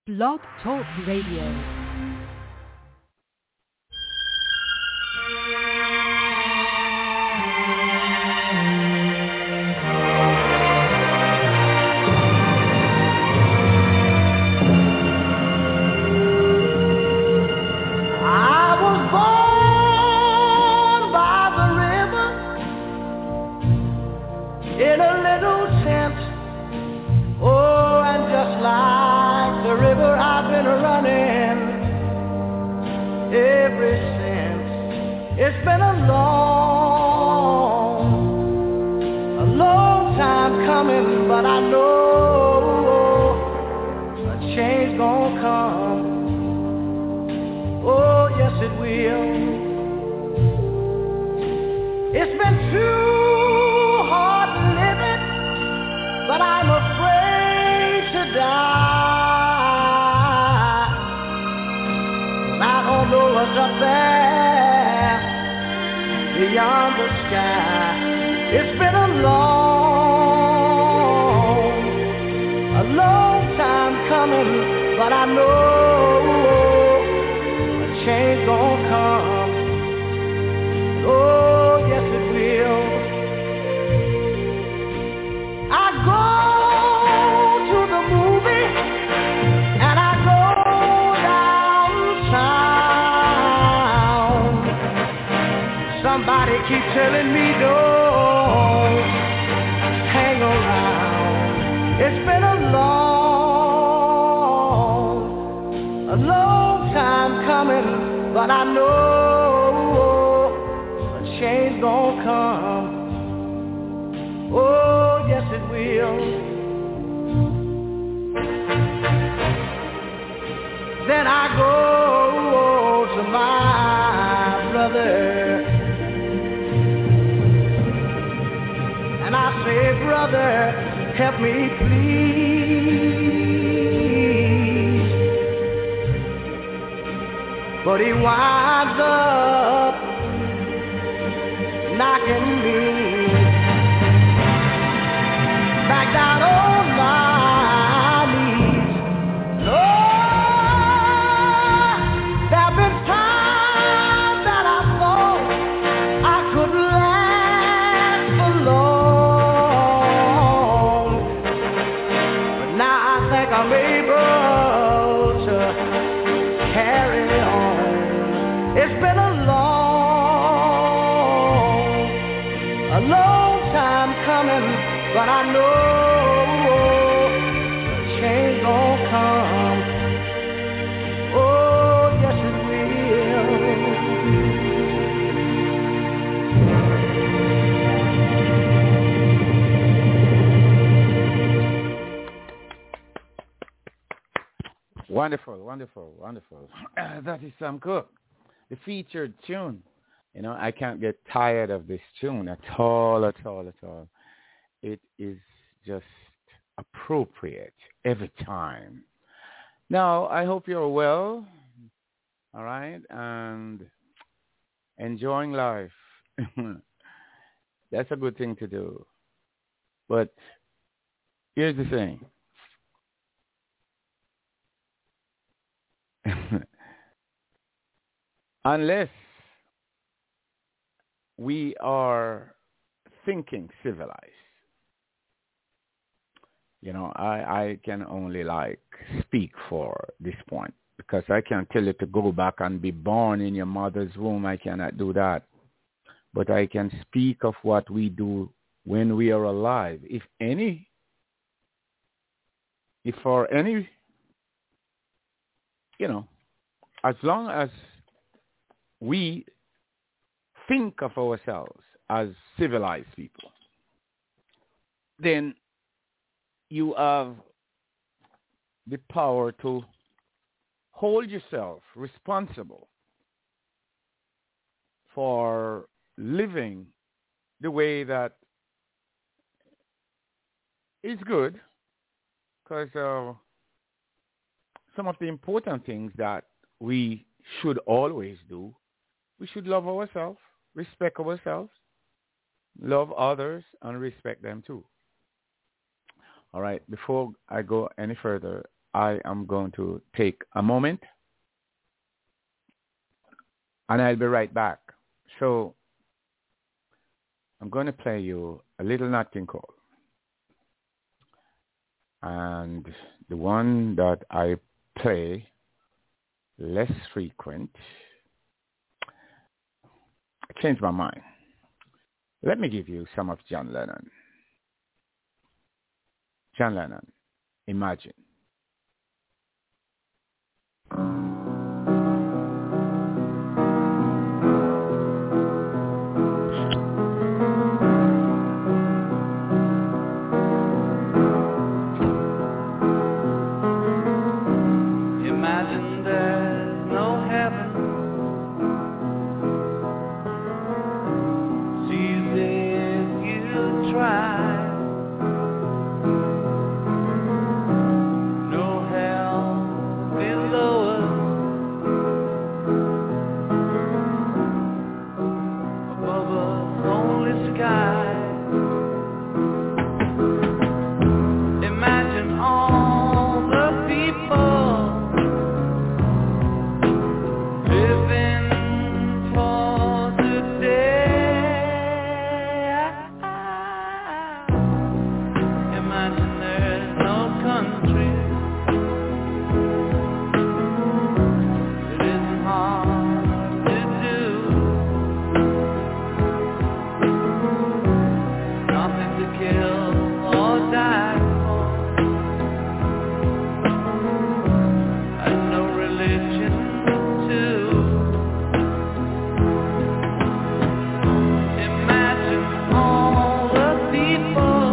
Blog Talk Radio. It's been a long time coming, but I know a change gonna come. Oh, yes it will. It's been too hard living, but I'm afraid to die. I don't know what's up there beyond the sky. It's been a long time coming, but I know a change gonna come. Oh, yes it will. I go to the movie and I go downtown. Somebody keep telling me don't hang around. It's been a long time coming, but I know a change gonna come. Oh, yes it will. Then I go to my brother and I say, brother, help me please. But he winds up knocking me back down on my knees. Lord, there have been times that I thought I could last alone, but now I think I'm able to carry on. It's been a long time coming, but I know a change gonna come. Oh, yes it will. Wonderful, wonderful, wonderful. That is Sam Cooke, the featured tune. You know, I can't get tired of this tune at all, at all, at all. It is just appropriate every time. Now, I hope you're well, all right, and enjoying life. That's a good thing to do. But here's the thing. Unless we are thinking civilized, you know, I can only speak for this point, because I can't tell you to go back and be born in your mother's womb. I cannot do that. But I can speak of what we do when we are alive. If for any, you know, as long as we think of ourselves as civilized people, then you have the power to hold yourself responsible for living the way that is good, because some of the important things that we should always do, we should love ourselves, respect ourselves, love others, and respect them too. All right, before I go any further, I am going to take a moment, and I'll be right back. So I'm going to play you a little Nat King Cole. And the one that I play less frequent, I changed my mind. Let me give you some of John Lennon. John Lennon, Imagine. Imagine there's no heaven. See if you try. No hell below us. Above us only sky. Imagine all the people living for today. Imagine there's no country that isn't hard to do. Nothing to kill or die for, and no religion too. Imagine all the people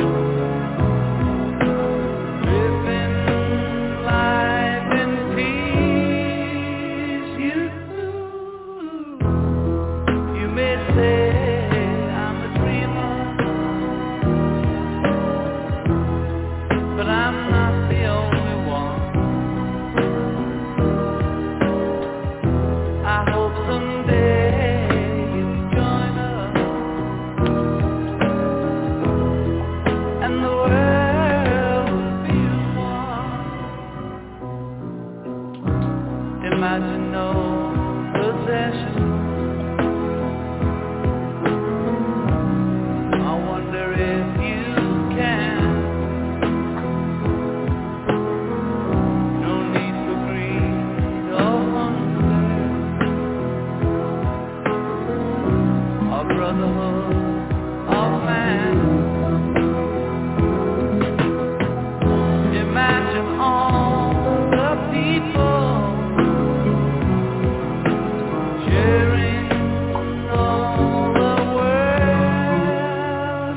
living life in peace. You may say I'm a dreamer, but I'm not the only one. I hope someday you'll join us, and the world will be one. Imagine no possession. I wonder if you can. No need for greed or hunger, or brotherhood of man. Imagine all the people sharing all the world.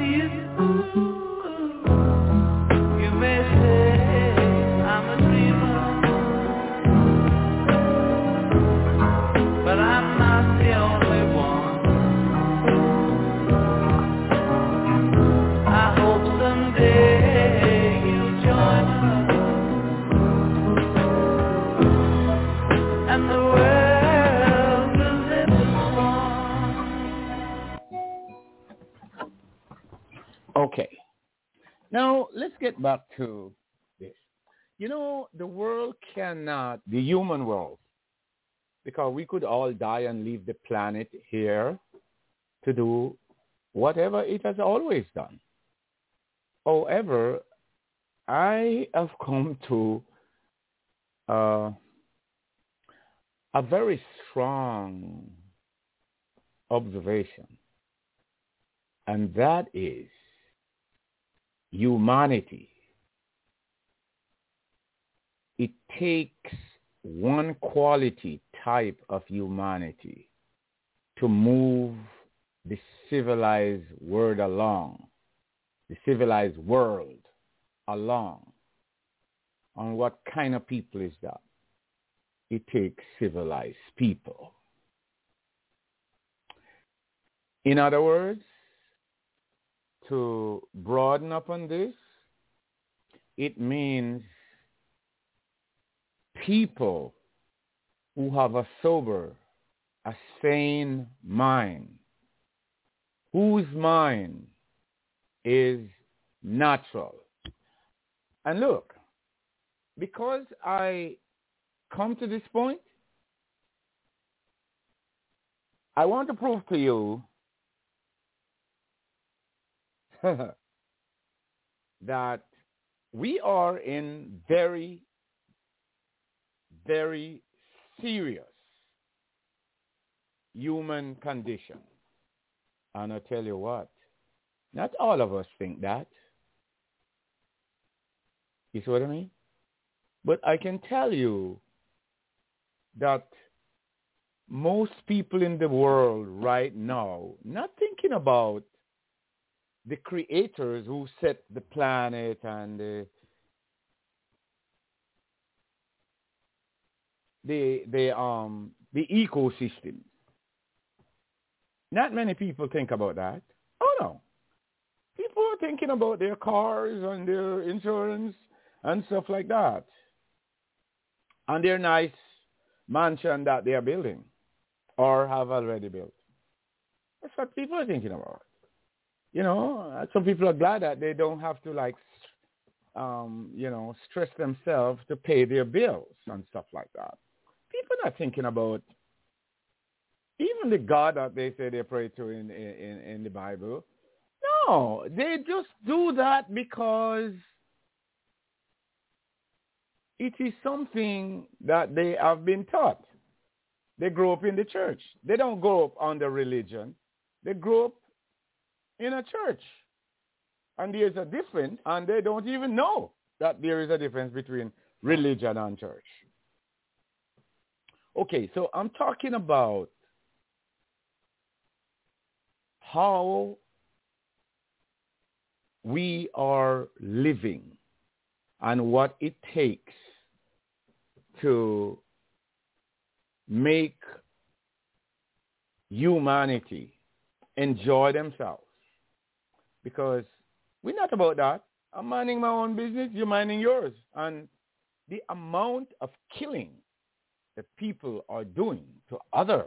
You may say I'm a dreamer, but I'm not the only one. I hope someday you'll join us, and the world will live on. Okay. Now, let's get back to this. You know, the world cannot, the human world, because we could all die and leave the planet here to do whatever it has always done. However, I have come to a very strong observation, and that is humanity. It takes one quality type of humanity to move the civilized world along, the civilized world along. And what kind of people is that? It takes civilized people. In other words, to broaden upon this, it means people who have a sober, a sane mind, whose mind is natural. And look, because I come to this point, I want to prove to you that we are in very, very serious human condition. And I tell you what, not all of us think that. You see what I mean? But I can tell you that most people in the world right now not thinking about the creators who set the planet and the ecosystem. Not many people think about that. Oh no. People are thinking about their cars and their insurance and stuff like that. And their nice mansion that they are building or have already built. That's what people are thinking about. You know, some people are glad that they don't have to stress themselves to pay their bills and stuff like that. People are not thinking about even the God that they say they pray to in the Bible. No, they just do that because it is something that they have been taught. They grow up in the church. They don't grow up under religion. They grow up in a church. And there's a difference, and they don't even know that there is a difference between religion and church. Okay, so I'm talking about how we are living and what it takes to make humanity enjoy themselves. Because we're not about that. I'm minding my own business, you're minding yours. And the amount of killing that people are doing to others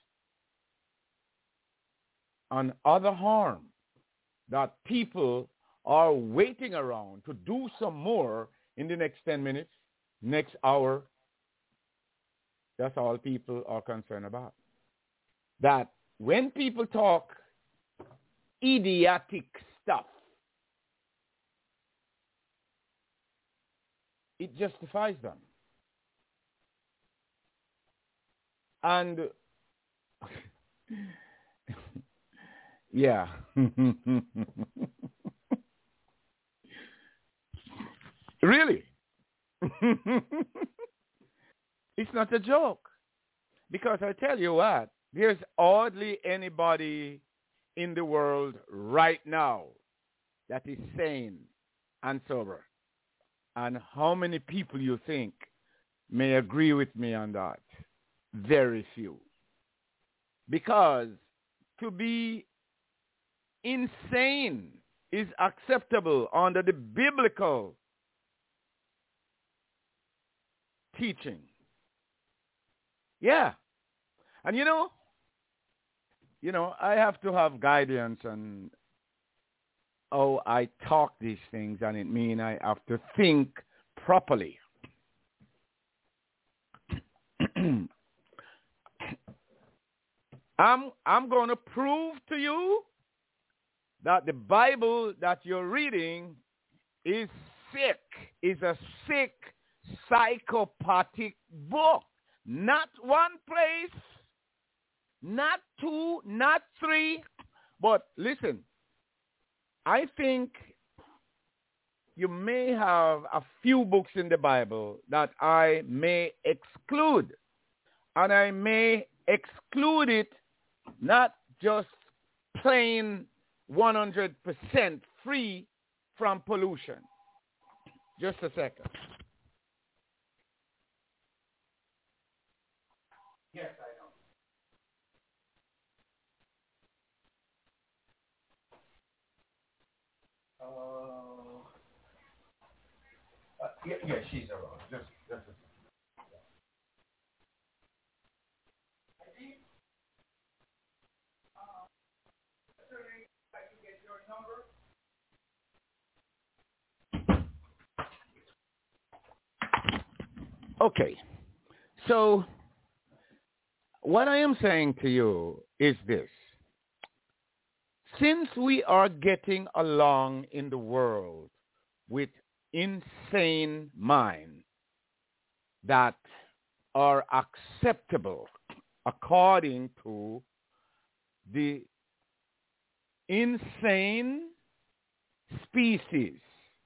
and other harm that people are waiting around to do some more in the next 10 minutes, next hour, that's all people are concerned about. That when people talk idiotic stuff, it justifies them. And yeah. Really? It's not a joke. Because I tell you what, there's hardly anybody in the world right now that is sane and sober. And how many people you think may agree with me on that? Very few. Because to be insane is acceptable under the biblical teaching. Yeah. And you know, I have to have guidance on how I talk these things, and it means I have to think properly. I'm going to prove to you that the Bible that you're reading is sick, is a sick, psychopathic book. Not one place, not two, not three, but listen, I think you may have a few books in the Bible that I may exclude. And I may exclude it not just plain 100% free from pollution. Just a second. Yes, I know. Yeah, she's around. Just a second. Okay. So what I am saying to you is this. Since we are getting along in the world with insane minds that are acceptable according to the insane species,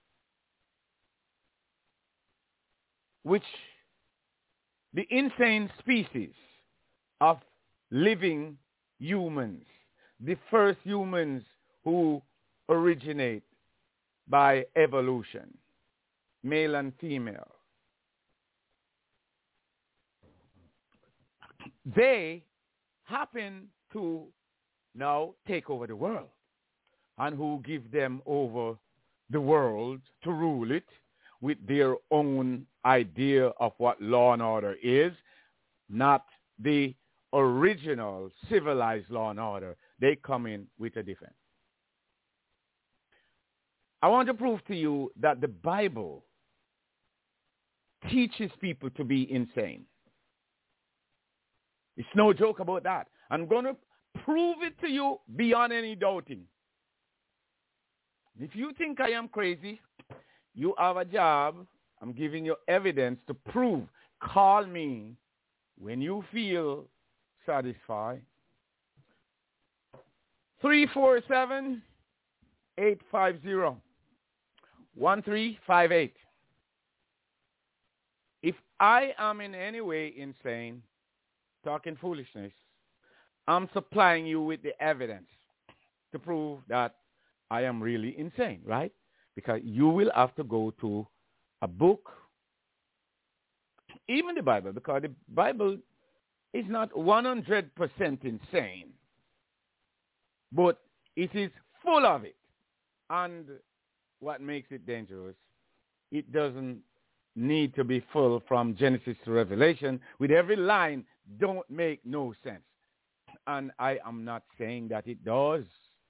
which the insane species of living humans, the first humans who originate by evolution, male and female, they happen to now take over the world. And who give them over the world to rule it with their own idea of what law and order is, not the original civilized law and order. They come in with a different. I want to prove to you that the Bible teaches people to be insane. It's no joke about that. I'm going to prove it to you beyond any doubting. If you think I am crazy, you have a job. I'm giving you evidence to prove. Call me when you feel satisfied. 347-850-1358. If I am in any way insane, talking foolishness, I'm supplying you with the evidence to prove that I am really insane, right? Because you will have to go to a book, even the Bible, because the Bible is not 100% insane, but it is full of it. And what makes it dangerous, it doesn't need to be full from Genesis to Revelation. With every line, don't make no sense. And I am not saying that it does.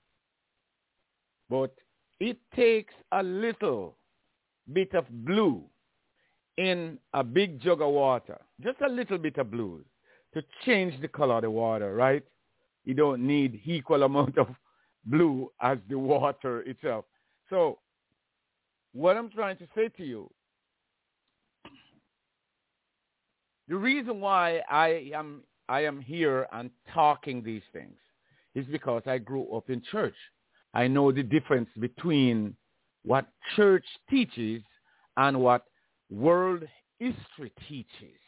But it takes a little bit of blue in a big jug of water, just a little bit of blue, to change the color of the water, right? You don't need equal amount of blue as the water itself. So what I'm trying to say to you, the reason why I am here and talking these things is because I grew up in church. I know the difference between what church teaches and what world history teaches.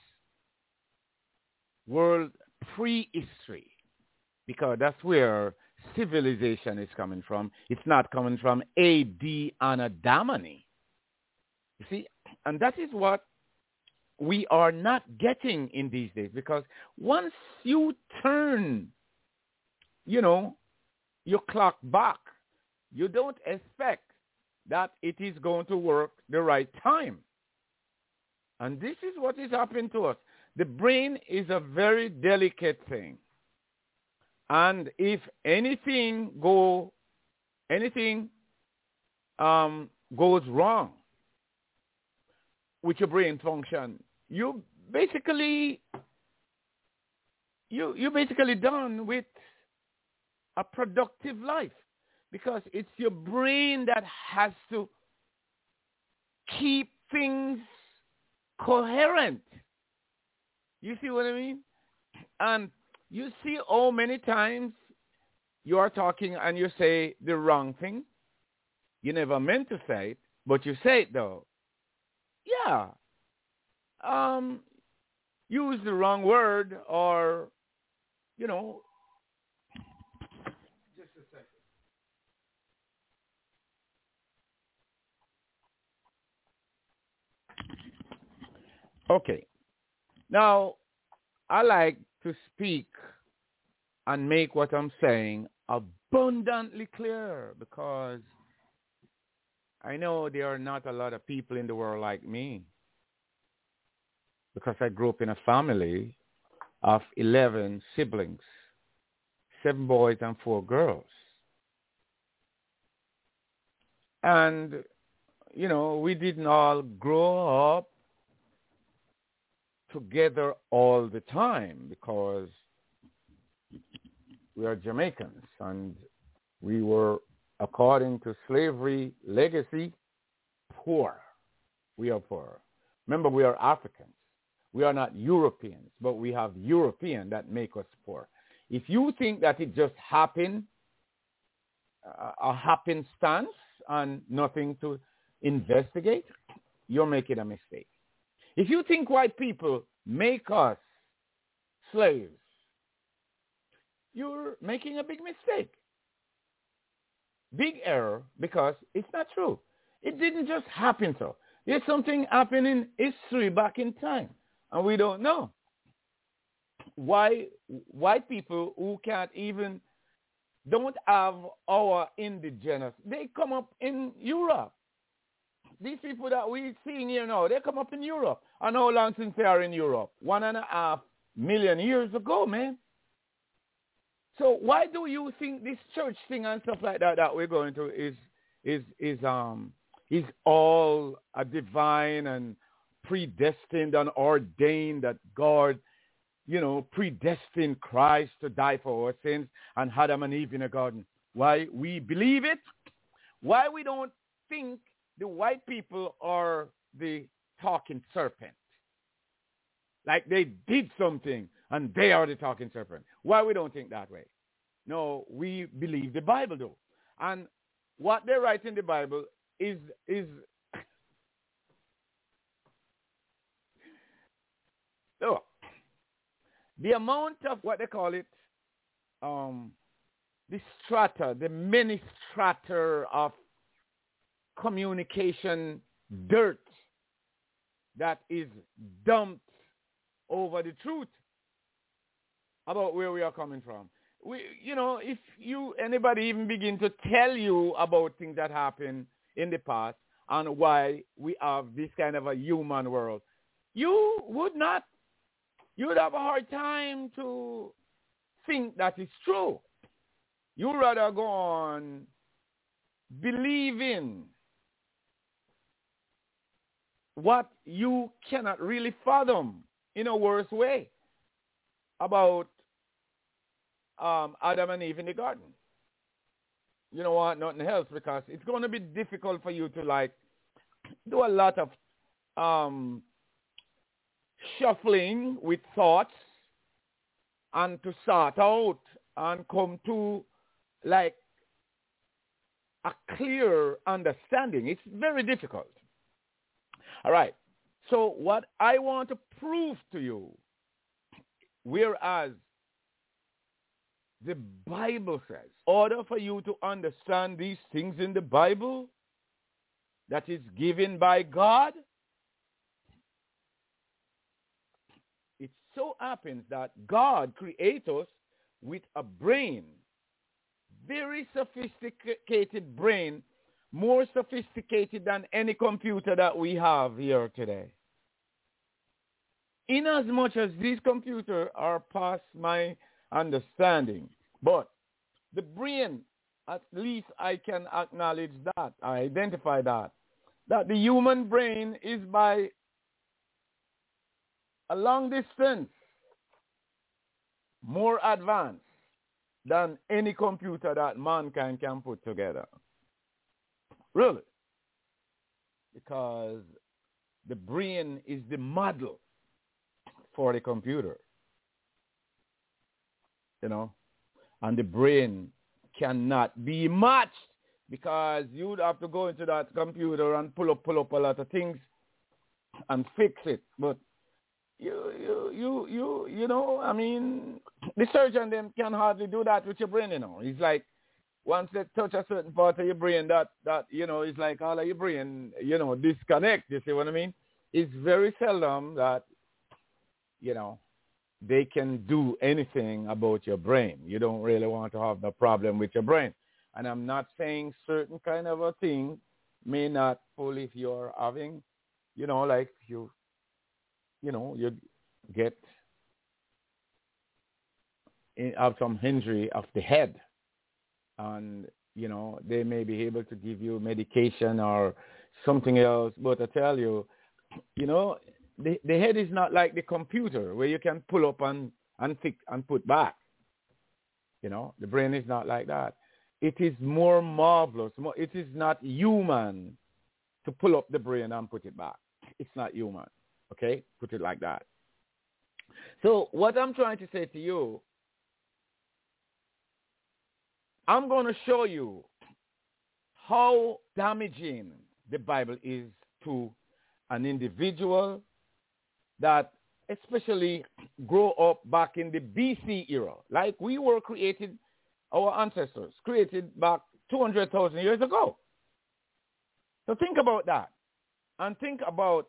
World prehistory. Because that's where civilization is coming from. It's not coming from A.D. Anno Domini. You see? And that is what we are not getting in these days. Because once you turn, your clock back, you don't expect that it is going to work the right time. And this is what is happening to us. The brain is a very delicate thing. And if anything goes wrong with your brain function, you basically done with a productive life, because it's your brain that has to keep things coherent. You see what I mean? And you see how many times you are talking and you say the wrong thing. You never meant to say it, but you say it though. Yeah. Use the wrong word, or, just a second. Okay. Now, I like to speak and make what I'm saying abundantly clear, because I know there are not a lot of people in the world like me, because I grew up in a family of 11 siblings, 7 boys and 4 girls. And, we didn't all grow up together all the time because we are Jamaicans and we were, according to slavery legacy, poor. We are poor. Remember, we are Africans. We are not Europeans, but we have European that make us poor. If you think that it just happened, a happenstance and nothing to investigate, you're making a mistake. If you think white people make us slaves, you're making a big mistake. Big error, because it's not true. It didn't just happen so. There's something happening in history back in time, and we don't know. Why white people who don't have our indigenous, they come up in Europe. These people that we're seeing here now, they come up in Europe. And how long since they are in Europe? 1.5 million years ago, man. So why do you think this church thing and stuff like that we're going to is all a divine and predestined and ordained, that God, predestined Christ to die for our sins and Adam and Eve in a garden? Why we believe it? Why we don't think the white people are the talking serpent? Like they did something and they are the talking serpent. Why we don't think that way? No, we believe the Bible though. And what they write in the Bible is oh, the amount of what they call it, the strata, the many strata of communication dirt that is dumped over the truth about where we are coming from. If anybody even begin to tell you about things that happened in the past and why we have this kind of a human world, you would have a hard time to think that it's true. You'd rather go on believing what you cannot really fathom in a worse way about Adam and Eve in the garden. You know what? Nothing else, because it's going to be difficult for you to do a lot of shuffling with thoughts and to sort out and come to a clear understanding. It's very difficult. All right. So what I want to prove to you, whereas the Bible says, in order for you to understand these things in the Bible that is given by God, it so happens that God created us with a brain, very sophisticated brain, more sophisticated than any computer that we have here today. Inasmuch as these computers are past my understanding, but the brain, at least I can acknowledge that, I identify that the human brain is by a long distance more advanced than any computer that mankind can put together. Really. Because the brain is the model for the computer. And the brain cannot be matched, because you'd have to go into that computer and pull up a lot of things and fix it. But the surgeon them can hardly do that with your brain, It's like once they touch a certain part of your brain that it's like all of your brain, disconnect, you see what I mean? It's very seldom that, they can do anything about your brain. You don't really want to have the problem with your brain. And I'm not saying certain kind of a thing may not pull if you're having, you get have some injury of the head. And, they may be able to give you medication or something else. But I tell you, the head is not like the computer where you can pull up and fix and put back. You know, the brain is not like that. It is more marvelous. It is not human to pull up the brain and put it back. It's not human. Okay? Put it like that. So what I'm trying to say to you, I'm going to show you how damaging the Bible is to an individual that especially grow up back in the BC era. Like we were created, our ancestors created back 200,000 years ago. So think about that. And think about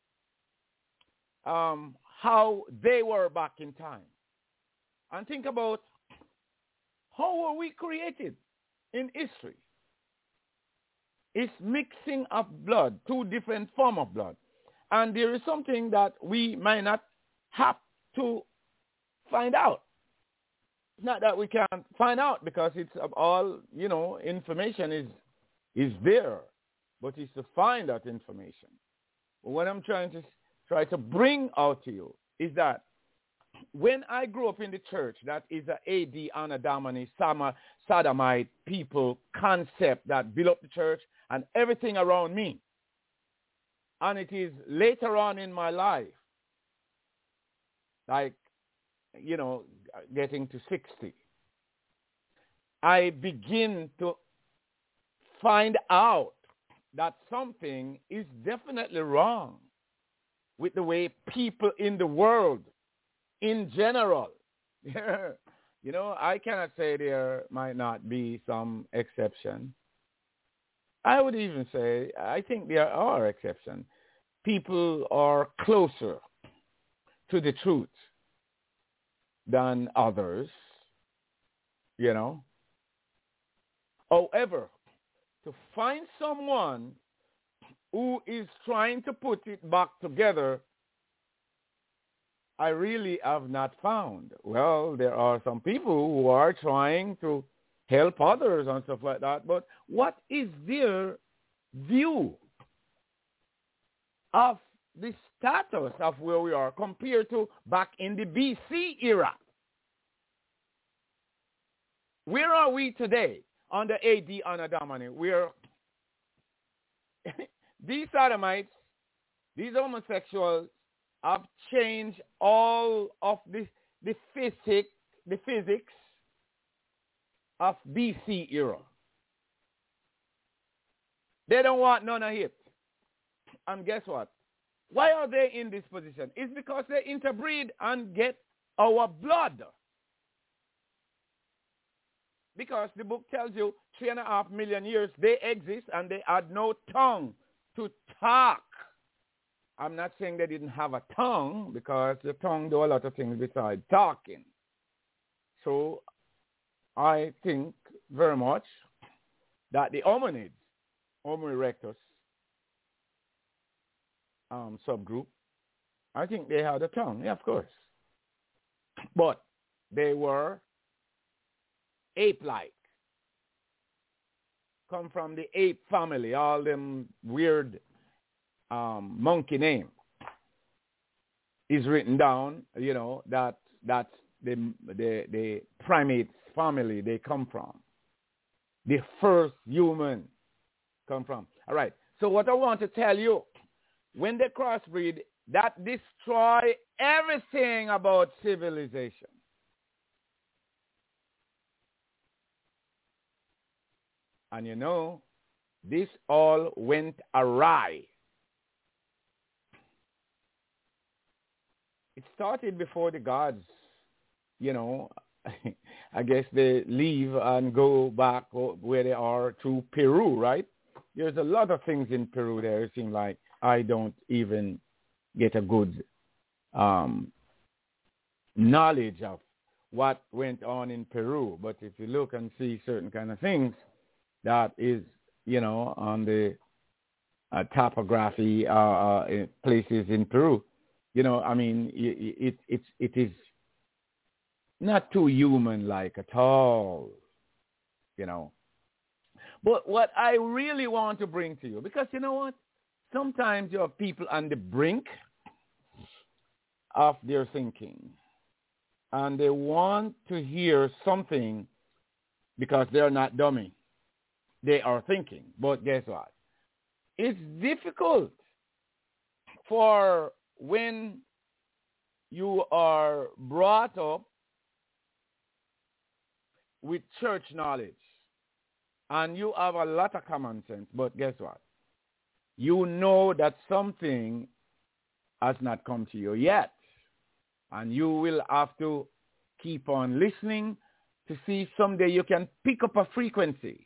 how they were back in time. And think about how were we created in history. It's mixing of blood, two different forms of blood. And there is something that we might not have to find out. It's not that we can't find out because it's all, you know, information is there. But it's to find that information. But what I'm trying to bring out to you is that when I grew up in the church, that is a AD Anno Domini Sodomite people concept that built up the church and everything around me. And it is later on in my life, like, you know, getting to 60, I begin to find out that something is definitely wrong with the way people in the world in general. You know, I cannot say there might not be some exception. I would even say, I think there are exceptions. People are closer to the truth than others, you know. However, to find someone who is trying to put it back together, I really have not found. Well, there are some people who are trying to help others and stuff like that, but what is their view of the status of where we are compared to back in the BC era? Where are we today under AD Anno Domini? Where these sodomites, these homosexuals have changed all of the physics of BC era. They don't want none of it. And guess what? Why are they in this position? It's because they interbreed and get our blood. Because the book tells you 3.5 million years they exist and they had no tongue to talk. I'm not saying they didn't have a tongue, because the tongue do a lot of things besides talking. So I think very much that the hominids, Homo erectus subgroup, I think they had a tongue, yeah, of course. But they were ape-like. Come from the ape family, all them weird monkey name is written down, you know, that's the primates family they come from. The first human come from. All right. So what I want to tell you, when they crossbreed, that destroy everything about civilization. And you know, this all went awry. It started before the gods, you know. I guess they leave and go back where they are to Peru, right? There's a lot of things in Peru there. It seems like I don't even get a good knowledge of what went on in Peru. But if you look and see certain kind of things, that is, you know, on the topography places in Peru, you know, I mean, it is not too human-like at all, you know. But what I really want to bring to you, because you know what? Sometimes you have people on the brink of their thinking. And they want to hear something because they're not dummy. They are thinking. But guess what? It's difficult for when you are brought up with church knowledge and you have a lot of common sense, but guess what? You know that something has not come to you yet, and you will have to keep on listening to see if someday you can pick up a frequency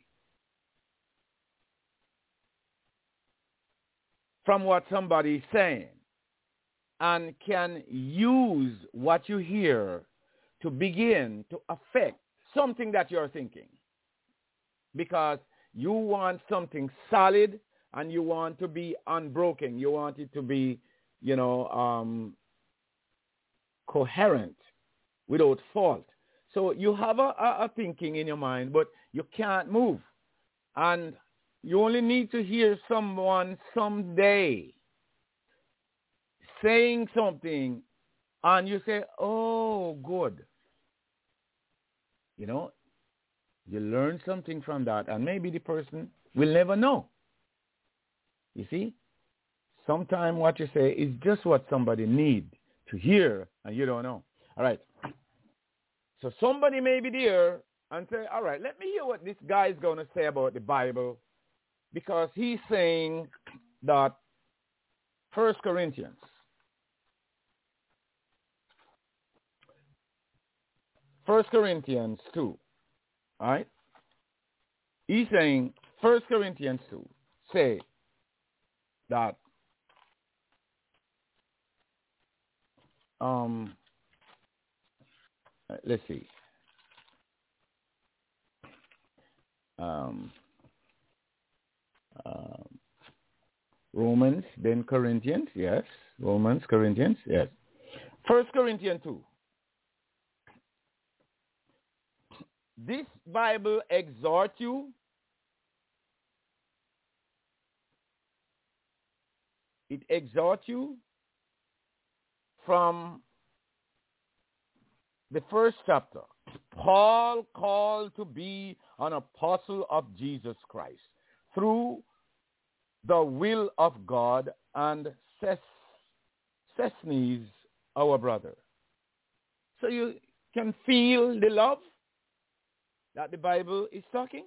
from what somebody is saying and can use what you hear to begin to affect something that you're thinking, because you want something solid and you want to be unbroken. You want it to be, coherent without fault. So you have a thinking in your mind, but you can't move. And you only need to hear someone someday saying something and you say, oh, good. You learn something from that, and maybe the person will never know. You see? Sometimes what you say is just what somebody needs to hear, and you don't know. All right. So somebody may be there and say, all right, let me hear what this guy is going to say about the Bible, because he's saying that 1 Corinthians 2, all right? He's saying 1 Corinthians 2 say that let's see. Romans, then Corinthians, yes. Romans, Corinthians, yes. 1 Corinthians 2. This Bible exhorts you from the first chapter. Paul called to be an apostle of Jesus Christ through the will of God, and Sosthenes, our brother. So you can feel the love that the Bible is talking.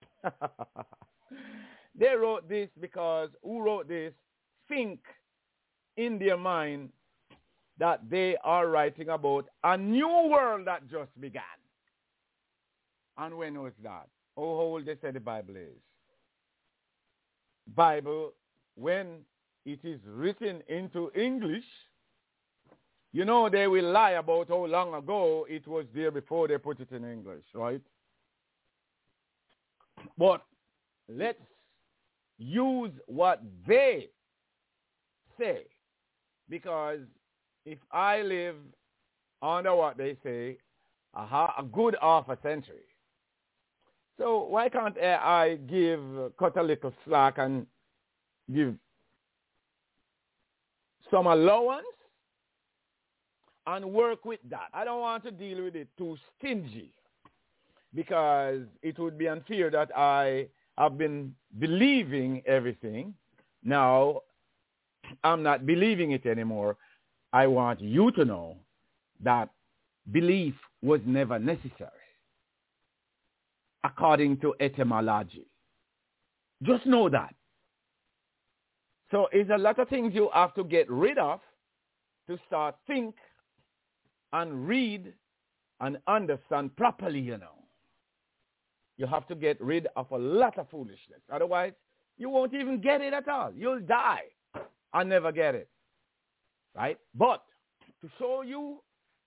They wrote this because who wrote this think in their mind that they are writing about a new world that just began. And when was that? How old they say the Bible is? Bible, when it is written into English, they will lie about how long ago it was there before they put it in English, right? But let's use what they say, because if I live under what they say, a good half a century. So why can't I cut a little slack and give some allowance and work with that? I don't want to deal with it too stingy, because it would be unfair that I have been believing everything. Now I'm not believing it anymore. I want you to know that belief was never necessary according to etymology. Just know that. So it's a lot of things you have to get rid of to start think and read and understand properly, You have to get rid of a lot of foolishness. Otherwise, you won't even get it at all. You'll die and never get it. Right? But to show you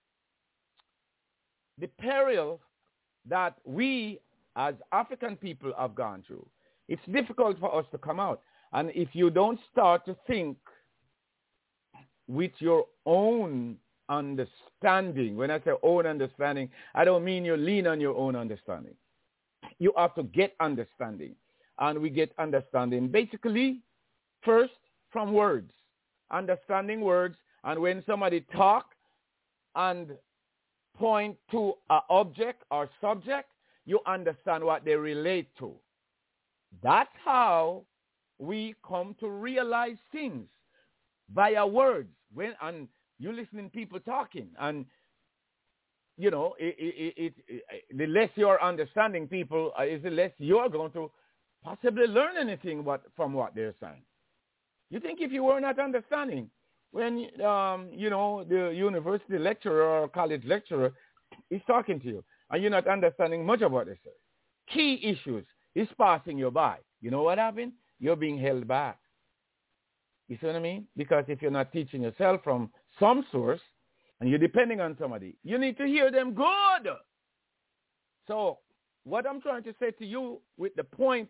the peril that we as African people have gone through, it's difficult for us to come out. And if you don't start to think with your own understanding, when I say own understanding, I don't mean you lean on your own understanding. You have to get understanding. And we get understanding basically first from words. Understanding words, and when somebody talks, and point to an object or subject, you understand what they relate to. That's how we come to realize things via words. And you listening people talking, and you know, the less you're understanding people, is the less you're going to possibly learn anything from what they're saying. You think if you were not understanding, when you know, the university lecturer or college lecturer is talking to you, and you're not understanding much of what they say, key issues is passing you by. You know what happened? You're being held back. You see what I mean? Because if you're not teaching yourself from some source, and you're depending on somebody, you need to hear them good. So what I'm trying to say to you with the point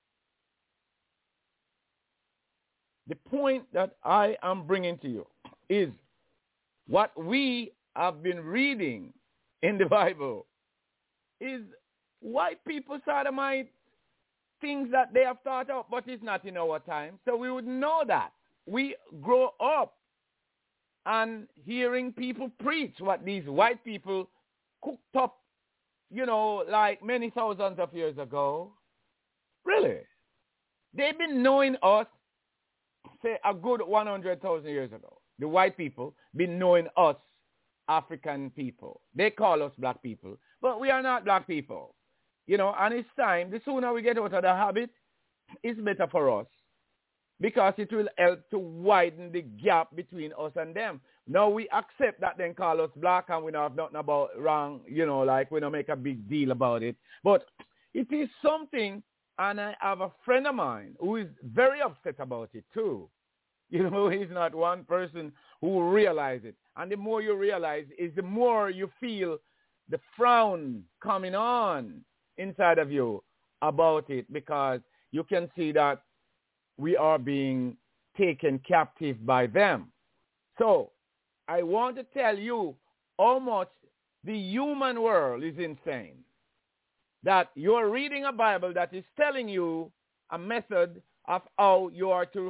that I am bringing to you is what we have been reading in the Bible is white people sodomite things that they have thought of, but it's not in our time. So we would know that. We grow up and hearing people preach what these white people cooked up, you know, like many thousands of years ago. Really. They've been knowing us, say, a good 100,000 years ago. The white people been knowing us, African people. They call us black people, but we are not black people. You know, and it's time, the sooner we get out of the habit, it's better for us, because it will help to widen the gap between us and them. Now we accept that then call us black, and we don't have nothing about wrong, you know, like we don't make a big deal about it. But it is something, and I have a friend of mine who is very upset about it too. You know, he's not one person who will realize it. And the more you realize is the more you feel the frown coming on inside of you about it, because you can see that we are being taken captive by them. So I want to tell you how much the human world is insane. That you're reading a Bible that is telling you a method of how you are to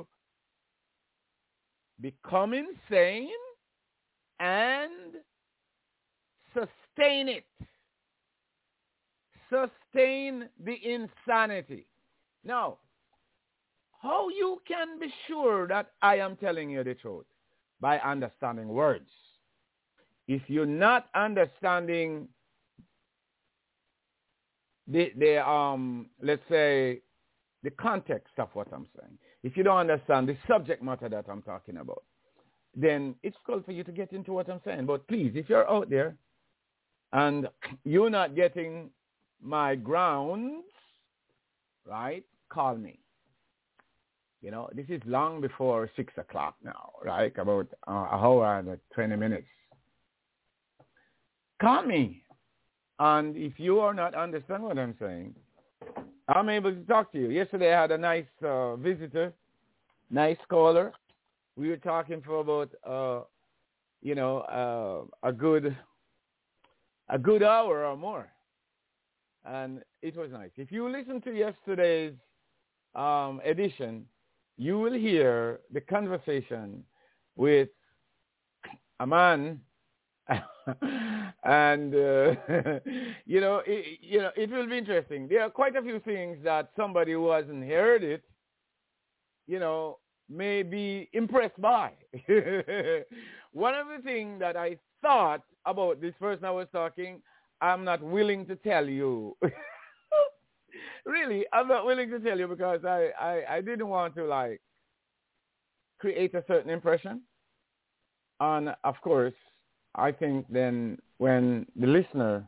become insane and sustain it. Sustain the insanity. Now, how you can be sure that I am telling you the truth? By understanding words. If you're not understanding the let's say, the context of what I'm saying, if you don't understand the subject matter that I'm talking about, then it's called for you to get into what I'm saying. But please, if you're out there and you're not getting my grounds, right, call me. You know, this is long before 6 o'clock now, right? About an hour and 20 minutes. Call me. And if you are not understanding what I'm saying, I'm able to talk to you. Yesterday I had a nice visitor, nice caller. We were talking for about, a good hour or more. And it was nice. If you listen to yesterday's edition, you will hear the conversation with a man, and it will be interesting. There are quite a few things that somebody who hasn't heard it, may be impressed by. One of the things that I thought about this person I was talking, I'm not willing to tell you. Really, I'm not willing to tell you, because I didn't want to, create a certain impression. And, of course, I think then when the listener,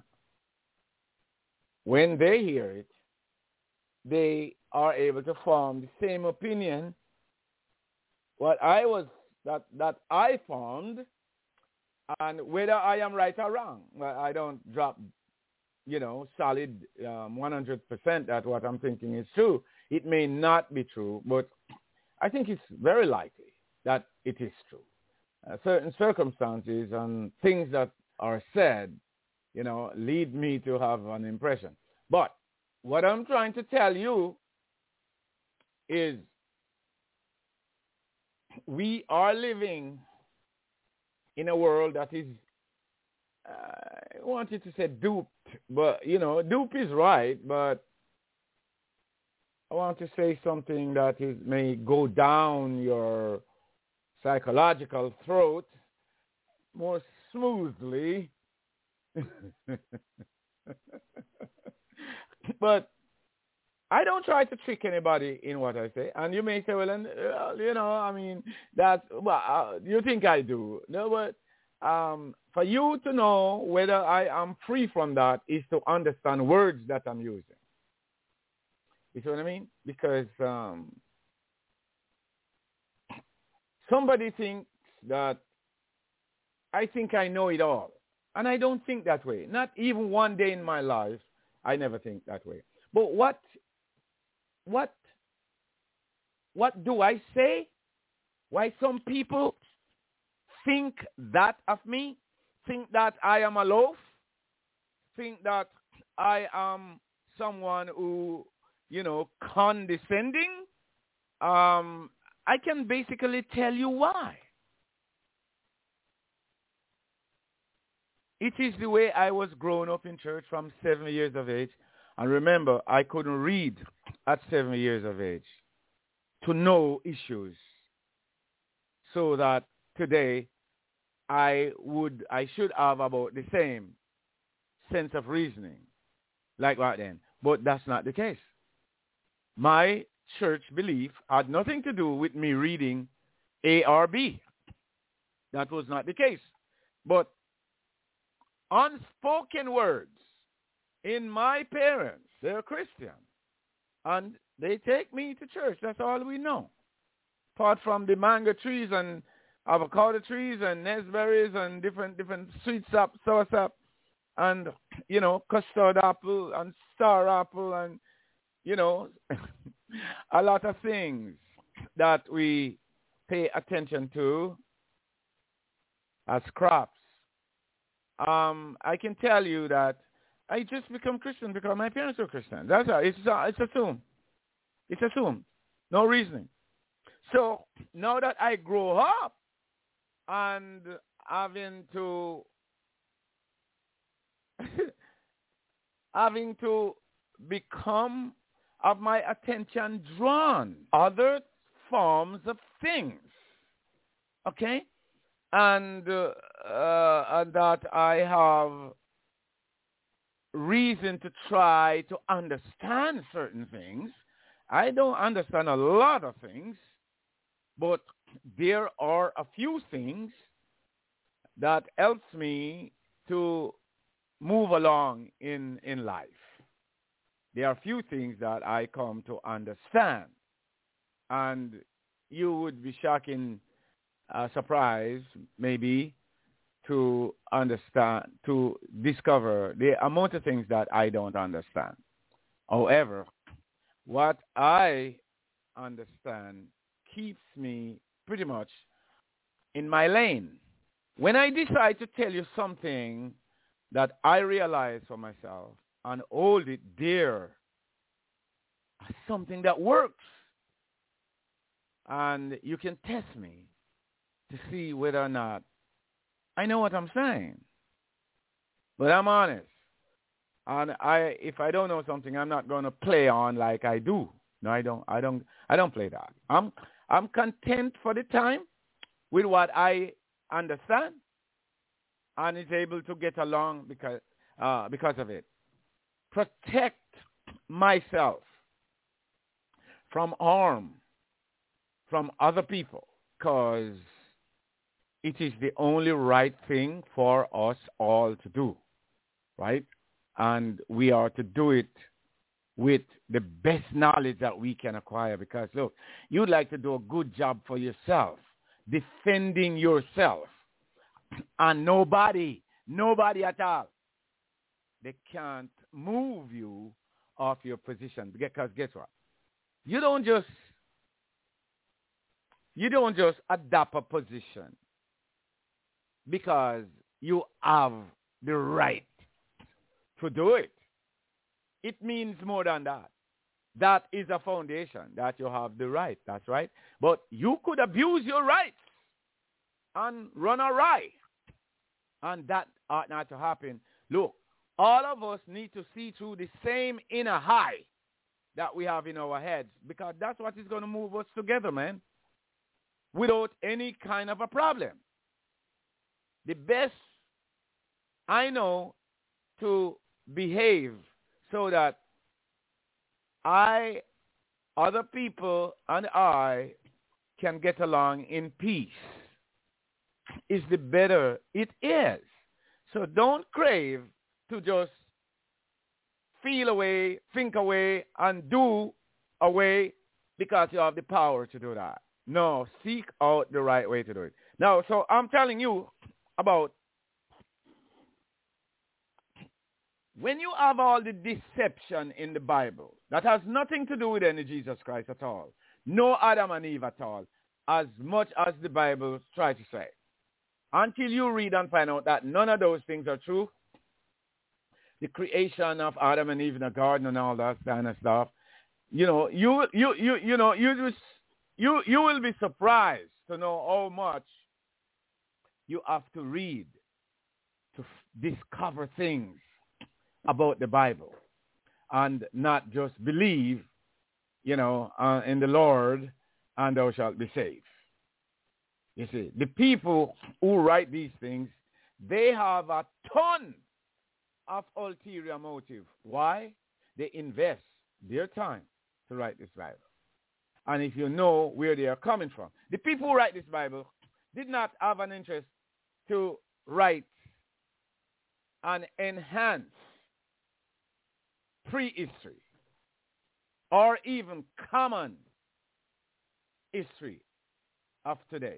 when they hear it, they are able to form the same opinion that I formed, and whether I am right or wrong. Well, I don't drop solid 100% that what I'm thinking is true. It may not be true, but I think it's very likely that it is true. Certain circumstances and things that are said, lead me to have an impression. But what I'm trying to tell you is we are living in a world that is I wanted to say duped, but, dupe is right, but I want to say something that may go down your psychological throat more smoothly. But I don't try to trick anybody in what I say. And you may say, well, you think I do. No, but for you to know whether I am free from that is to understand words that I'm using. You see what I mean? Because somebody thinks that I think I know it all. And I don't think that way. Not even one day in my life, I never think that way. But what do I say? Why some people think that of me? Think that I am a loaf? Think that I am someone who, condescending? I can basically tell you why. It is the way I was grown up in church from 7 years of age. And remember, I couldn't read at 7 years of age to know issues. So that today I should have about the same sense of reasoning like that then. But that's not the case. My church belief had nothing to do with me reading A or B. That was not the case. But unspoken words in my parents, they're Christian, and they take me to church. That's all we know. Apart from the mango trees and avocado trees and nestberries and different sweet sap, sour sap, and, custard apple and star apple and, a lot of things that we pay attention to as crops. I can tell you that I just become Christian because my parents were Christian. That's all. It's assumed. It's assumed. No reasoning. So now that I grow up and having to become of my attention drawn other forms of things, okay, and that I have reason to try to understand certain things. I don't understand a lot of things, but there are a few things that helps me to move along in life. There are a few things that I come to understand. And you would be shocking, surprised, maybe, to understand, to discover the amount of things that I don't understand. However, what I understand keeps me pretty much in my lane. When I decide to tell you something that I realize for myself and hold it dear as something that works, and you can test me to see whether or not I know what I'm saying. But I'm honest. And if I don't know something, I'm not going to play on like I do. No, I don't play that. I'm content for the time with what I understand and is able to get along because of it. Protect myself from harm from other people, because it is the only right thing for us all to do, right? And we are to do it with the best knowledge that we can acquire, because, look, you'd like to do a good job for yourself, defending yourself, and nobody at all, they can't move you off your position, because guess what? You don't just adopt a position because you have the right to do it. It means more than that. That is a foundation, that you have the right. That's right. But you could abuse your rights and run awry. And that ought not to happen. Look, all of us need to see through the same inner high that we have in our heads, because that's what is going to move us together, man, without any kind of a problem. The best I know to behave so that other people and I can get along in peace is the better it is. So don't crave to just feel away, think away, and do away because you have the power to do that. No, seek out the right way to do it. Now, so I'm telling you about when you have all the deception in the Bible, that has nothing to do with any Jesus Christ at all. No Adam and Eve at all, as much as the Bible tries to say. Until you read and find out that none of those things are true, the creation of Adam and Eve in the garden and all that kind of stuff, you know, you will be surprised to know how much you have to read to discover things about the Bible and not just believe, you know, in the Lord and thou shalt be saved. You see, the people who write these things, they have a ton of ulterior motive. Why? They invest their time to write this Bible. And if you know where they are coming from, the people who write this Bible did not have an interest to write and enhance prehistory or even common history of today.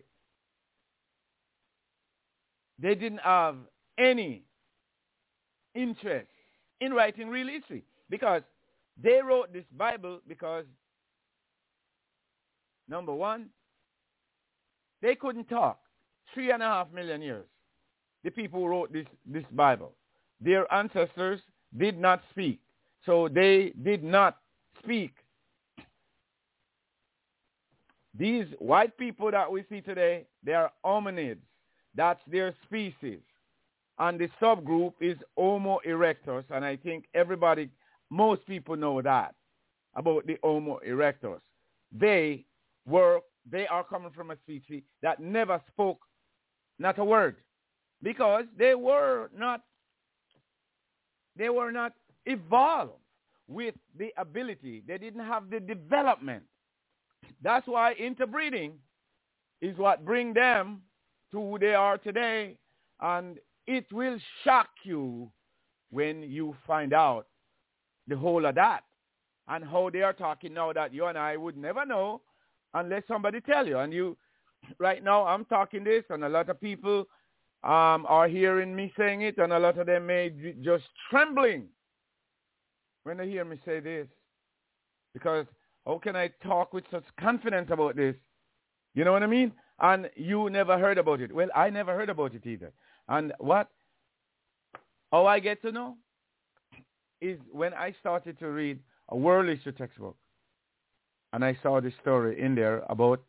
They didn't have any interest in writing real history, because they wrote this Bible because, number one, they couldn't talk. 3.5 million years, the people who wrote this Bible, their ancestors did not speak. So they did not speak. These white people that we see today, they are hominids. That's their species. And the subgroup is Homo erectus. And I think most people know that about the Homo erectus. They are coming from a species that never spoke not a word, because they were not evolved with the ability. They didn't have the development. That's why interbreeding is what brings them to who they are today. And it will shock you when you find out the whole of that and how they are talking now that you and I would never know unless somebody tell you. And you, right now, I'm talking this, and a lot of people are hearing me saying it, and a lot of them may be just trembling when they hear me say this, because how can I talk with such confidence about this? You know what I mean? And you never heard about it. Well, I never heard about it either. And how I get to know is when I started to read a world history textbook, and I saw this story in there about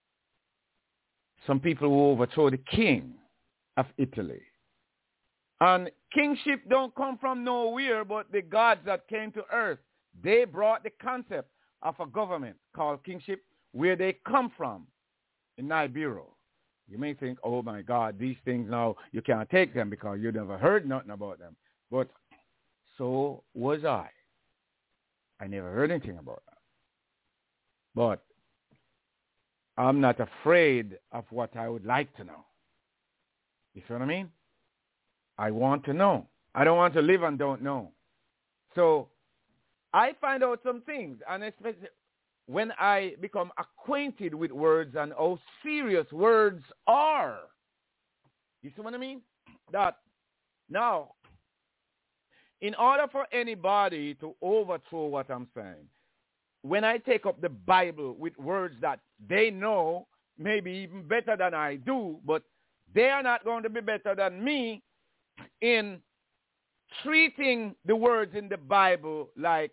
some people who overthrew the king of Italy. And kingship don't come from nowhere, but the gods that came to earth, they brought the concept of a government called kingship where they come from, in Nibiru. You may think, oh my God, these things now, you can't take them because you never heard nothing about them. But so was I. I never heard anything about that. But I'm not afraid of what I would like to know. You see what I mean? I want to know. I don't want to live and don't know. So I find out some things, and especially when I become acquainted with words and how serious words are. You see what I mean? That now, in order for anybody to overthrow what I'm saying, when I take up the Bible with words that they know maybe even better than I do, but they are not going to be better than me in treating the words in the Bible like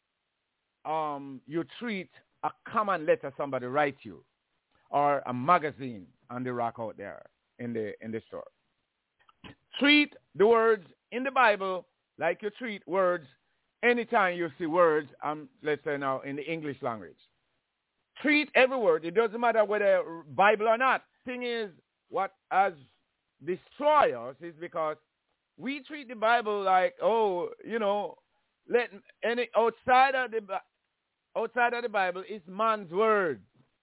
you treat a common letter somebody writes you, or a magazine on the rack out there in the store. treat the words in the Bible like you treat words anytime you see words, let's say now in the English language. Treat every word. It doesn't matter whether Bible or not. Thing is, what has destroyed us is because we treat the Bible like, let any outside of the Bible is man's word.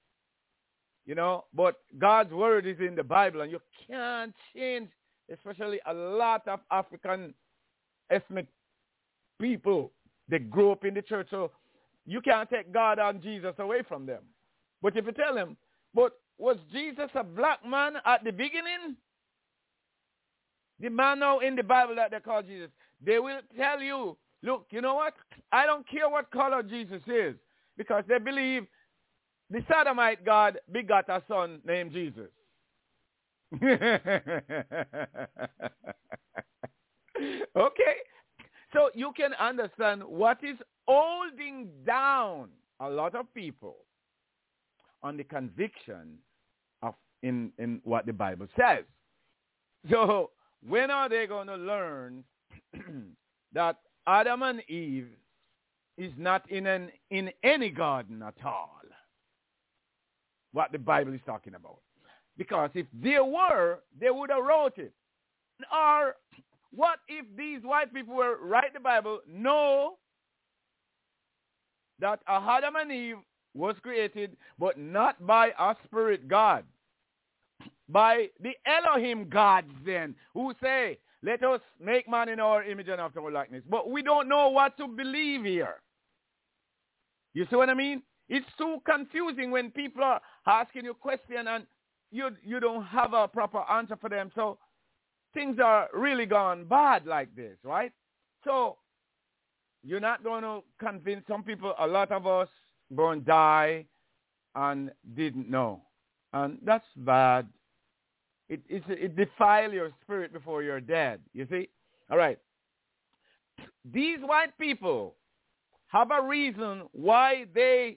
But God's word is in the Bible, and you can't change, especially a lot of African ethnic people. They grew up in the church, so you can't take God and Jesus away from them. But if you tell them, but was Jesus a black man at the beginning? The man now in the Bible that they call Jesus, they will tell you, look, you know what? I don't care what color Jesus is, because they believe the Sodomite God begot a son named Jesus. Okay? So you can understand what is holding down a lot of people on the conviction of in what the Bible says. So when are they going to learn that Adam and Eve is not in any garden at all? What the Bible is talking about. Because if they were, they would have wrote it. Or what if these white people were write the Bible, know that Adam and Eve was created, but not by a spirit God, by the Elohim gods then, who say, let us make man in our image and after our likeness. But we don't know what to believe here. You see what I mean? It's too confusing when people are asking you questions and you don't have a proper answer for them. So things are really gone bad like this, right? So you're not going to convince some people. A lot of us going to die and didn't know. And that's bad. It defiles your spirit before you're dead, you see? All right. These white people have a reason why they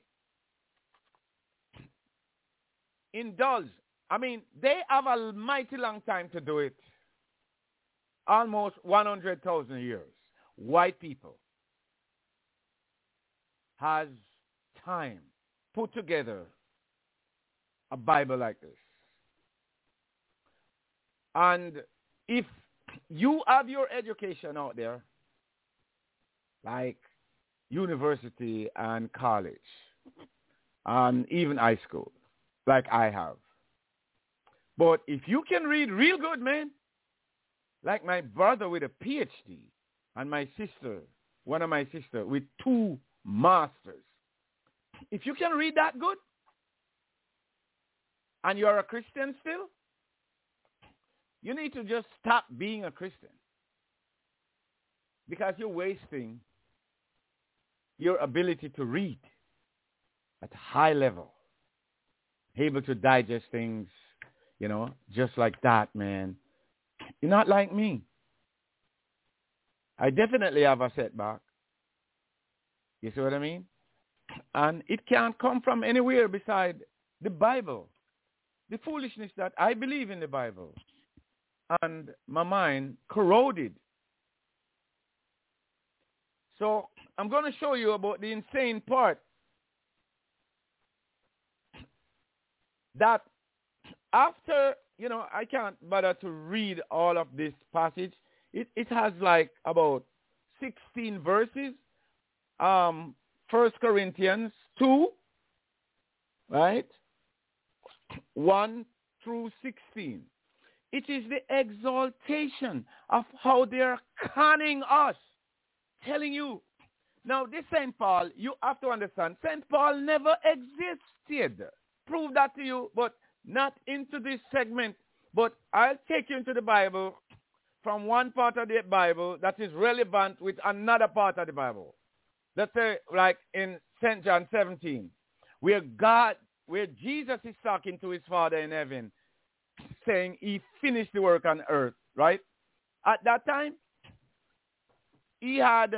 indulge. I mean, they have a mighty long time to do it. Almost 100,000 years. White people has time put together a Bible like this. And if you have your education out there, like university and college, and even high school, like I have. But if you can read real good, man, like my brother with a PhD, and my sister, one of my sisters with 2 masters, if you can read that good, and you're a Christian still, you need to just stop being a Christian. Because you're wasting your ability to read at a high level. Able to digest things, just like that, man. You're not like me. I definitely have a setback. You see what I mean? And it can't come from anywhere beside the Bible. The foolishness that I believe in the Bible. And my mind corroded. So I'm going to show you about the insane part. That after, I can't bother to read all of this passage. It has like about 16 verses. 1 Corinthians 2, right? 1 through 16. It is the exaltation of how they're conning us, telling you. Now, this St. Paul, you have to understand, St. Paul never existed. Prove that to you, but not into this segment. But I'll take you into the Bible from one part of the Bible that is relevant with another part of the Bible. Let's say, like in St. John 17, where Jesus is talking to his Father in heaven, saying he finished the work on earth, right? At that time, he had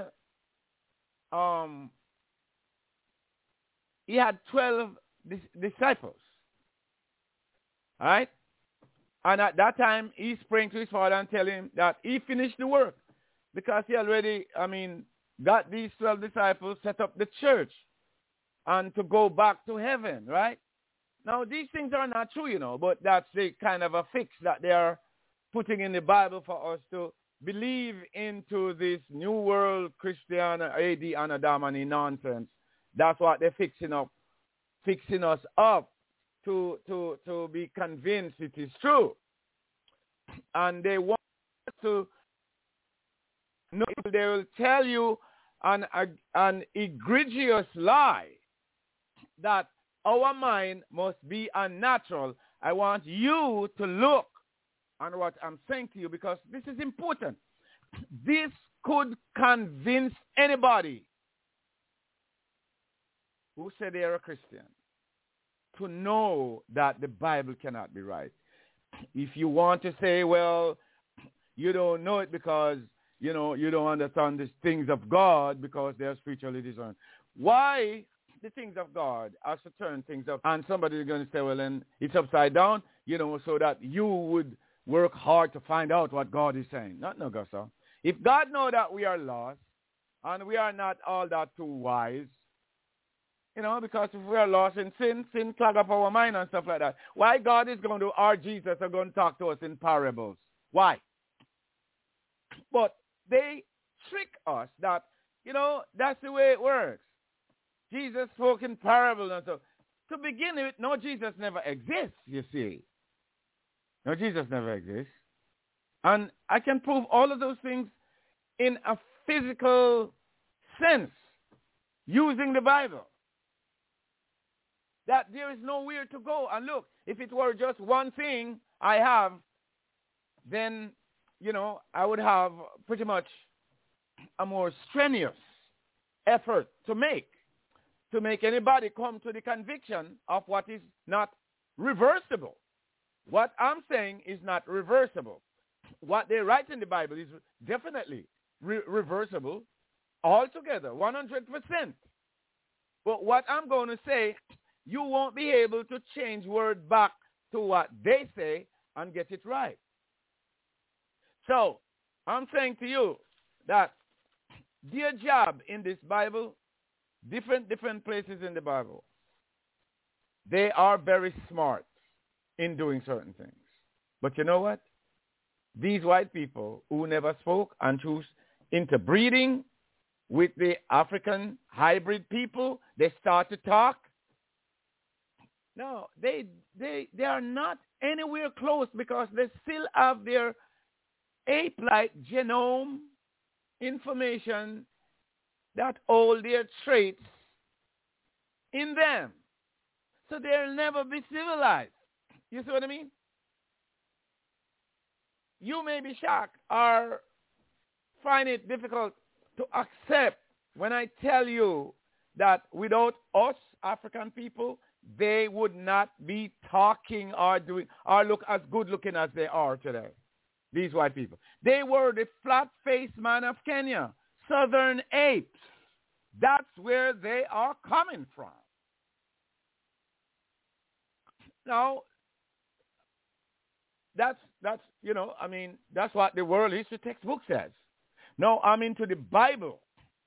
12 disciples, all right? And at that time, he sprang to his father and tell him that he finished the work because he already, got these 12 disciples, set up the church and to go back to heaven, right? Now, these things are not true, but that's the kind of a fix that they are putting in the Bible for us to believe into this new world Christian AD Anno Domini nonsense. That's what they're fixing us up to be convinced it is true. And they want to know, they will tell you an egregious lie that our mind must be unnatural. I want you to look on what I'm saying to you because this is important. This could convince anybody who said they are a Christian to know that the Bible cannot be right. If you want to say, well, you don't know it because, you don't understand the things of God because they are spiritually discerned. Why the things of God has to turn things up? And somebody is going to say, well, then it's upside down, so that you would work hard to find out what God is saying. Not no, God, sir. If God knows that we are lost and we are not all that too wise, because if we are lost in sin clog up our mind and stuff like that. Why God is going to, our Jesus are going to talk to us in parables? Why? But they trick us that, that's the way it works. Jesus spoke in parables and so. To begin with, no, Jesus never exists, you see. No, Jesus never exists. And I can prove all of those things in a physical sense using the Bible. That there is nowhere to go. And look, if it were just one thing I have, then, I would have pretty much a more strenuous effort to make anybody come to the conviction of what is not reversible. What I'm saying is not reversible. What they write in the Bible is definitely reversible altogether, 100%. But what I'm going to say, you won't be able to change word back to what they say and get it right. So, I'm saying to you that their job in this Bible, different places in the Bible, they are very smart in doing certain things. But you know what? These white people who never spoke and choose interbreeding with the African hybrid people, they start to talk. No, they are not anywhere close because they still have their ape-like genome information that hold their traits in them. So they'll never be civilized. You see what I mean? You may be shocked or find it difficult to accept when I tell you that without us, African people, they would not be talking or doing or look as good looking as they are today. These white people. They were the flat-faced man of Kenya, southern apes. That's where they are coming from. Now, that's that's what the world history textbook says. Now, I'm into the Bible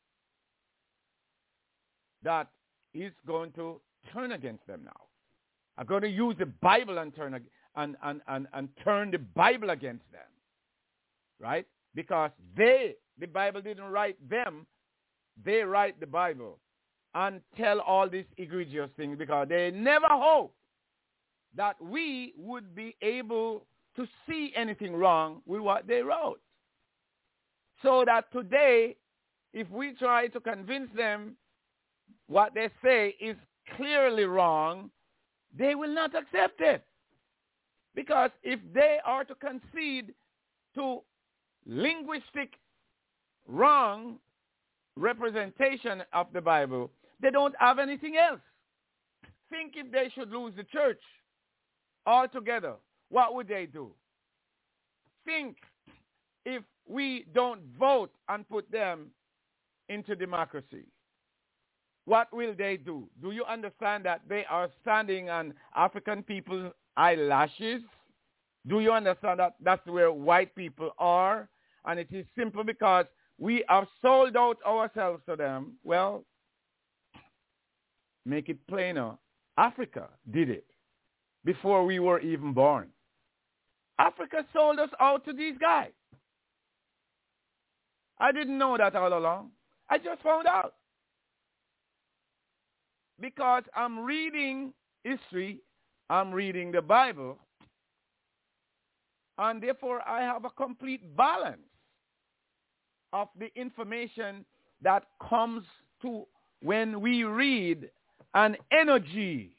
that is going to turn against them now. I'm going to use the Bible and turn the Bible against them, right? Because the Bible didn't write them. They write the Bible and tell all these egregious things because they never hoped that we would be able to see anything wrong with what they wrote. So that today, if we try to convince them what they say is clearly wrong, they will not accept it. Because if they are to concede to linguistic wrong representation of the Bible, they don't have anything else. Think if they should lose the church altogether, what would they do? Think if we don't vote and put them into democracy, what will they do? Do you understand that they are standing on African people's eyelashes? Do you understand that that's where white people are? And it is simply because we have sold out ourselves to them. Well, make it plainer. Africa did it before we were even born. Africa sold us out to these guys. I didn't know that all along. I just found out. Because I'm reading history, I'm reading the Bible, and therefore I have a complete balance of the information that comes to when we read an energy,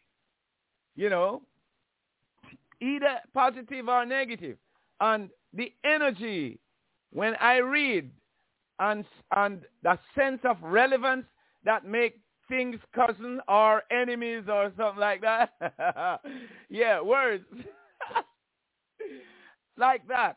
either positive or negative. And the energy, when I read, and the sense of relevance that make things cousin or enemies or something like that. Yeah, words. Like that.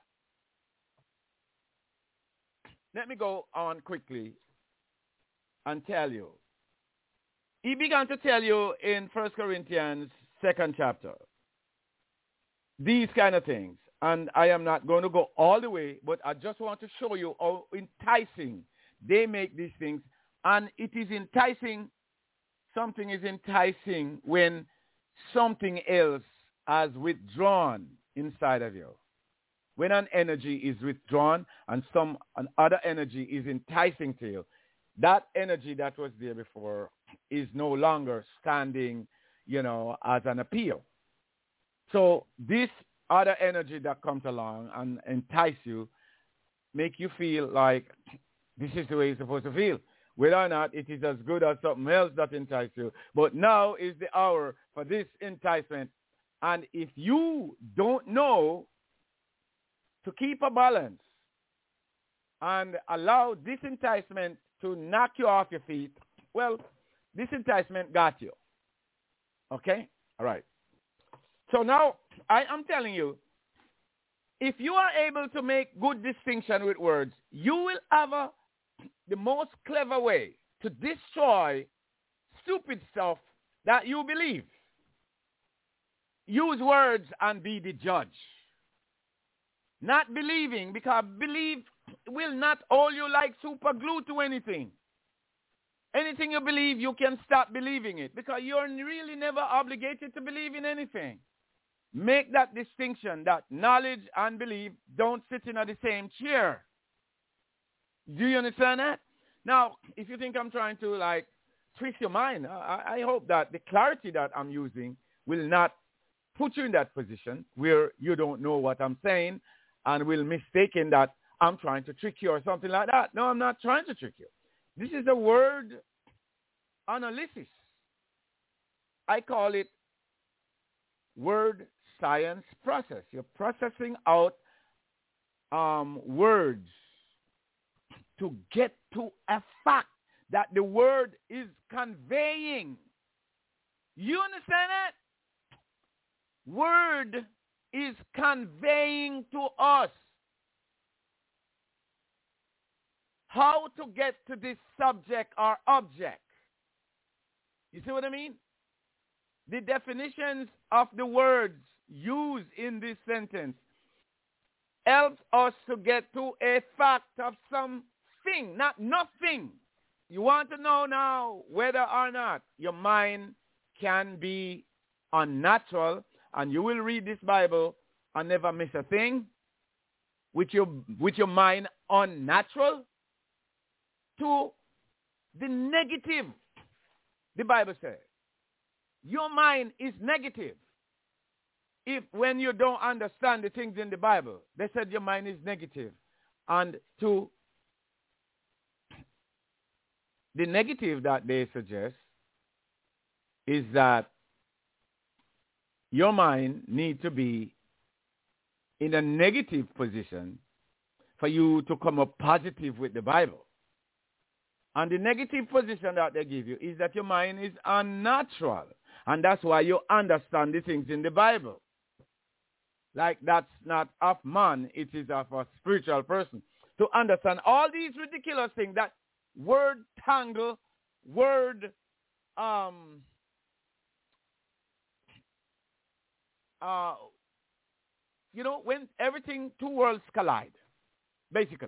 Let me go on quickly and tell you. He began to tell you in 1 Corinthians 2nd chapter these kind of things. And I am not going to go all the way, but I just want to show you how enticing they make these things. And it is enticing, something is enticing when something else has withdrawn inside of you. When an energy is withdrawn and an other energy is enticing to you, that energy that was there before is no longer standing, as an appeal. So this other energy that comes along and entice you, make you feel like this is the way you're supposed to feel. Whether or not it is as good as something else that entices you. But now is the hour for this enticement. And if you don't know to keep a balance and allow this enticement to knock you off your feet, well, this enticement got you. Okay? All right. So now I am telling you, if you are able to make good distinction with words, you will have the most clever way to destroy stupid stuff that you believe. Use words and be the judge. Not believing, because belief will not hold you like super glue to anything. Anything you believe, you can stop believing it because you're really never obligated to believe in anything. Make that distinction that knowledge and belief don't sit in the same chair. Do you understand that? Now, if you think I'm trying to twist your mind, I hope that the clarity that I'm using will not put you in that position where you don't know what I'm saying and will mistaken that I'm trying to trick you or something like that. No, I'm not trying to trick you. This is a word analysis. I call it word science process. You're processing out words to get to a fact that the word is conveying. You understand that? Word is conveying to us how to get to this subject or object. You see what I mean? The definitions of the words used in this sentence helps us to get to a fact of something, not nothing. You want to know now whether or not your mind can be unnatural, and you will read this Bible and never miss a thing with your mind unnatural, to the negative. The Bible says your mind is negative. If when you don't understand the things in the Bible, they said your mind is negative. And to the negative that they suggest is that your mind needs to be in a negative position for you to come up positive with the Bible. And the negative position that they give you is that your mind is unnatural. And that's why you understand the things in the Bible. Like that's not of man, it is of a spiritual person. To understand all these ridiculous things, that word tangle, word when two worlds collide, basically.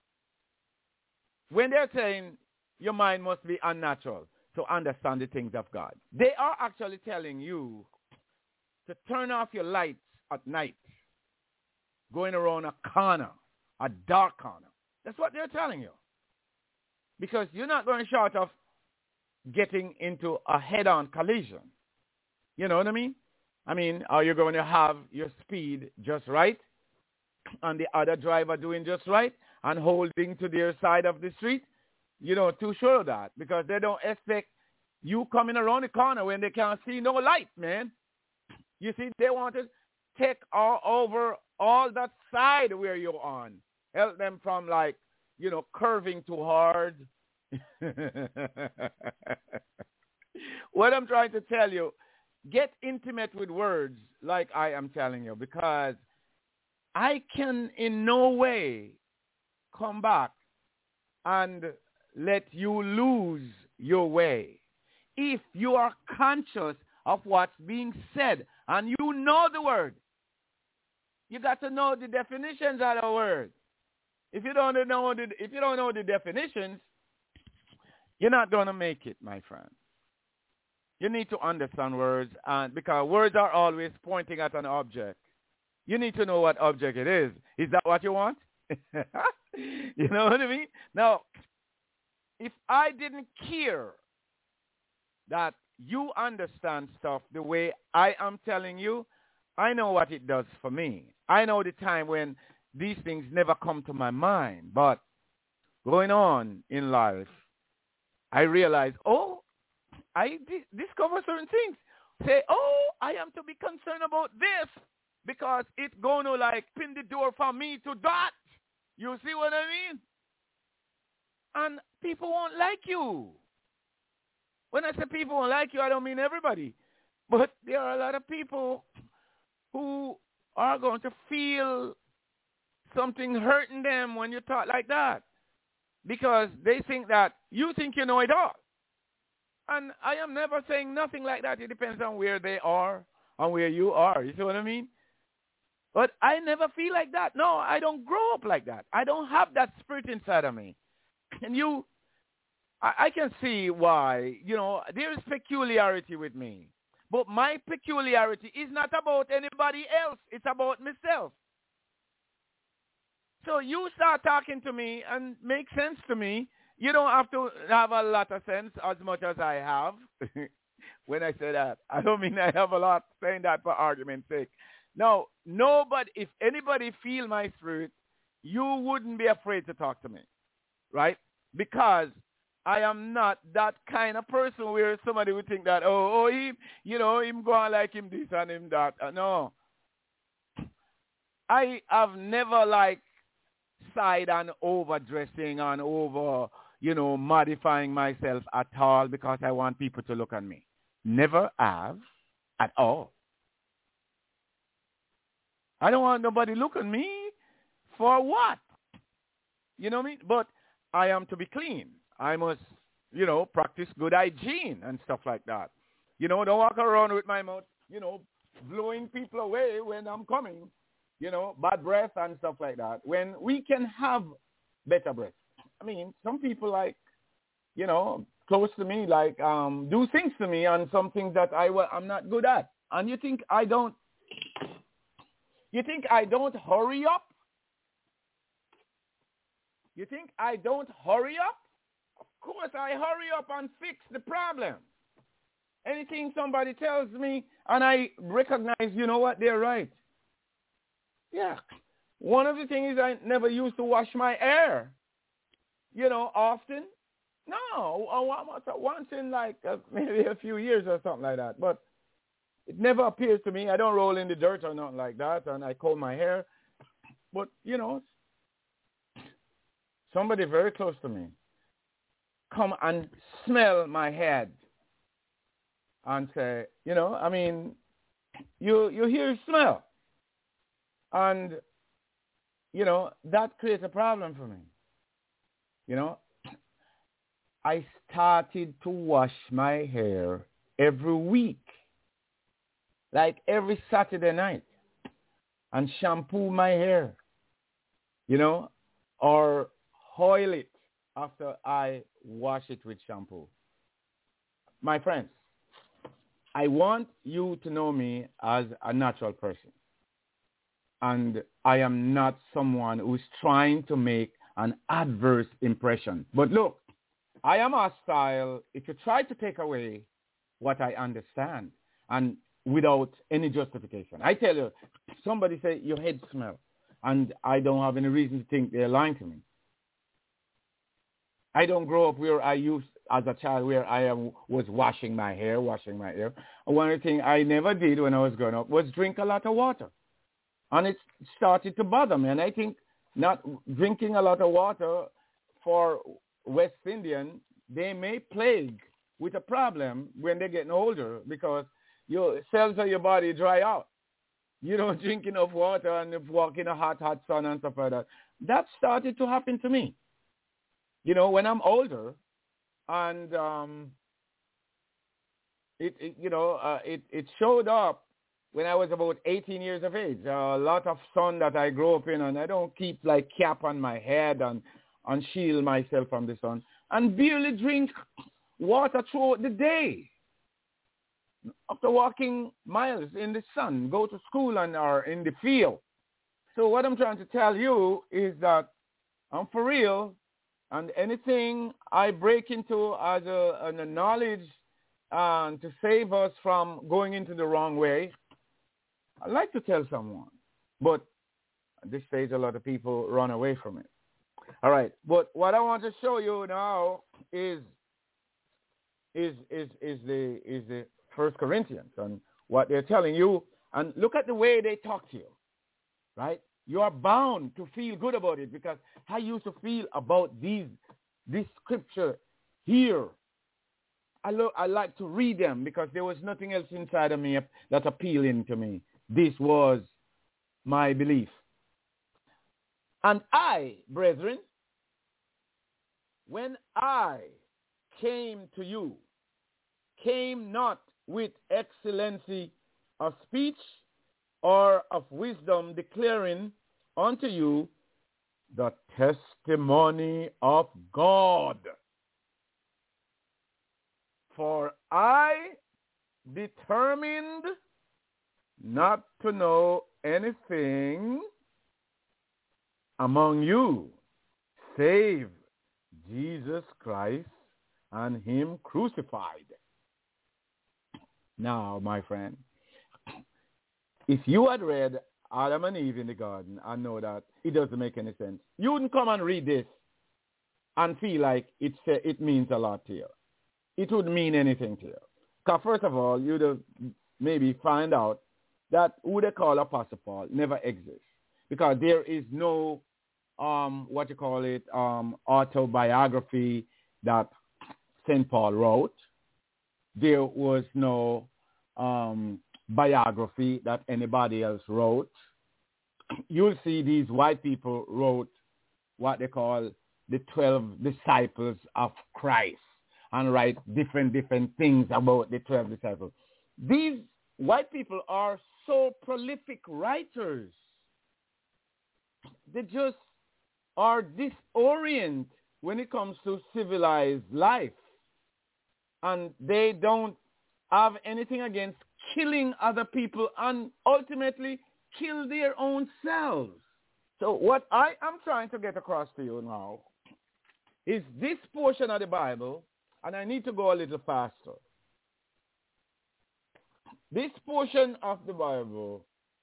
When they're saying your mind must be unnatural to understand the things of God, they are actually telling you to turn off your lights at night, going around a corner, a dark corner. That's what they're telling you. Because you're not going short of getting into a head-on collision. You know what I mean? Are you going to have your speed just right and the other driver doing just right and holding to their side of the street? You're not too sure of that because they don't expect you coming around the corner when they can't see no light, man. You see, they want to take over all that side where you're on. Help them from curving too hard. What I'm trying to tell you, get intimate with words like I am telling you, because I can in no way come back and let you lose your way. If you are conscious of what's being said and you know the word, you got to know the definitions of the word. If you don't know the definitions, you're not going to make it, my friend. You need to understand words, and because words are always pointing at an object. You need to know what object it is. Is that what you want? You know what I mean? Now, if I didn't care that you understand stuff the way I am telling you, I know what it does for me. I know the time when these things never come to my mind. But going on in life, I realize, I discover certain things. Say, I am to be concerned about this because it's going to pin the door for me to that. You see what I mean? And people won't like you. When I say people won't like you, I don't mean everybody. But there are a lot of people who are going to feel something hurting them when you talk like that. Because they think that you think you know it all. And I am never saying nothing like that. It depends on where they are and where you are. You see what I mean? But I never feel like that. No, I don't grow up like that. I don't have that spirit inside of me. And I can see why, there is peculiarity with me. But my peculiarity is not about anybody else. It's about myself. So you start talking to me and make sense to me. You don't have to have a lot of sense as much as I have. When I say that, I don't mean I have a lot saying that for argument's sake. No, if anybody feel my spirit, you wouldn't be afraid to talk to me, right? Because I am not that kind of person where somebody would think that, him going like him this and him that. No. I have never side and overdressing and over, modifying myself at all because I want people to look at me. Never have at all. I don't want nobody look at me for what? You know what I mean? But I am to be clean. I must, practice good hygiene and stuff like that. Don't walk around with my mouth, blowing people away when I'm coming, bad breath and stuff like that. When we can have better breath. Some people close to me, do things to me on some things that I'm not good at. And you think I don't hurry up? You think I don't hurry up? Of course I hurry up and fix the problem. Anything somebody tells me and I recognize, they're right. Yeah. One of the things is I never used to wash my hair, often. No, once in maybe a few years or something like that. But it never appears to me. I don't roll in the dirt or nothing like that, and I comb my hair. But, somebody very close to me come and smell my head and say, you hear smell. And, that creates a problem for me. I started to wash my hair every week, like every Saturday night. and shampoo my hair, or oil it after I wash it with shampoo. My friends, I want you to know me as a natural person. And I am not someone who's trying to make an adverse impression. But look, I am hostile if you try to take away what I understand and without any justification. I tell you, somebody say your head smells, and I don't have any reason to think they're lying to me. I don't grow up where I used as a child where was washing my hair. One of the things I never did when I was growing up was drink a lot of water. And it started to bother me. And I think not drinking a lot of water for West Indian, they may plague with a problem when they're getting older because your cells of your body dry out. You don't drink enough water and you walk in a hot sun and stuff like that. That started to happen to me. When I'm older, and it showed up when I was about 18 years of age. A lot of sun that I grew up in, and I don't keep like cap on my head and shield myself from the sun, and barely drink water throughout the day. After walking miles in the sun, go to school or in the field. So what I'm trying to tell you is that I'm for real. And anything I break into as a knowledge to save us from going into the wrong way, I'd like to tell someone. But at this stage, a lot of people run away from it. All right. But what I want to show you now is the 1 Corinthians and what they're telling you. And look at the way they talk to you, right? You are bound to feel good about it because I used to feel about this scripture here. I like to read them because there was nothing else inside of me that appealing to me. This was my belief. And I, brethren, when I came to you, came not with excellency of speech or of wisdom, declaring unto you the testimony of God. For I determined not to know anything among you save Jesus Christ and him crucified. Now, my friend, if you had read Adam and Eve in the garden and know that it doesn't make any sense, you wouldn't come and read this and feel like it means a lot to you. It wouldn't mean anything to you. Because first of all, you'd have maybe find out that who they call Apostle Paul never exists. Because there is no, autobiography that St. Paul wrote. There was no biography that anybody else wrote. You'll see these white people wrote what they call the 12 disciples of Christ and write different things about the 12 disciples. These white people are so prolific writers. They just are disoriented when it comes to civilized life. And they don't have anything against killing other people and ultimately kill their own selves. So what I am trying to get across to you now is this portion of the Bible, and I need to go a little faster. This portion of the Bible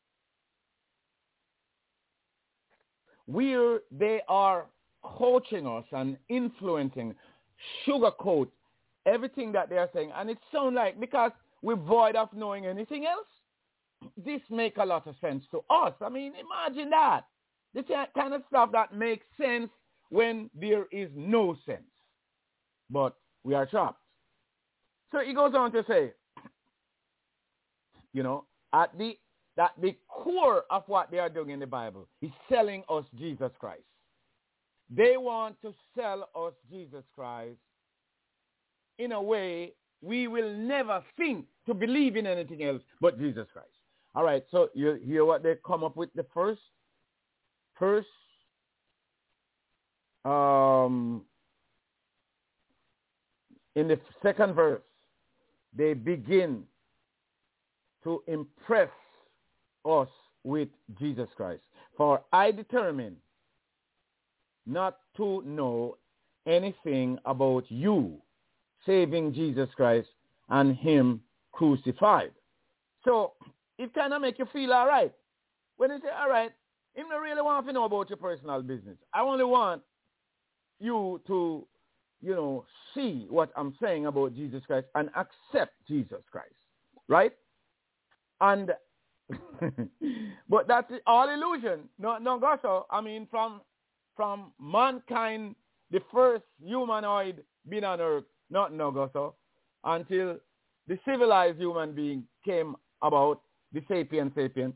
where they are coaching us and influencing, sugarcoat everything that they are saying. And it sounds like, because we're void of knowing anything else, this makes a lot of sense to us. I mean, imagine that. This kind of stuff that makes sense when there is no sense. But we are trapped. So he goes on to say, at the core of what they are doing in the Bible is selling us Jesus Christ. They want to sell us Jesus Christ in a way we will never think to believe in anything else but Jesus Christ. All right, so you hear what they come up with the first, in the second verse, they begin to impress us with Jesus Christ. For I determined not to know anything about you, saving Jesus Christ and him crucified. So it kind of make you feel all right. When you say, all right, I don't really want to know about your personal business. I only want you to, see what I'm saying about Jesus Christ and accept Jesus Christ, right? And, but that's all illusion. No, so. I mean, from mankind, the first humanoid being on earth, not no so, until the civilized human being came about, the sapien,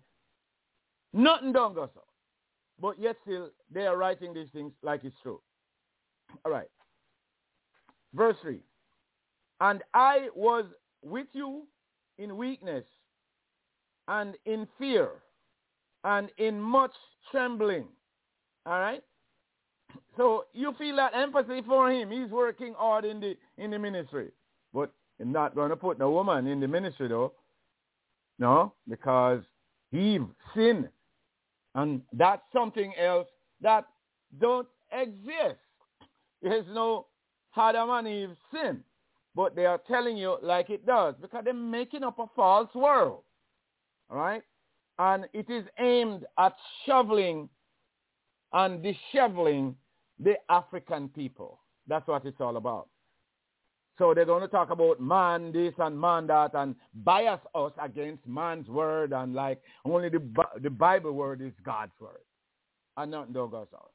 nothing done go so. But yet still, they are writing these things like it's true. All right. Verse 3. And I was with you in weakness and in fear and in much trembling. All right? So you feel that empathy for him. He's working hard in the ministry. But I'm not going to put no woman in the ministry though. No, because Eve sinned. And that's something else that don't exist. There's no Adam and Eve sin. But they are telling you like it does because they're making up a false world. All right? And it is aimed at shoveling and disheveling the African people. That's what it's all about. So they're going to talk about man this and man that and bias us against man's word and like only the Bible word is God's word and not God's word.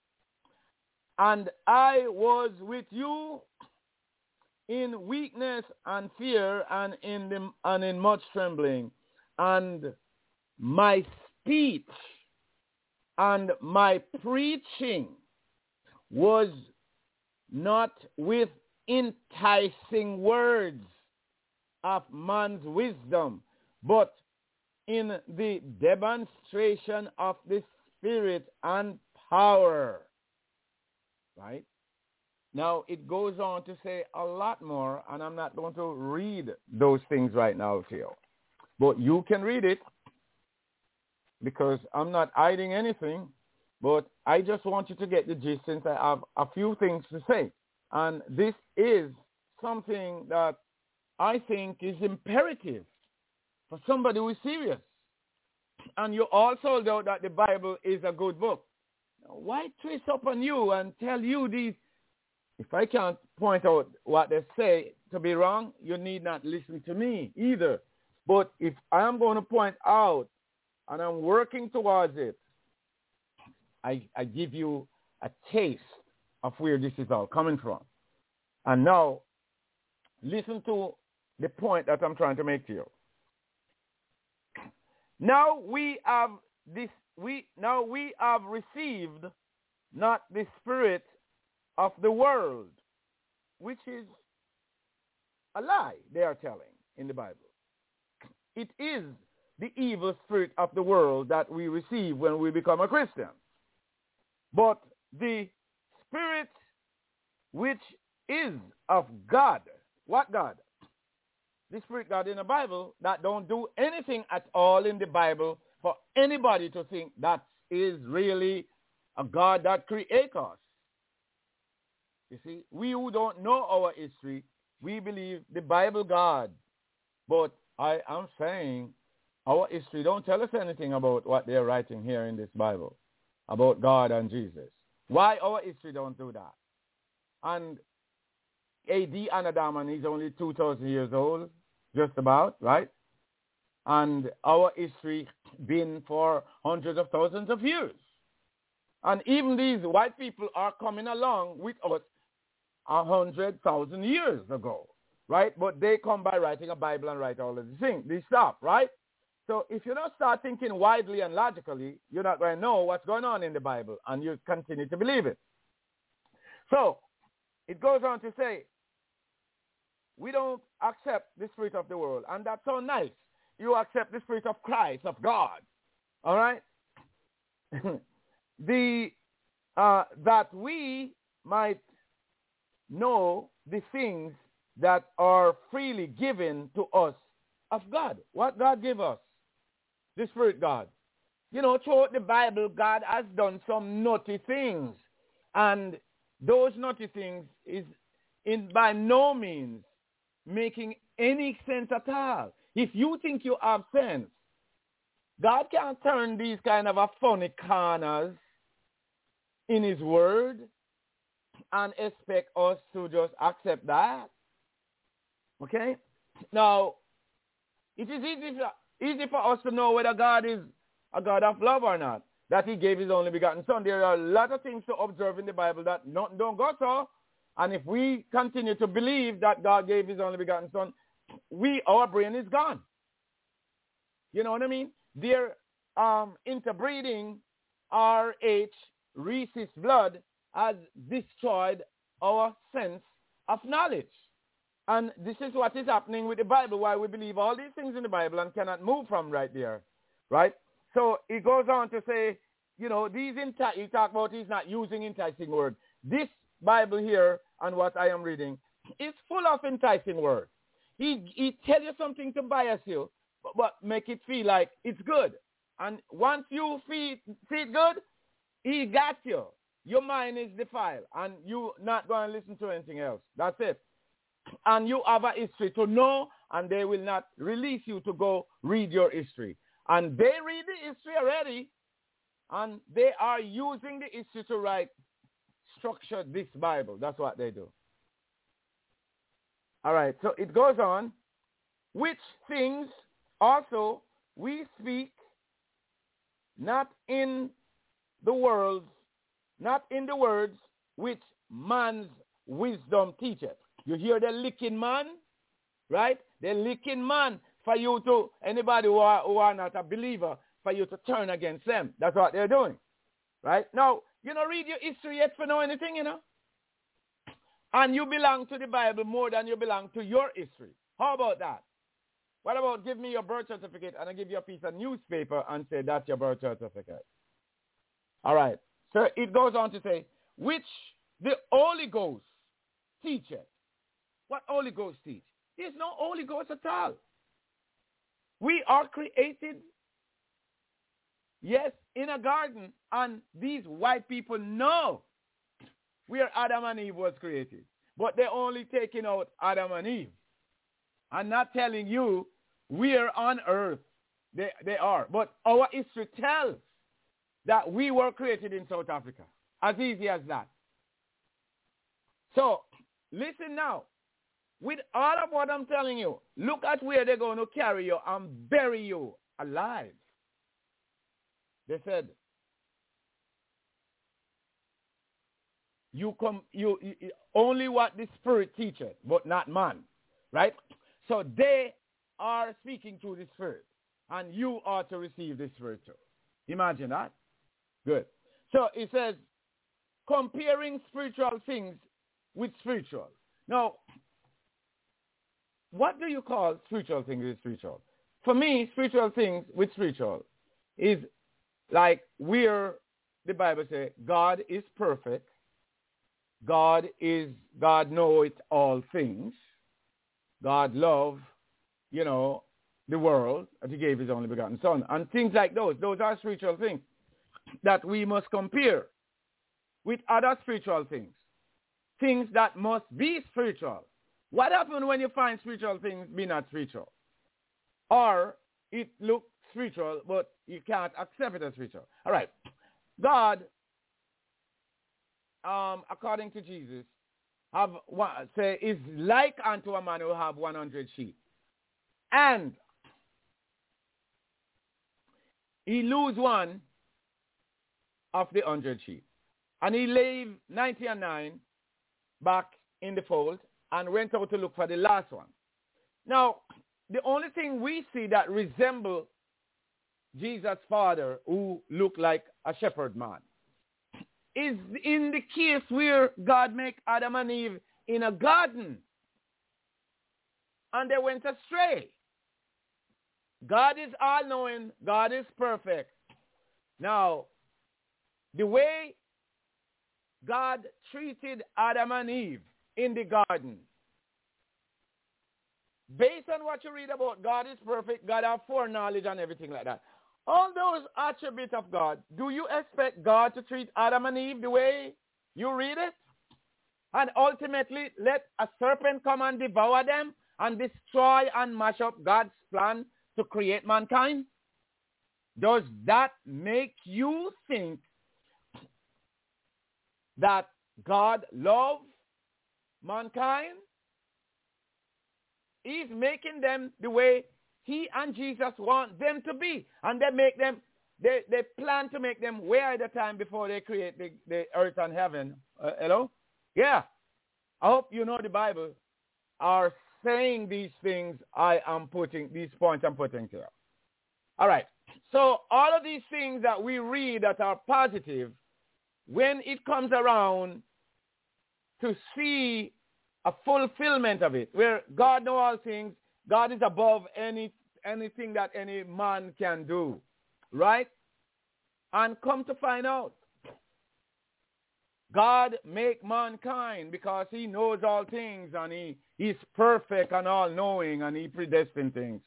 And I was with you in weakness and fear and in much trembling, and my speech and my preaching was not with enticing words of man's wisdom, but in the demonstration of the Spirit and power. Right? Now, it goes on to say a lot more, and I'm not going to read those things right now to you. But you can read it, because I'm not hiding anything, but I just want you to get the gist since I have a few things to say. And this is something that I think is imperative for somebody who is serious. And you also know that the Bible is a good book. Now, why twist up on you and tell you these? If I can't point out what they say to be wrong, you need not listen to me either. But if I am going to point out and I'm working towards it, I give you a taste of where this is all coming from. And now, listen to the point that I'm trying to make to you. Now we have received not the spirit of the world, which is a lie they are telling in the Bible. It is the evil spirit of the world that we receive when we become a Christian. But the Spirit which is of God. What God? The Spirit God in the Bible that don't do anything at all in the Bible for anybody to think that is really a God that creates us. You see, we who don't know our history, we believe the Bible God. But I am saying our history don't tell us anything about what they're writing here in this Bible, about God and Jesus. Why our history don't do that? And A.D. Anadaman is only 2,000 years old, just about, right? And our history been for hundreds of thousands of years. And even these white people are coming along with us 100,000 years ago, right? But they come by writing a Bible and write all of these things, this stuff, right? So if you don't start thinking widely and logically, you're not going to know what's going on in the Bible, and you continue to believe it. So it goes on to say, we don't accept the spirit of the world, and that's so nice. you accept the Spirit of Christ, of God. All right? That we might know the things that are freely given to us of God. What God gave us? The Spirit God. You know, throughout the Bible, God has done some naughty things. And those naughty things is by no means making any sense at all. If you think you have sense, God can't turn these kind of a funny corners in his word and expect us to just accept that. Okay? Now, it is easy for us to know whether God is a God of love or not, that he gave his only begotten son. There are a lot of things to observe in the Bible that don't go so. And if we continue to believe that God gave his only begotten son, our brain is gone. You know what I mean? Their interbreeding RH rhesus blood has destroyed our sense of knowledge. And this is what is happening with the Bible, why we believe all these things in the Bible and cannot move from right there, right? So it goes on to say, you know, he talk about he's not using enticing word. This Bible here and what I am reading is full of enticing words. He tell you something to bias you, but make it feel like it's good. And once you feel good, he got you. Your mind is defiled, and you're not going to listen to anything else. That's it. And you have a history to know, and they will not release you to go read your history. And they read the history already, and they are using the history to structure this Bible. That's what they do. All right, so it goes on. Which things also we speak, not in the words which man's wisdom teacheth. You hear the licking man, right? The licking man for you to, anybody who are not a believer, for you to turn against them. That's what they're doing, right? Now, you know, read your history yet for know anything, you know? And you belong to the Bible more than you belong to your history. How about that? What about give me your birth certificate and I give you a piece of newspaper and say that's your birth certificate? All right. So it goes on to say, which the Holy Ghost teacheth. What Holy Ghost teach? There's no Holy Ghost at all. We are created, yes, in a garden, and these white people know where Adam and Eve was created. But they're only taking out Adam and Eve and not telling you where on earth they are. But our history tells that we were created in South Africa. As easy as that. So, listen now. With all of what I'm telling you, look at where they're going to carry you and bury you alive. They said, you only what the Spirit teacheth, but not man. Right? So they are speaking through the Spirit. And you are to receive the Spirit too. Imagine that. Good. So it says, comparing spiritual things with spiritual. Now, what do you call spiritual things with spiritual? For me, spiritual things with spiritual is like where the Bible says God is perfect. God knoweth all things. God loved, the world, and he gave his only begotten son. And things like those. Those are spiritual things that we must compare with other spiritual things. Things that must be spiritual. What happens when you find spiritual things be not spiritual? Or it looks spiritual, but you can't accept it as spiritual. All right. God, according to Jesus, is like unto a man who have 100 sheep. And he lose one of the 100 sheep. And he leave 99 back in the fold and went out to look for the last one. Now, the only thing we see that resemble Jesus' father, who looked like a shepherd man, is in the case where God make Adam and Eve in a garden. And they went astray. God is all-knowing. God is perfect. Now, the way God treated Adam and Eve in the garden, based on what you read about God is perfect, God has foreknowledge and everything like that. All those attributes of God, do you expect God to treat Adam and Eve the way you read it? And ultimately let a serpent come and devour them and destroy and mash up God's plan to create mankind? Does that make you think that God loves mankind? He's making them the way he and Jesus want them to be. And they plan to make them way at a time before they create the earth and heaven. Hello? Yeah. I hope you know the Bible are saying these things these points I'm putting here. All right. So all of these things that we read that are positive, when it comes around to see a fulfillment of it, where God knows all things, God is above anything that any man can do, right? And come to find out, God make mankind because he knows all things and he is perfect and all-knowing and he predestined things.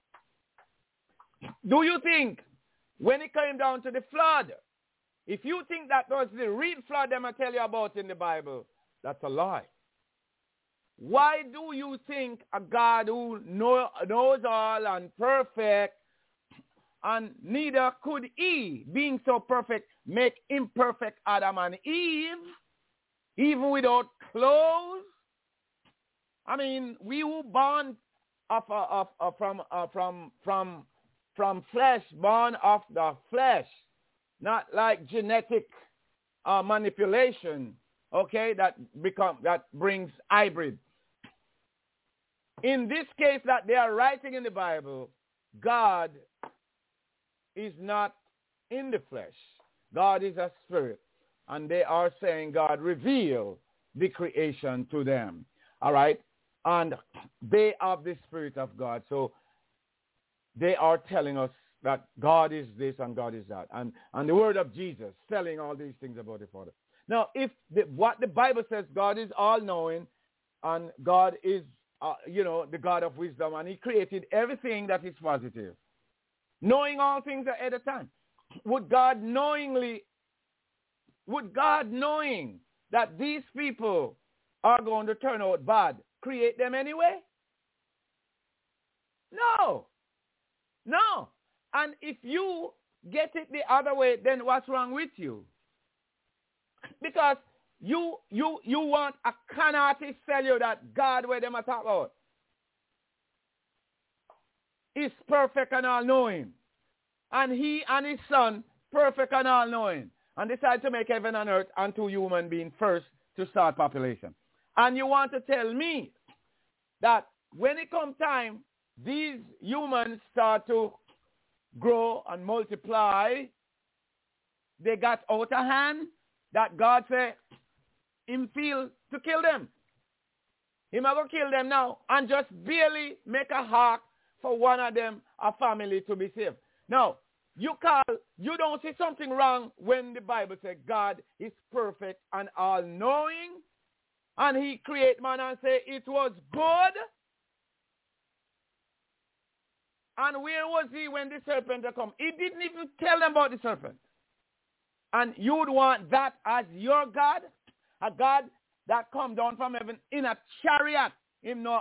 Do you think when it came down to the flood, if you think that was the real flood them I tell you about in the Bible, that's a lie. Why do you think a God who knows all and perfect, and neither could he, being so perfect, make imperfect Adam and Eve, even without clothes? I mean, we were born from flesh, born of the flesh, not like genetic manipulation, okay, that brings hybrid. In this case that they are writing in the Bible, God is not in the flesh. God is a spirit. And they are saying God revealed the creation to them. All right? And they have the Spirit of God. So they are telling us that God is this and God is that. And the word of Jesus telling all these things about the Father. Now, if what the Bible says, God is all-knowing and God is, the God of wisdom, and he created everything that is positive, knowing all things ahead of time, would God knowing that these people are going to turn out bad, create them anyway? No. And if you get it the other way, then what's wrong with you? Because you want a con artist tell you that God, where them are talking about, is perfect and all-knowing. And he and his son, perfect and all-knowing. And decide to make heaven and earth and 2 human beings first to start population. And you want to tell me that when it comes time, these humans start to grow and multiply, they got out of hand, that God said, him feel to kill them. Him going to kill them now and just barely make a ark for one of them, a family, to be saved. Now, you don't see something wrong when the Bible says God is perfect and all-knowing, and he create man and say it was good. And where was he when the serpent had come? He didn't even tell them about the serpent. And you would want that as your God? A God that come down from heaven in a chariot. Him no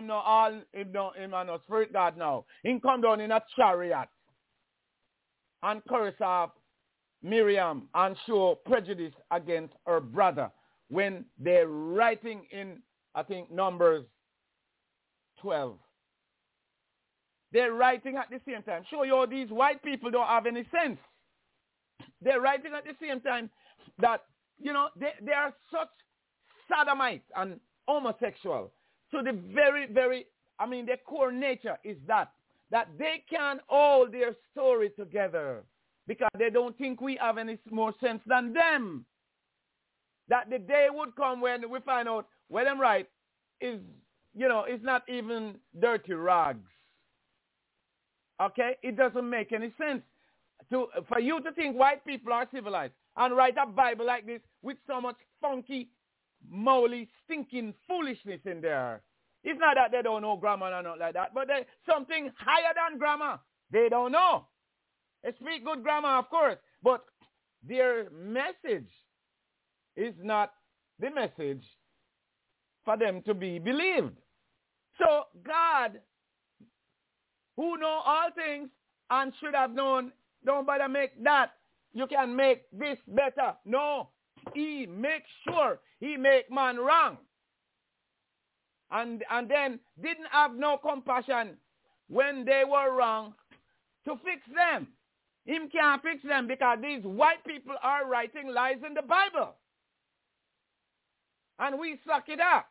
spirit God now. Him come down in a chariot and curse off Miriam and show prejudice against her brother when they're writing in, I think, Numbers 12. They're writing at the same time. Show you all these white people don't have any sense. They're writing at the same time that, they are such sodomites and homosexual. So the very, very, their core nature is that they can't hold their story together because they don't think we have any more sense than them. That the day would come when we find out where them right is, it's not even dirty rags. Okay? It doesn't make any sense for you to think white people are civilized and write a Bible like this with so much funky, moly, stinking foolishness in there. It's not that they don't know grammar or not like that, but there's something higher than grammar. They don't know. They speak good grammar, of course, but their message is not the message for them to be believed. So God, who know all things and should have known, don't bother make that. You can make this better. No, he makes sure he make man wrong. And then didn't have no compassion when they were wrong to fix them. Him can't fix them because these white people are writing lies in the Bible. And we suck it up.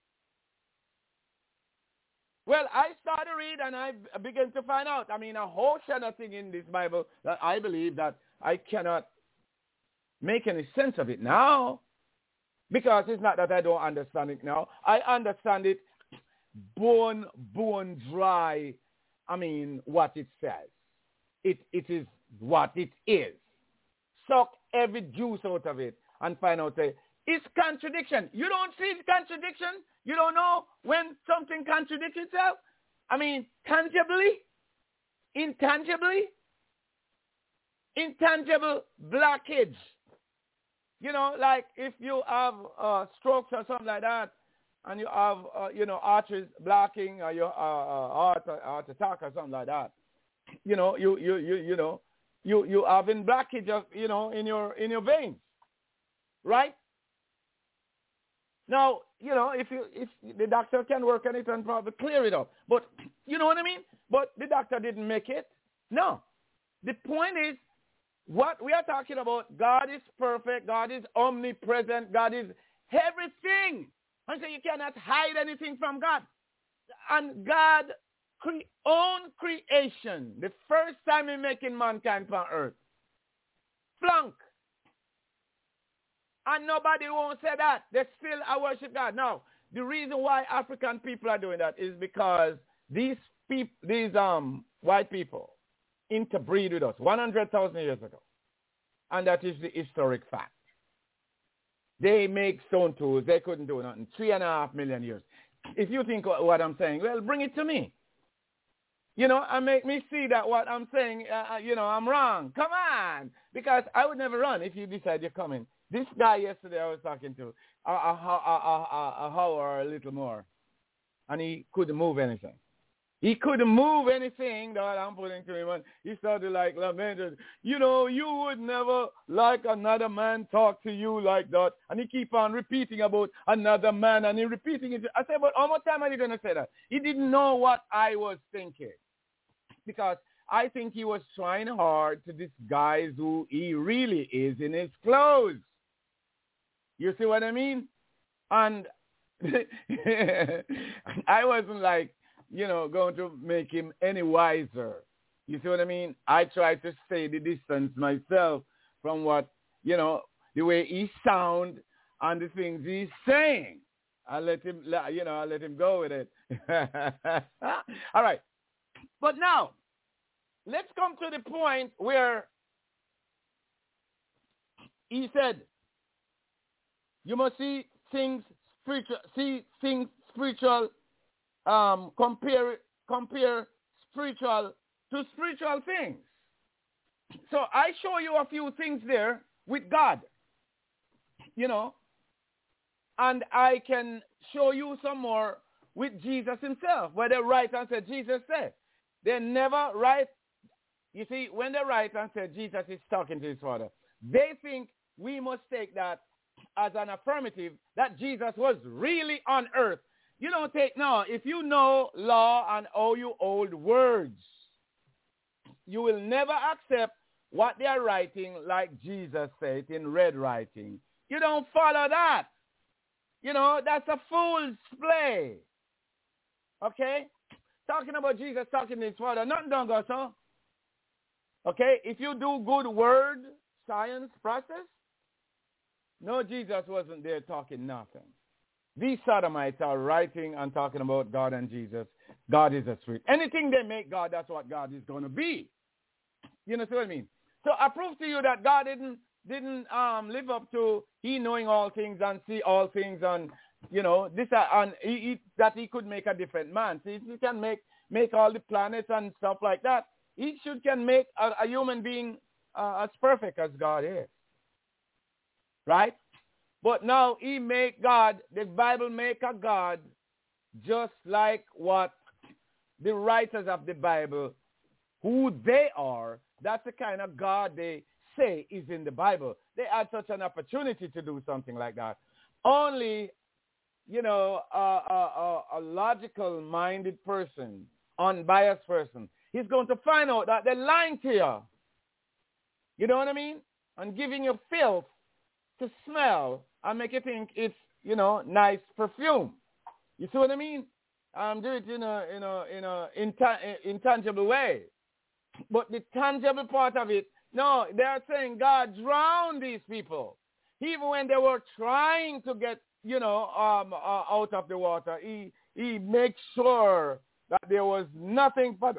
Well, I started to read and I began to find out. I mean, a whole shit of thing in this Bible that I believe that I cannot make any sense of it now. Because it's not that I don't understand it now. I understand it bone dry. I mean, what it says. It is what it is. Suck every juice out of it and find out it's contradiction. You don't see the contradiction. You don't know when something contradicts itself. I mean, tangibly, intangibly, intangible blockage. You know, like if you have strokes or something like that, and you have, arteries blocking or your heart attack or something like that. You know, you having blockage of, in your veins, right? Now, if the doctor can work on it and probably clear it up, but you know what I mean? But the doctor didn't make it. No, the point is, what we are talking about, God is perfect, God is omnipresent, God is everything. And so you cannot hide anything from God. And God own creation, the first time He making mankind on earth, flunk. And nobody won't say that. They still worship God. Now, the reason why African people are doing that is because these white people interbreed with us 100,000 years ago. And that is the historic fact. They make stone tools. They couldn't do nothing. 3.5 million years. If you think what I'm saying, well, bring it to me. And make me see that what I'm saying, I'm wrong. Come on. Because I would never run if you decide you're coming. This guy yesterday I was talking to, a hour or a little more, and he couldn't move anything. He couldn't move anything that I'm putting to him, and he started like lamenting, you would never like another man talk to you like that. And he keep on repeating about another man, and he repeating it. I said, but how much time are you going to say that? He didn't know what I was thinking, because I think he was trying hard to disguise who he really is in his clothes. You see what I mean? And I wasn't like, going to make him any wiser. You see what I mean? I tried to stay the distance myself from what, the way he sound and the things he's saying. I let him go with it. All right. But now, let's come to the point where he said, you must see things spiritual, compare spiritual to spiritual things. So I show you a few things there with God, and I can show you some more with Jesus himself, where they write and say, Jesus said. They never write, you see, when they write and say Jesus is talking to his Father, they think we must take that as an affirmative that Jesus was really on earth. You don't take, no, if you know law and how you hold words, you will never accept what they are writing like Jesus said in red writing. You don't follow that. That's a fool's play. Okay? Talking about Jesus talking to his Father, nothing don't go so. Okay? If you do good word science process, no, Jesus wasn't there talking nothing. these sodomites are writing and talking about God and Jesus. God is a spirit. Anything they make God, that's what God is going to be. You know what I mean? So I prove to you that God didn't live up to he knowing all things and see all things, and you know this and that he could make a different man. See, he can make all the planets and stuff like that. He can make a human being as perfect as God is, right? But now he make God, the Bible make a God just like what the writers of the Bible, who they are. That's the kind of God they say is in the Bible. They had such an opportunity to do something like that. Only, you know, a logical-minded person, unbiased person, he's going to find out that they're lying to you. You know what I mean? And giving you filth to smell and make you think it's, you know, nice perfume. You see what I mean? Do it in a intangible way. But the tangible part of it, no, they are saying God drowned these people. Even when they were trying to get, you know, out of the water, he makes sure that there was nothing to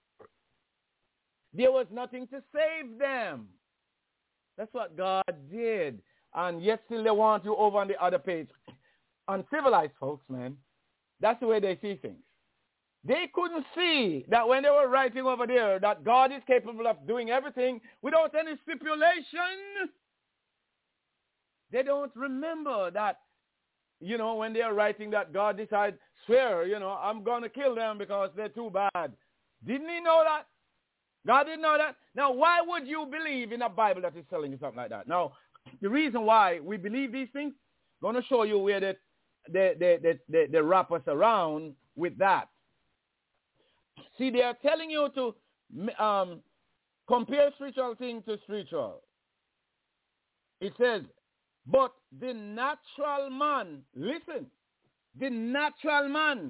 save them. That's what God did. And yet still they want you over on the other page. Uncivilized folks, man, that's the way they see things. They couldn't see that when they were writing over there that God is capable of doing everything without any stipulation. They don't remember that, you know, when they are writing that God decides, swear, you know, I'm going to kill them because they're too bad. Didn't he know that? God didn't know that? Now, why would you believe in a Bible that is telling you something like that? Now, the reason why we believe these things, I'm going to show you where they wrap us around with that. See, they are telling you to compare spiritual thing to spiritual. It says, but the natural man, listen, the natural man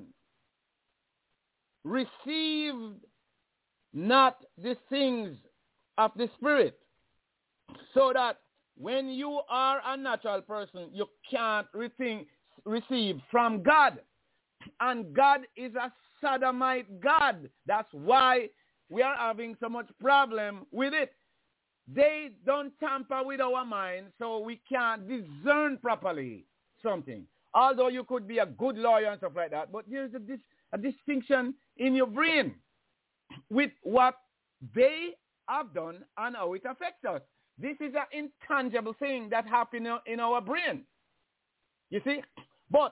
received not the things of the spirit, so that when you are a natural person, you can't receive from God. And God is a sodomite God. That's why we are having so much problem with it. They don't tamper with our mind, so we can't discern properly something. Although you could be a good lawyer and stuff like that, but there's a distinction in your brain with what they have done and how it affects us. This is an intangible thing that happens in our brain. You see? But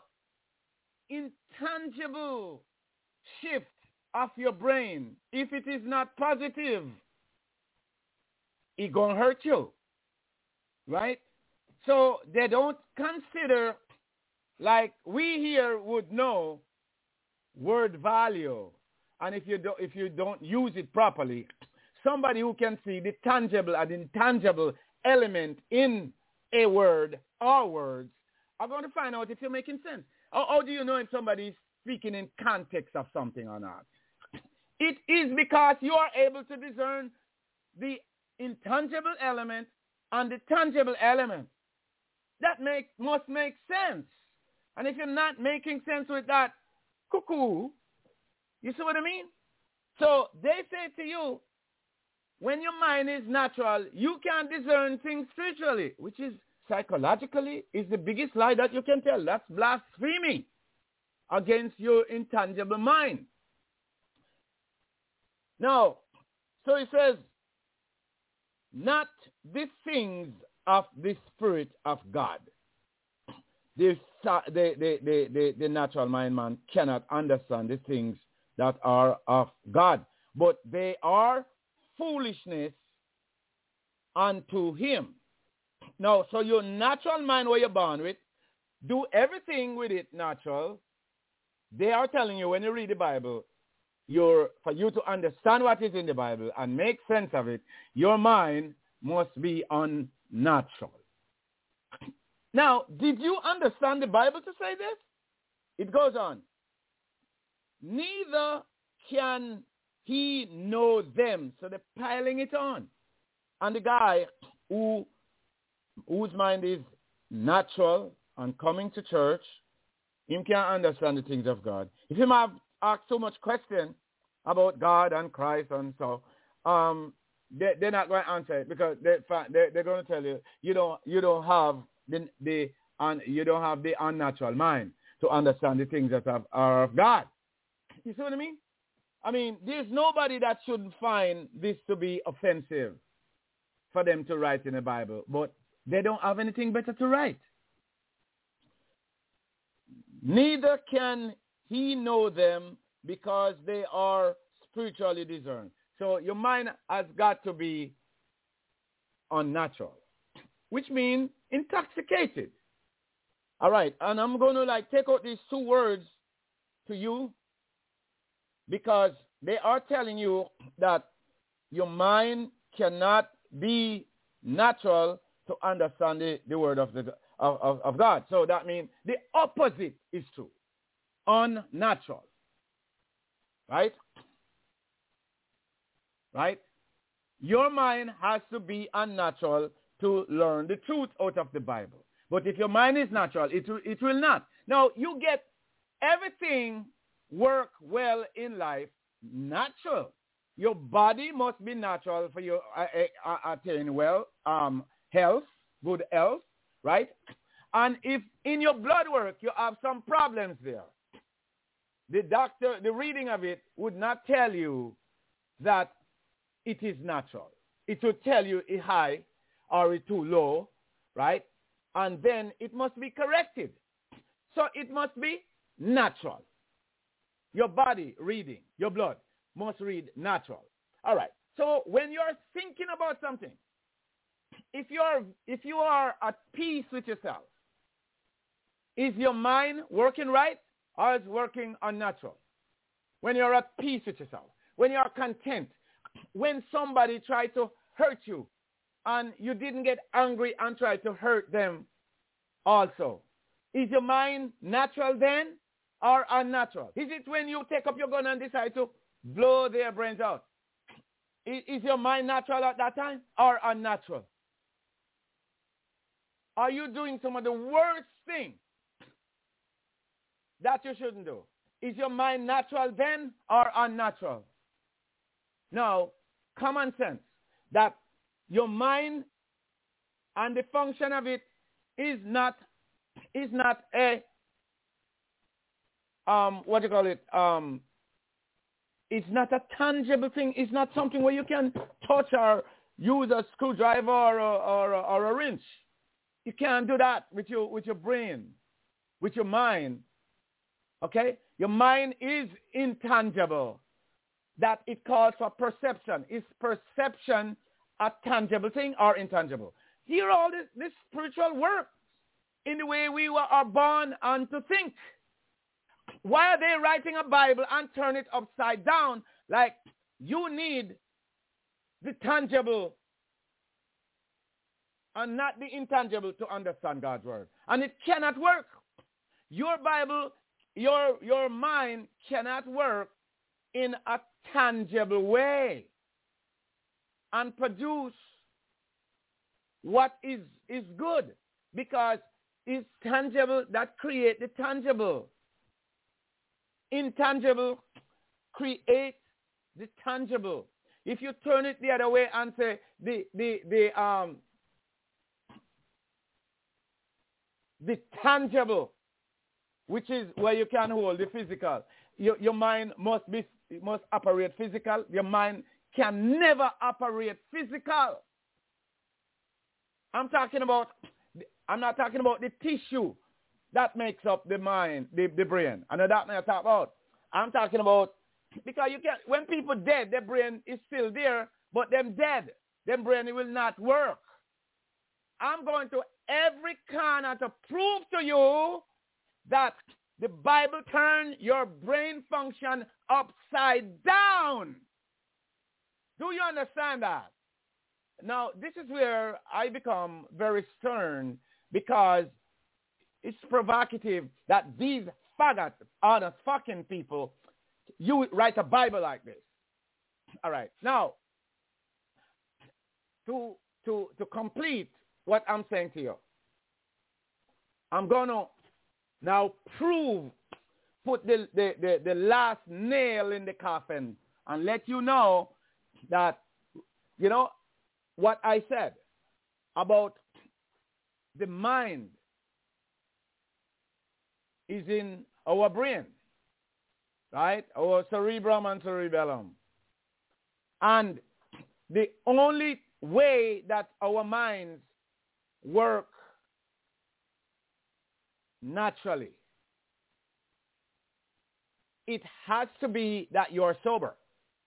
intangible shift of your brain, if it is not positive, it's going to hurt you. Right? So they don't consider, like we here would know, word value. And if you don't use it properly, somebody who can see the tangible and intangible element in a word or words are going to find out if you're making sense. How do you know if somebody is speaking in context of something or not? It is because you are able to discern the intangible element and the tangible element. That must make sense. And if you're not making sense with that, cuckoo, you see what I mean? So they say to you, when your mind is natural, you can discern things spiritually, which is psychologically is the biggest lie that you can tell. That's blasphemy against your intangible mind. Now, so it says, not the things of the Spirit of God. The natural mind man cannot understand the things that are of God, but they are foolishness unto him. Now, so your natural mind, where you're born with, do everything with it natural. They are telling you when you read the Bible, for you to understand what is in the Bible and make sense of it, your mind must be unnatural. Now, did you understand the Bible to say this? It goes on. Neither can he know them. So they're piling it on. And the guy whose mind is natural and coming to church Him can't understand the things of God. If him have asked so much question about God and Christ and so, they're not going to answer it because they're going to tell you you don't have the unnatural mind to understand the things that are of God. You see what I mean? I mean, there's nobody that should find this to be offensive for them to write in the Bible, but they don't have anything better to write. Neither can he know them because they are spiritually discerned. So your mind has got to be unnatural, which means intoxicated. All right, and I'm going to take out these two words to you because they are telling you that your mind cannot be natural to understand the word of God. So that means the opposite is true. Unnatural. Right? Right? Your mind has to be unnatural to learn the truth out of the Bible. But if your mind is natural, it will not. Now, you get everything work well in life natural. Your body must be natural for you attain health, good health, right? And if in your blood work you have some problems there, the doctor, the reading of it would not tell you that it is natural. It will tell you it's high or it's too low, right? And then it must be corrected. So it must be natural. Your body reading, your blood must read natural. All right. So when you're thinking about something, if you are at peace with yourself, is your mind working right or is it working unnatural? When you're at peace with yourself, when you're content, when somebody tried to hurt you and you didn't get angry and try to hurt them also, is your mind natural then or unnatural? Is it when you take up your gun and decide to blow their brains out? Is your mind natural at that time or unnatural? Are you doing some of the worst things that you shouldn't do? Is your mind natural then or unnatural? Now, common sense that your mind and the function of it is not a what do you call it? It's not a tangible thing. It's not something where you can touch or use a screwdriver or a wrench. You can't do that with your brain, with your mind. Okay? Your mind is intangible. That it calls for perception. Is perception a tangible thing or intangible? Here all this spiritual work in the way we are born and to think. Why are they writing a Bible and turn it upside down? Like you need the tangible and not the intangible to understand God's word. And it cannot work. Your Bible, your mind cannot work in a tangible way and produce what is good, because it's tangible that create the tangible. Intangible create the tangible. If you turn it the other way and say the tangible, which is where you can hold the physical, your mind must operate physical. Your mind can never operate physical. I'm not talking about the tissue that makes up the mind, the brain. I know that I talk about. I'm talking about, because you can't, when people dead, their brain is still there, but them dead, them brain will not work. I'm going to every corner to prove to you that the Bible turns your brain function upside down. Do you understand that? Now, this is where I become very stern, because it's provocative that these faggots, honest fucking people, you write a Bible like this. All right. Now, to complete what I'm saying to you, I'm going to now put the last nail in the coffin and let you know that, you know, what I said about the mind is in our brain, right? Our cerebrum and cerebellum. And the only way that our minds work naturally, it has to be that you're sober.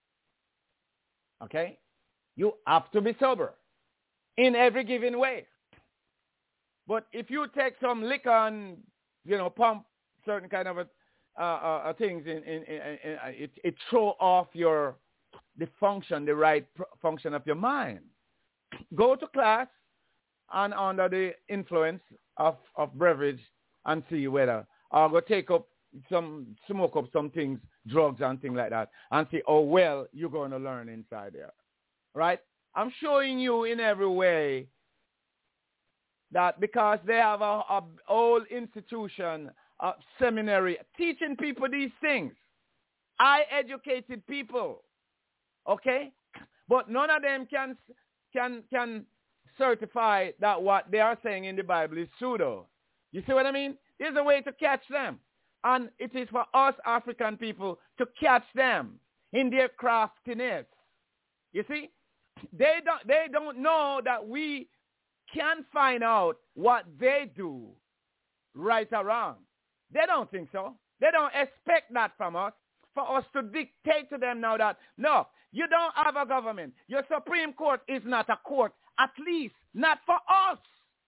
Okay? You have to be sober in every given way. But if you take some liquor and, you know, pump certain kind of things, it throw off the right function of your mind. Go to class and under the influence of beverage and see whether, or go smoke up some things, drugs and things like that, and see how well you're going to learn inside there. Right? I'm showing you in every way that because they have a whole institution, a seminary, teaching people these things. I educated people, okay? But none of them can certify that what they are saying in the Bible is pseudo. You see what I mean? There's a way to catch them. And it is for us African people to catch them in their craftiness. You see? They don't know that we can find out what they do right or wrong. They don't think so. They don't expect that from us, for us to dictate to them now that, no, you don't have a government. Your Supreme Court is not a court, at least not for us.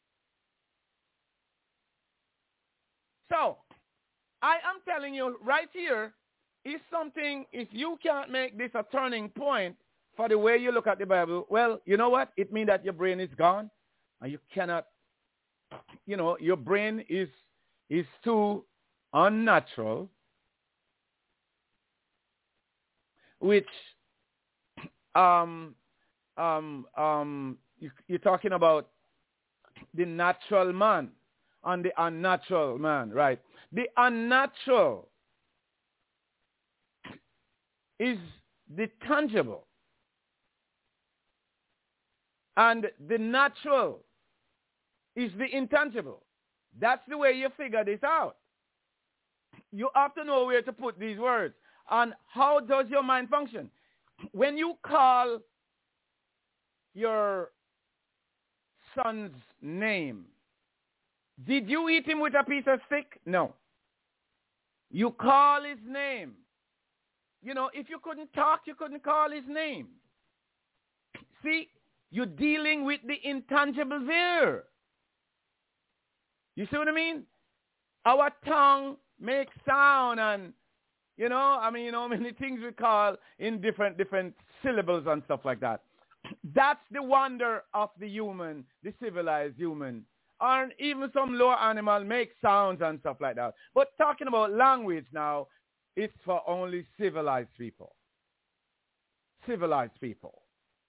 So, I am telling you right here is something, if you can't make this a turning point for the way you look at the Bible, well, you know what? It means that your brain is gone and you cannot, you know, your brain is too unnatural, which you're talking about the natural man and the unnatural man, right? The unnatural is the tangible, and the natural is the intangible. That's the way you figure this out. You have to know where to put these words. And how does your mind function? When you call your son's name, did you eat him with a piece of stick? No. You call his name. You know, if you couldn't talk, you couldn't call his name. See, you're dealing with the intangible there. You see what I mean? Our tongue makes sound and, you know, I mean, you know, many things we call in different syllables and stuff like that. That's the wonder of the human, the civilized human. Or even some lower animal make sounds and stuff like that. But talking about language now, it's for only civilized people. Civilized people.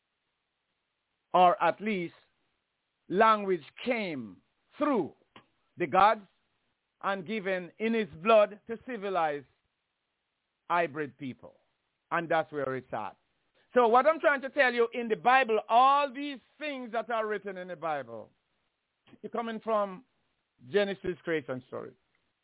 Or at least language came through the gods and given in his blood to civilize hybrid people. And that's where it's at. So what I'm trying to tell you, in the Bible, all these things that are written in the Bible, you're coming from Genesis creation story.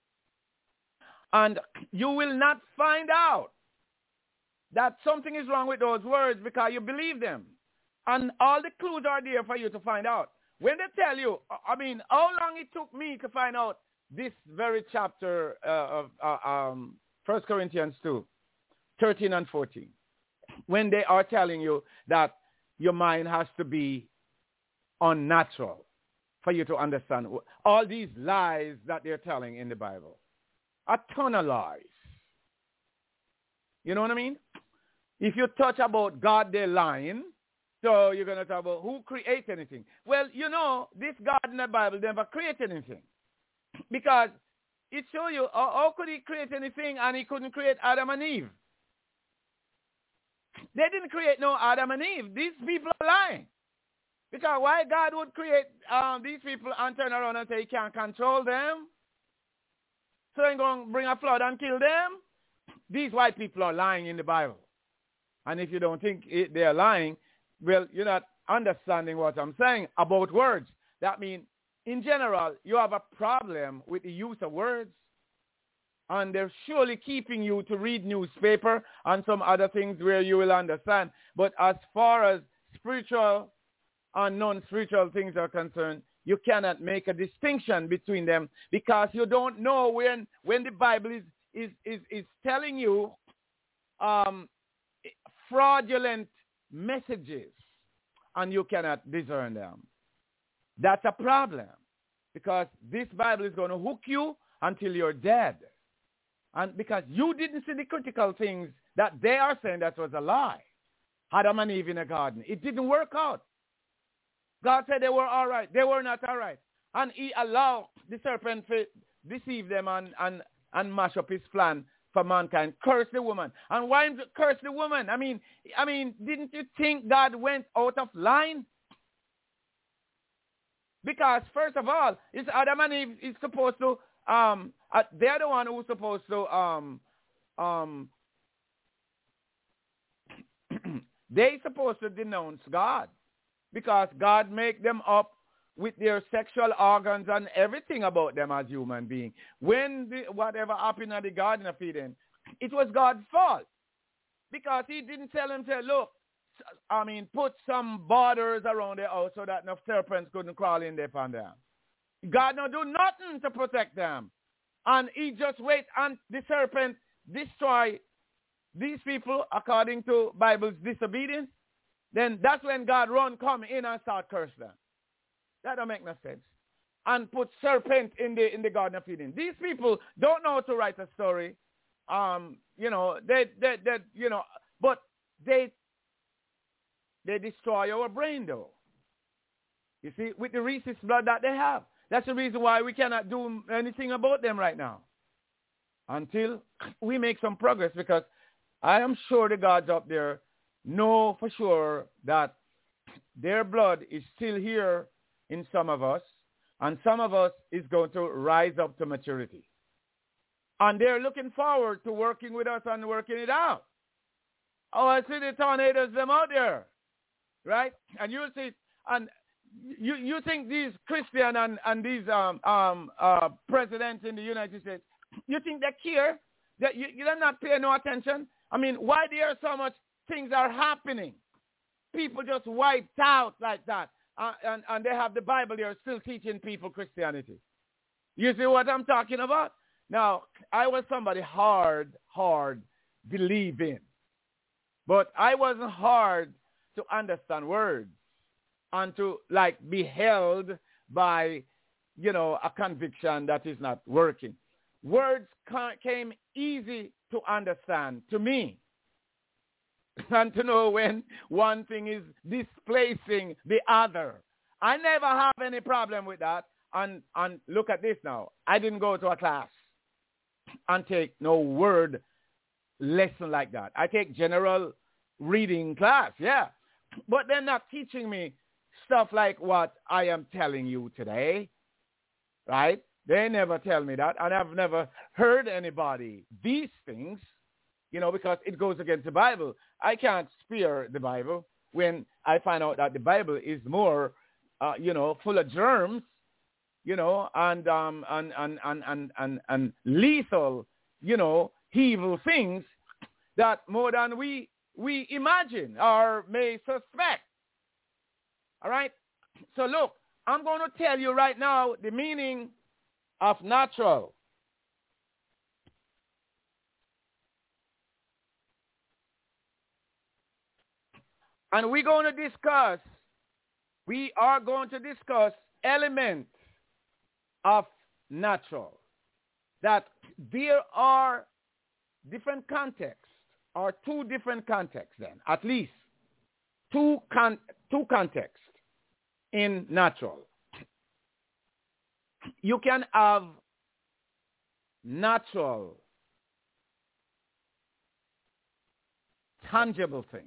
And you will not find out that something is wrong with those words because you believe them. And all the clues are there for you to find out. When they tell you, I mean, how long it took me to find out this very chapter of 1 Corinthians 2, 13 and 14. When they are telling you that your mind has to be unnatural for you to understand all these lies that they're telling in the Bible. A ton of lies. You know what I mean? If you touch about God, they're lying. So you're going to talk about who creates anything. Well, you know, this God in the Bible never created anything. Because it shows you how could he create anything and he couldn't create Adam and Eve. They didn't create no Adam and Eve. These people are lying. Because why God would create these people and turn around and say he can't control them? so they're going to bring a flood and kill them. These white people are lying in the Bible. And if you don't think they are lying, well, you're not understanding what I'm saying about words. That means, in general, you have a problem with the use of words. And they're surely keeping you to read newspaper and some other things where you will understand. But as far as spiritual and non-spiritual things are concerned, you cannot make a distinction between them because you don't know when the Bible is telling you fraudulent messages and you cannot discern them. That's a problem because this Bible is going to hook you until you're dead. And because you didn't see the critical things that they are saying that was a lie. Adam and Eve in a garden. It didn't work out. God said they were all right. They were not all right. And he allowed the serpent to deceive them and mash up his plan for mankind. Curse the woman. And why curse the woman? I mean, didn't you think God went out of line? Because first of all, it's Adam and Eve is supposed to they're the one who's supposed to they supposed to denounce God because God make them up with their sexual organs and everything about them as human beings. When whatever happened at the Garden of Eden, it was God's fault because he didn't tell them, look, put some borders around their house so that no serpents couldn't crawl in there upon them. God don't do nothing to protect them. And he just wait and the serpent destroy these people according to Bible's disobedience. Then that's when God come in and start curse them. That don't make no sense. And put serpent in the Garden of Eden. These people don't know how to write a story. But they destroy our brain though. You see, with the rhesus blood that they have. That's the reason why we cannot do anything about them right now until we make some progress, because I am sure the gods up there know for sure that their blood is still here in some of us, and some of us is going to rise up to maturity. And they're looking forward to working with us and working it out. Oh, I see the tornadoes them out there, right? And you'll see, and you think these Christian and these presidents in the United States, you think they care? That they're not paying no attention? I mean, why there so much things are happening? People just wiped out like that. And they have the Bible there still teaching people Christianity. You see what I'm talking about? Now, I was somebody hard believing. But I wasn't hard to understand words and to be held by, a conviction that is not working. Words came easy to understand to me. And to know when one thing is displacing the other. I never have any problem with that. And look at this now. I didn't go to a class and take no word lesson like that. I take general reading class, yeah. But they're not teaching me stuff like what I am telling you today, right? They never tell me that. And I've never heard anybody these things, because it goes against the Bible. I can't spare the Bible when I find out that the Bible is more, full of germs, and lethal, evil things that more than we imagine or may suspect. All right? So look, I'm going to tell you right now the meaning of natural. And we are going to discuss elements of natural. That there are different contexts, or two different contexts then, at least two contexts in natural. You can have natural, tangible things.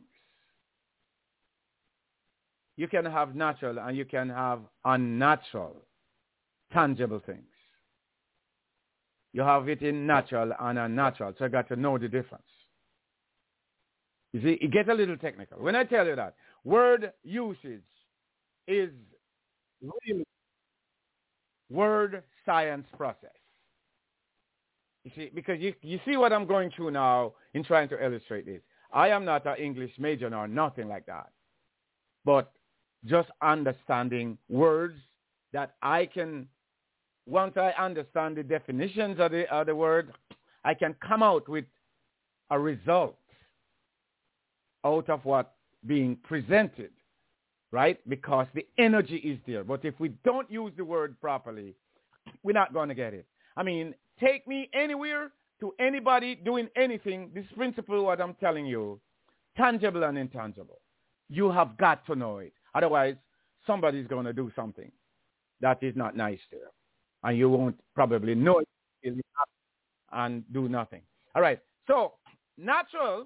You can have natural and you can have unnatural, tangible things. You have it in natural and unnatural. So I got to know the difference. You see, it gets a little technical. When I tell you that, word usage is really word science process. You see, because you see what I'm going through now in trying to illustrate this. I am not an English major nor nothing like that. But just understanding words that I can, once I understand the definitions of the word, I can come out with a result out of what being presented, right? Because the energy is there. But if we don't use the word properly, we're not going to get it. I mean, take me anywhere to anybody doing anything. This principle, what I'm telling you, tangible and intangible. You have got to know it. Otherwise, somebody's going to do something that is not nice there. And you won't probably know it and do nothing. All right. So, natural,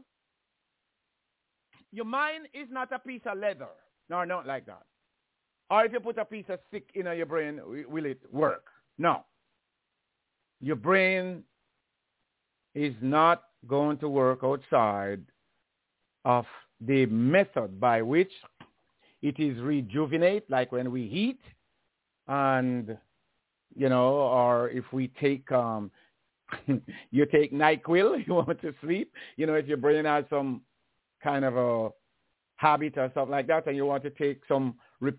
your mind is not a piece of leather. No, not like that. Or if you put a piece of stick in your brain, will it work? No. Your brain is not going to work outside of the method by which it is rejuvenate, like when we heat, and, you know, or if we take, you take NyQuil, you want to sleep, you know, if your brain has some kind of a habit or something like that, and you want to take some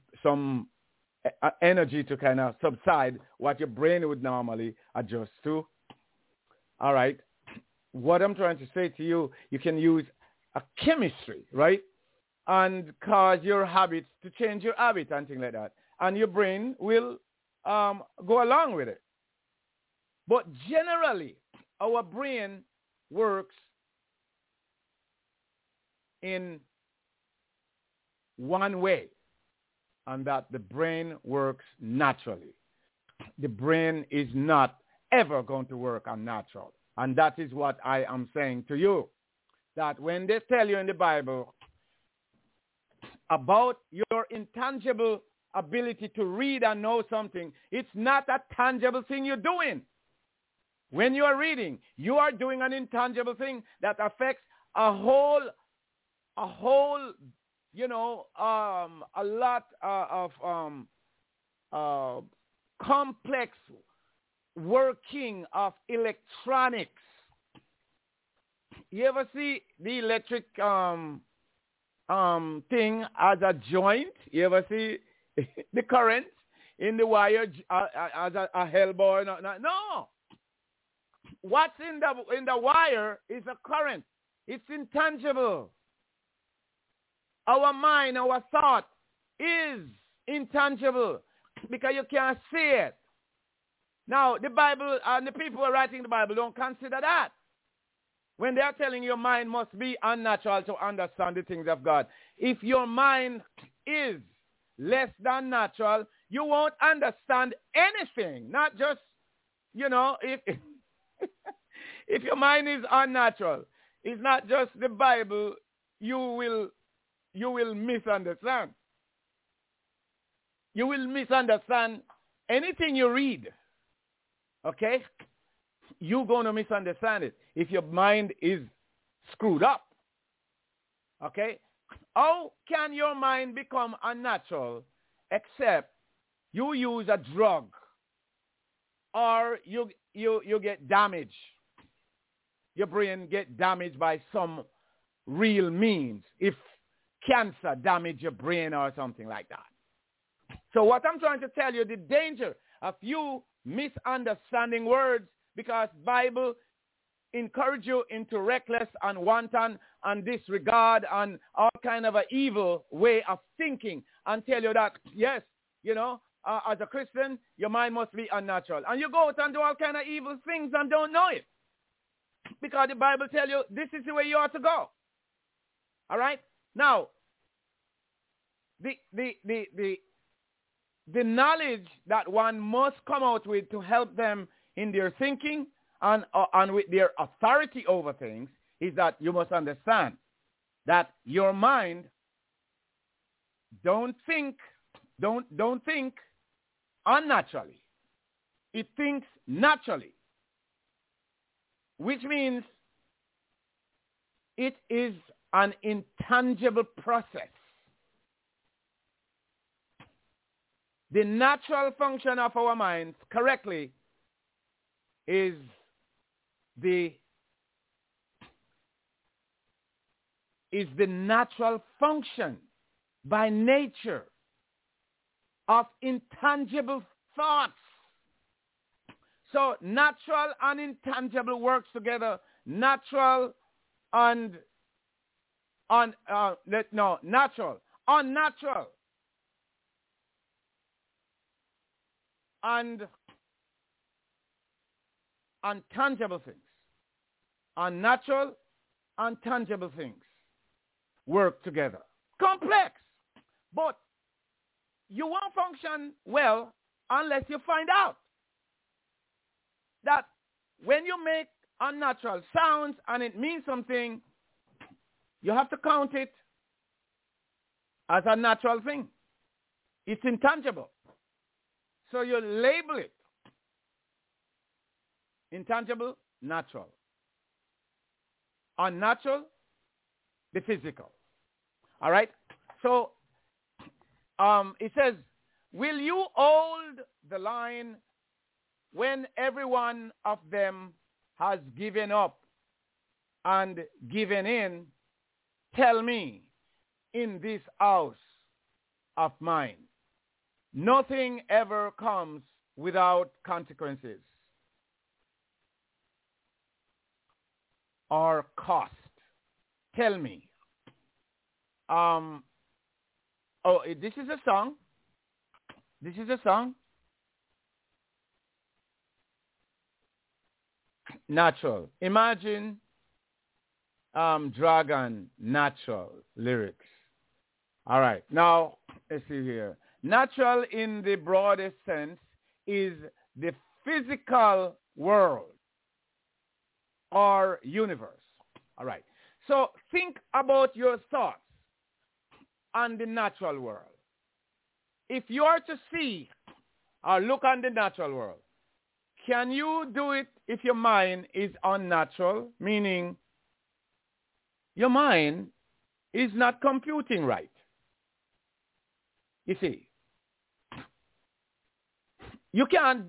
energy to kind of subside what your brain would normally adjust to. All right. What I'm trying to say to you, you can use a chemistry, right? And cause your habits to change your habit and things like that. And your brain will go along with it. But generally, our brain works in one way, and that the brain works naturally. The brain is not ever going to work unnatural. And that is what I am saying to you. That when they tell you in the Bible about your intangible ability to read and know something, it's not a tangible thing you're doing. When you are reading, you are doing an intangible thing that affects a whole, you know, a lot of complex working of electronics. You ever see the electric thing as a joint? You ever see the current in the wire as a hellboy? No. What's in the wire is a current. It's intangible. Our mind, our thought is intangible because you can't see it. Now, the Bible and the people who are writing the Bible don't consider that. When they are telling your mind must be unnatural to understand the things of God. If your mind is less than natural, you won't understand anything. Not just, you know, if if your mind is unnatural, it's not just the Bible, you will misunderstand. You will misunderstand anything you read. Okay? You're going to misunderstand it if your mind is screwed up. Okay? How can your mind become unnatural except you use a drug or you get damaged? Your brain get damaged by some real means. If cancer damage your brain or something like that. So what I'm trying to tell you, the danger of you misunderstanding words, because Bible encourage you into reckless and wanton and disregard and all kind of an evil way of thinking and tell you that, yes, you know, as a Christian, your mind must be unnatural. And you go out and do all kind of evil things and don't know it. Because the Bible tells you this is the way you ought to go. All right? Now, the knowledge that one must come out with to help them in their thinking and with their authority over things is that you must understand that your mind don't think unnaturally. It thinks naturally. which means it is an intangible process. The natural function of our minds, correctly, is the natural function by nature of intangible thoughts. So natural and intangible works together. Natural and natural, unnatural, and untangible things. Unnatural, untangible things work together. Complex, but you won't function well unless you find out that when you make unnatural sounds and it means something, you have to count it as a natural thing. It's intangible. So you label it intangible, natural. Unnatural, the physical. All right? So it says, will you hold the line when every one of them has given up and given in? Tell me, in this house of mine, nothing ever comes without consequences or cost. Tell me. This is a song. This is a song. Natural. Imagine Dragon natural lyrics. All right. Now, let's see here. Natural in the broadest sense is the physical world or universe. All right. So think about your thoughts on the natural world. If you are to see or look on the natural world, can you do it if your mind is unnatural? Meaning your mind is not computing right. You see, you can't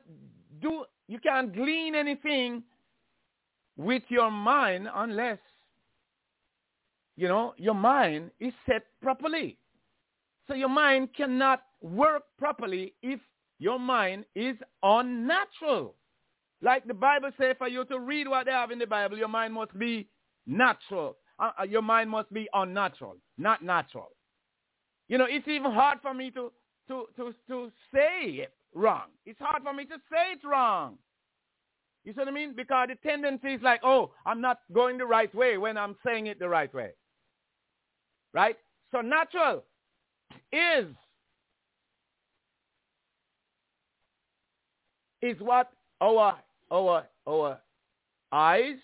glean anything with your mind unless, your mind is set properly. So your mind cannot work properly if your mind is unnatural. Like the Bible says, for you to read what they have in the Bible, your mind must be natural. Your mind must be unnatural, not natural. It's even hard for me to say it wrong. It's hard for me to say it wrong. You see what I mean? Because the tendency is like, oh, I'm not going the right way when I'm saying it the right way. Right? So natural is what our eyes,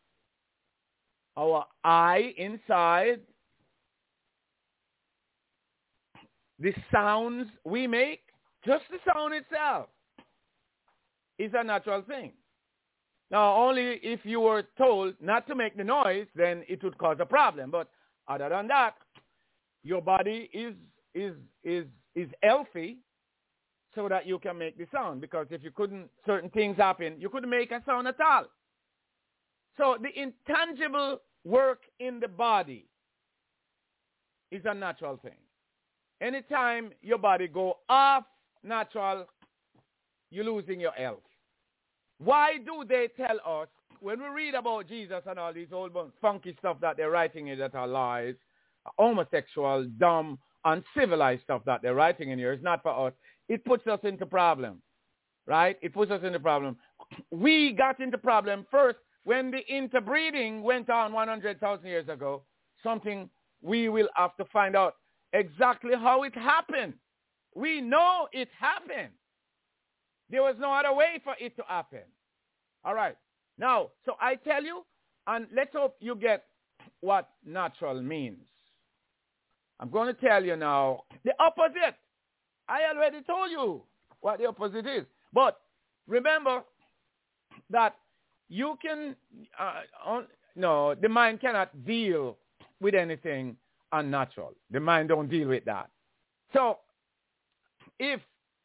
our eye inside, the sounds we make, just the sound itself, is a natural thing. Now, only if you were told not to make the noise, then it would cause a problem. But other than that, your body is healthy so that you can make the sound. Because if you couldn't, certain things happen, you couldn't make a sound at all. So the intangible work in the body is a natural thing. Anytime your body go off natural, you're losing your health. Why do they tell us, when we read about Jesus and all these old funky stuff that they're writing in that are lies, homosexual, dumb, uncivilized stuff that they're writing in here, it's not for us. It puts us into problem, right? It puts us into problem. We got into problem first when the interbreeding went on 100,000 years ago, something we will have to find out exactly how it happened. We know it happened. There was no other way for it to happen. All right. Now, so I tell you, and let's hope you get what natural means. I'm going to tell you now the opposite. I already told you what the opposite is. But remember that you can, no, the mind cannot deal with anything unnatural. The mind don't deal with that. So, if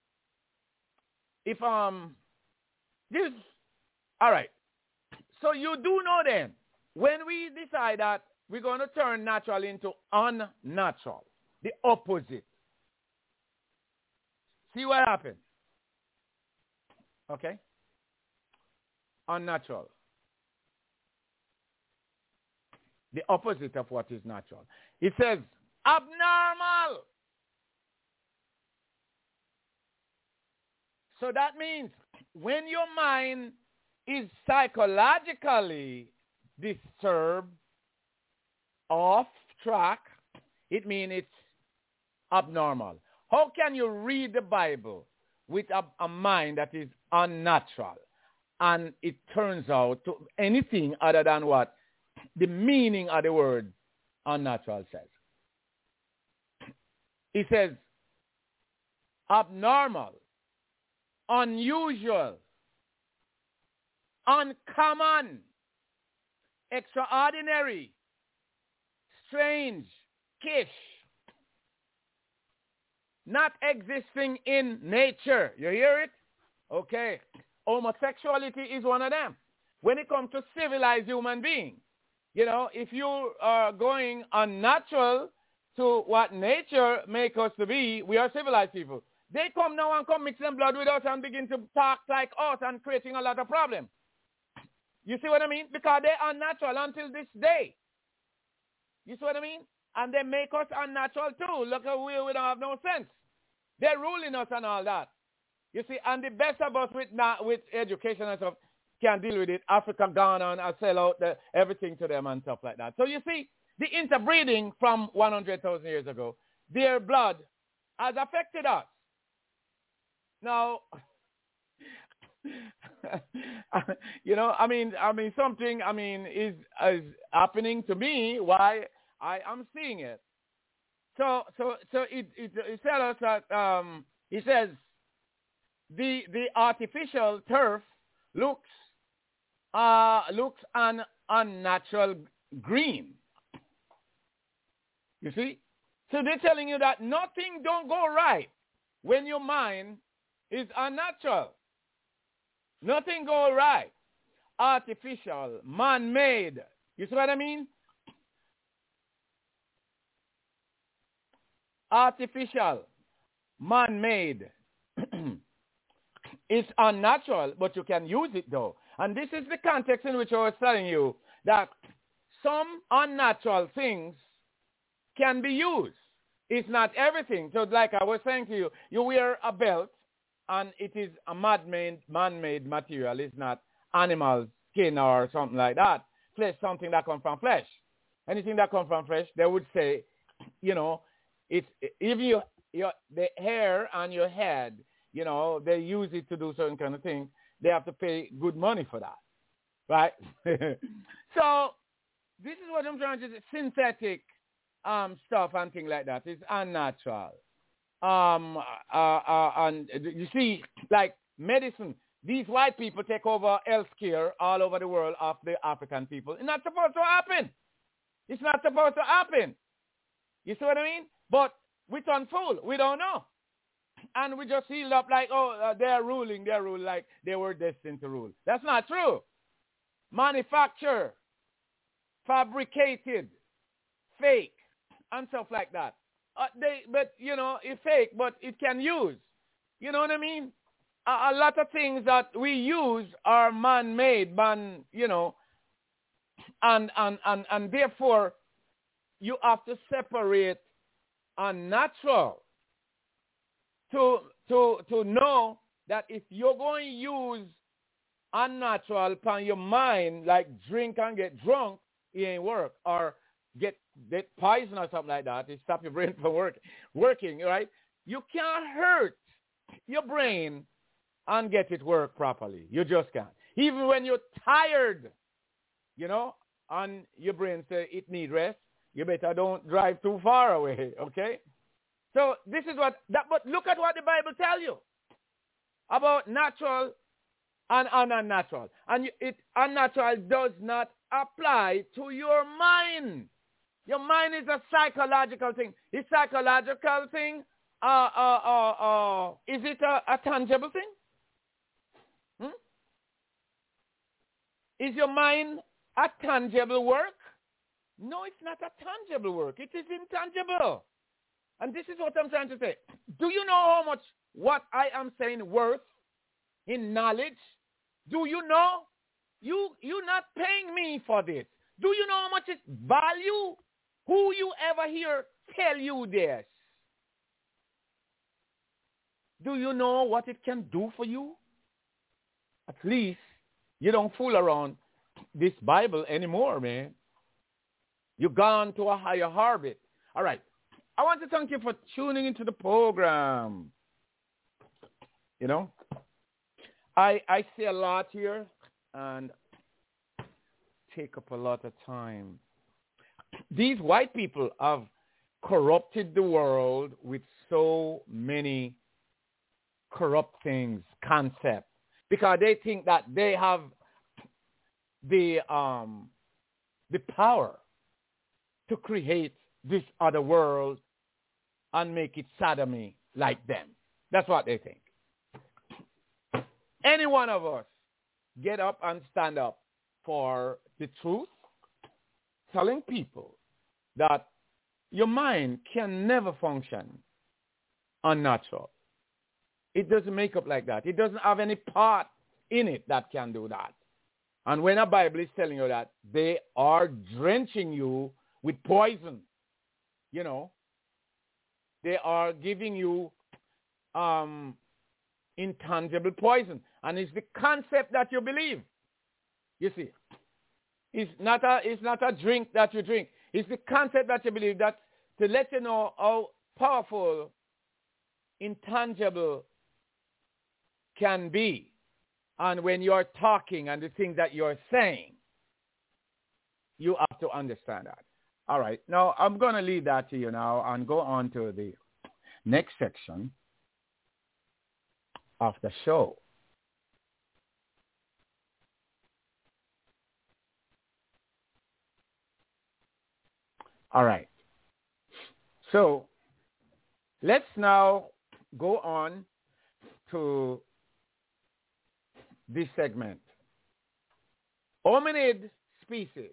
this, all right. So you do know then, when we decide that we're going to turn natural into unnatural, the opposite. See what happens? Okay? Unnatural. The opposite of what is natural. It says abnormal. So that means when your mind is psychologically disturbed, off track, it means it's abnormal. How can you read the Bible with a mind that is unnatural and it turns out to anything other than what the meaning of the word unnatural says? It says abnormal, unusual, uncommon, extraordinary, strange, kish, not existing in nature. You hear it? Okay. Homosexuality is one of them. When it comes to civilized human beings, you know, if you are going unnatural to what nature makes us to be, we are civilized people. They come now and come mix them blood with us and begin to talk like us and creating a lot of problems. You see what I mean? Because they are unnatural until this day. You see what I mean? And they make us unnatural too. Look how we don't have no sense. They're ruling us and all that. You see, and the best of us with education and stuff can deal with it. Africa gone on and sell out everything to them and stuff like that. So you see, the interbreeding from 100,000 years ago, their blood has affected us. Now, you know, I mean, something, is happening to me. Why I am seeing it. So it tells us that it says the artificial turf looks an unnatural green. You see, so they're telling you that nothing don't go right when your mind is unnatural. Nothing go right. Artificial, man-made. You see what I mean? Artificial, man-made. It's unnatural, but you can use it though. And this is the context in which I was telling you that some unnatural things can be used. It's not everything. So like I was saying to you, you wear a belt and it is a man-made material. It's not animal skin or something like that. Flesh, something that comes from flesh. Anything that comes from flesh, they would say, you know, it's if the hair on your head, you know, they use it to do certain kind of things. They have to pay good money for that, right? So this is what I'm trying to say. Synthetic stuff and things like that is unnatural. And you see, like medicine, these white people take over healthcare all over the world of the African people. It's not supposed to happen. It's not supposed to happen. You see what I mean? But we turn fool. We don't know. And we just healed up like, they're ruling like they were destined to rule. That's not true. Manufactured, fabricated, fake, and stuff like that. But, you know, it's fake, but it can use. You know what I mean? A lot of things that we use are man-made, you know, and therefore you have to separate unnatural to know that if you're going to use unnatural upon your mind, like drink and get drunk, it ain't work, or get poison or something like that, it stop your brain from working, right? You can't hurt your brain and get it work properly. You just can't. Even when you're tired, you know, and your brain says it need rest, you better don't drive too far away, okay? So this is but look at what the Bible tells you about natural and unnatural. And unnatural does not apply to your mind. Your mind is a psychological thing. Is psychological thing, is it a tangible thing? Is your mind a tangible work? No, it's not a tangible work. It is intangible. And this is what I'm trying to say. Do you know how much what I am saying worth in knowledge? Do you know? You're not paying me for this. Do you know how much it value? Who you ever hear tell you this? Do you know what it can do for you? At least you don't fool around this Bible anymore, man. You've gone to a higher orbit. All right. I want to thank you for tuning into the program. You know, I say a lot here and take up a lot of time. These white people have corrupted the world with so many corrupt things, concepts, because they think that they have the power to create this other world and make it sodomy like them. That's what they think. Any one of us get up and stand up for the truth, telling people that your mind can never function unnatural. It doesn't make up like that. It doesn't have any part in it that can do that. And when a Bible is telling you that, they are drenching you with poison. You know, they are giving you intangible poison. And it's the concept that you believe. You see, it's not a drink that you drink. It's the concept that you believe, that to let you know how powerful intangible can be. And when you're talking and the things that you're saying, you have to understand that. All right. Now, I'm going to leave that to you now and go on to the next section of the show. All right. So let's now go on to this segment. Hominid species.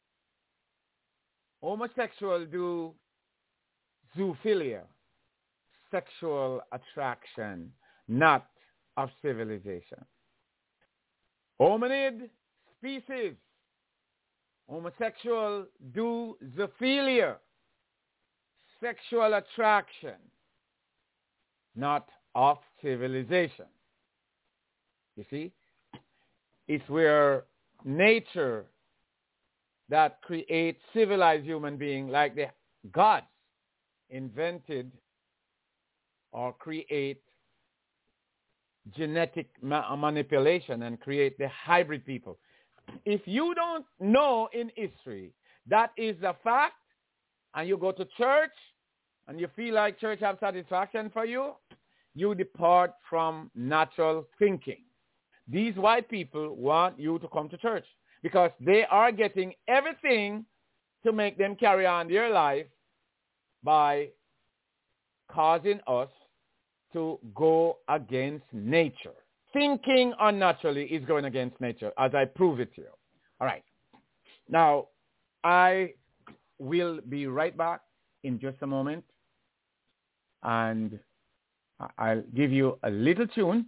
Homosexual do zoophilia, sexual attraction, not of civilization. Hominid species. Homosexual do zoophilia, sexual attraction, not of civilization. You see? It's where nature that creates civilized human beings, like the gods invented or create genetic manipulation and create the hybrid people. If you don't know in history that is a fact, and you go to church and you feel like church have satisfaction for you, you depart from natural thinking. These white people want you to come to church because they are getting everything to make them carry on their life by causing us to go against nature. Thinking unnaturally is going against nature, as I prove it to you. All right. Now, I will be right back in just a moment, and I'll give you a little tune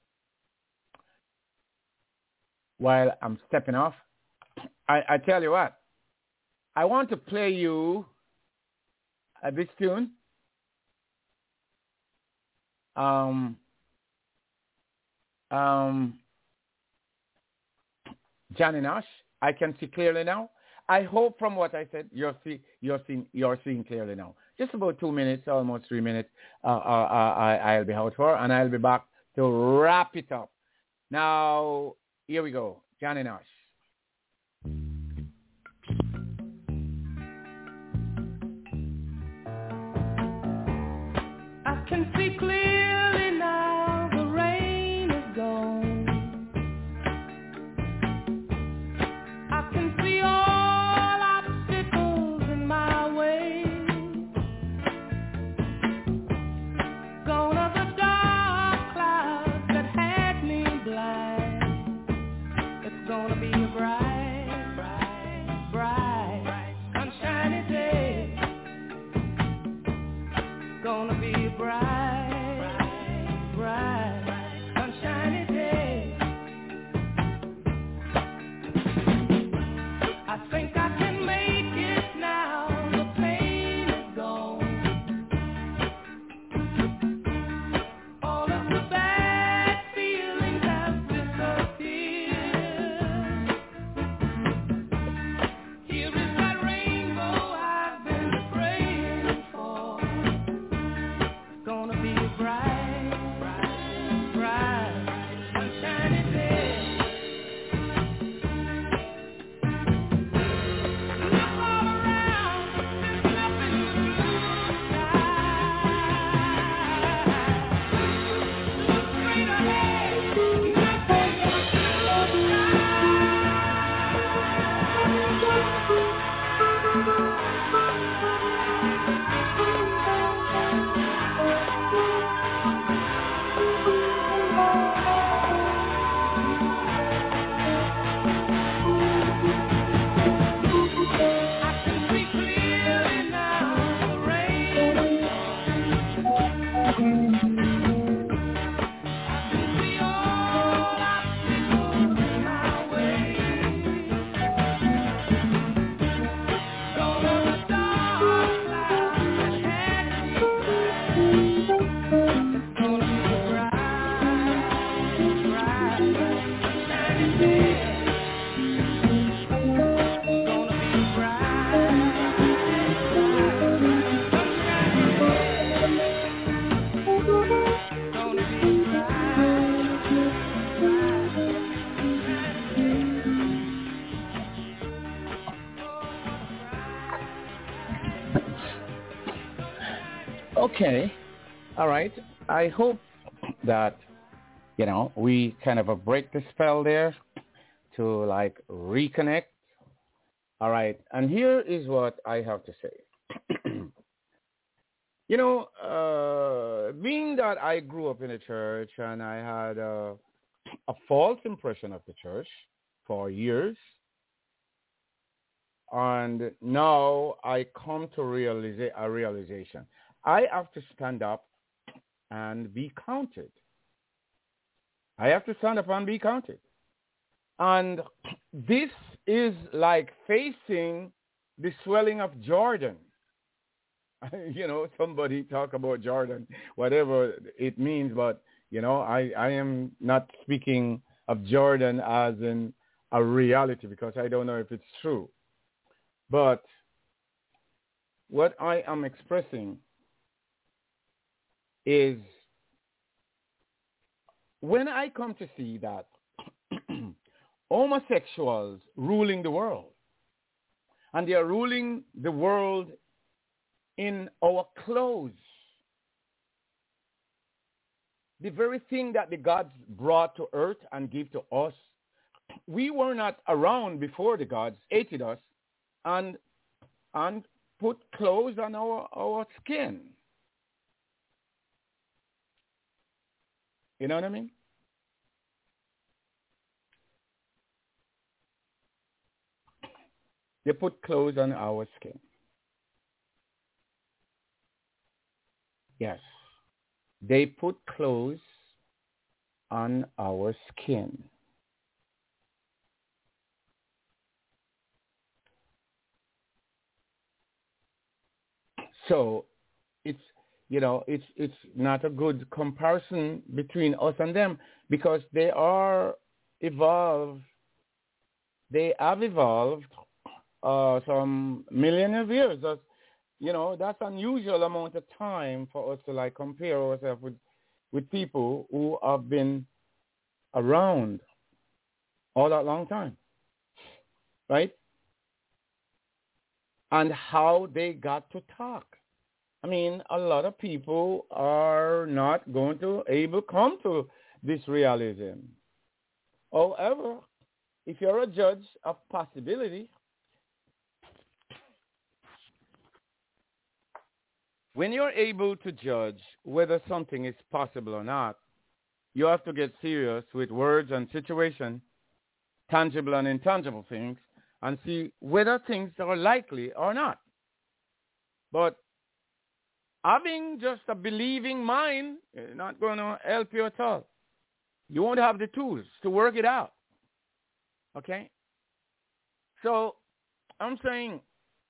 while I'm stepping off. I tell you what, I want to play you this tune. Johnny Nash, I can see clearly now. I hope from what I said, you're seeing clearly now. Just about 2 minutes, almost 3 minutes, I'll be out for, and I'll be back to wrap it up. Now, here we go. Johnny Nash. I can see clearly now, the rain is gone. Okay. All right. I hope that, we kind of break the spell there to like reconnect. All right. And here is what I have to say. Being that I grew up in a church and I had a false impression of the church for years, and now I come to a realization. I have to stand up and be counted. I have to stand up and be counted. And this is like facing the swelling of Jordan. Somebody talk about Jordan, whatever it means, but, I am not speaking of Jordan as in a reality because I don't know if it's true. But what I am expressing is when I come to see that homosexuals ruling the world, and they are ruling the world in our clothes, the very thing that the gods brought to earth and gave to us, we were not around before the gods hated us and put clothes on our skin. You know what I mean? They put clothes on our skin. Yes. They put clothes on our skin. So it's not a good comparison between us and them because they are evolved. They have evolved some millions of years. That's unusual amount of time for us to like compare ourselves with people who have been around all that long time, right? And how they got to talk. I mean, a lot of people are not going to able come to this realism. However, if you're a judge of possibility, when you're able to judge whether something is possible or not, you have to get serious with words and situation, tangible and intangible things, and see whether things are likely or not. But having just a believing mind is not going to help you at all. You won't have the tools to work it out. Okay? So I'm saying,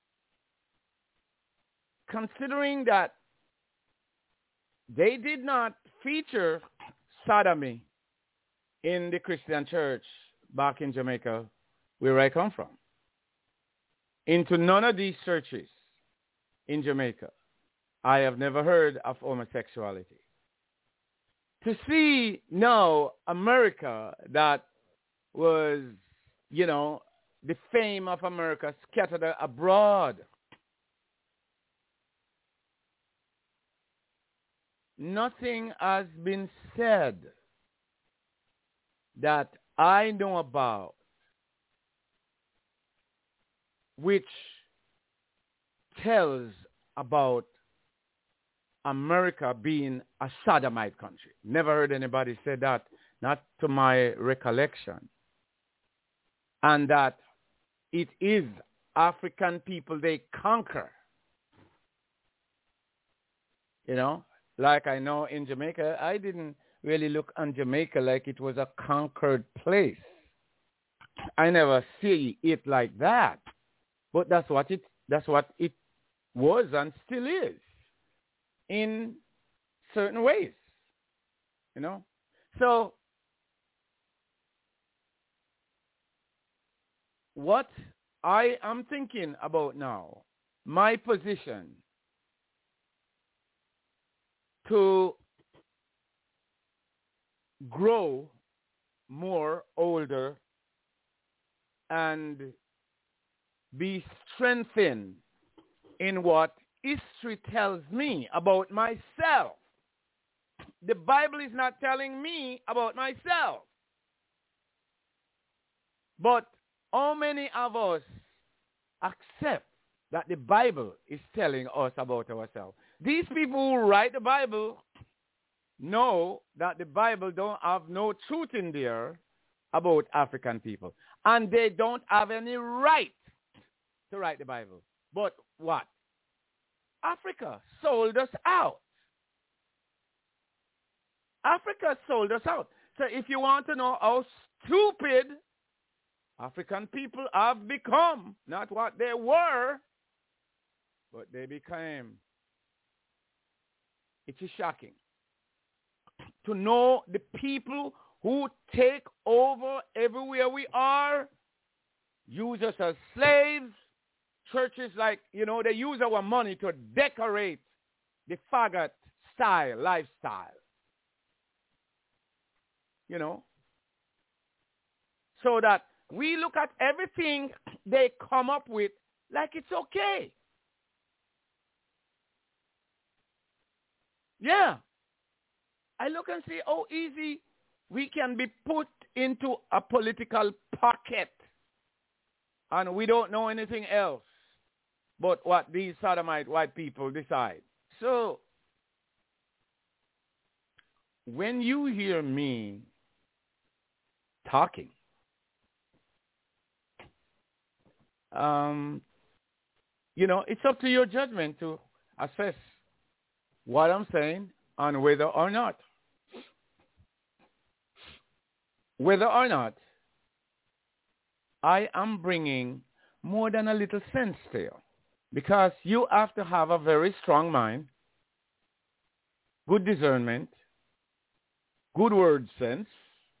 considering that they did not feature sodomy in the Christian church back in Jamaica, where I come from, into none of these churches in Jamaica, I have never heard of homosexuality. To see now America that was, the fame of America scattered abroad, nothing has been said that I know about which tells about America being a sodomite country. Never heard anybody say that, not to my recollection. And that it is African people they conquer. Like I know in Jamaica, I didn't really look on Jamaica like it was a conquered place. I never see it like that. But that's what it was and still is in certain ways. So what I am thinking about now, my position to grow more older and be strengthened in what history tells me about myself. The Bible is not telling me about myself. But how many of us accept that the Bible is telling us about ourselves? These people who write the Bible know that the Bible don't have no truth in there about African people. And they don't have any right to write the Bible. But what? Africa sold us out. Africa sold us out. So if you want to know how stupid African people have become, not what they were, but they became, it is shocking to know the people who take over everywhere we are, use us as slaves. Churches like, they use our money to decorate the faggot style, lifestyle. So that we look at everything they come up with like it's okay. Yeah. I look and see how easy we can be put into a political pocket. And we don't know anything else but what these sodomite white people decide. So, when you hear me talking, it's up to your judgment to assess what I'm saying and whether or not I am bringing more than a little sense to you. Because you have to have a very strong mind, good discernment, good word sense,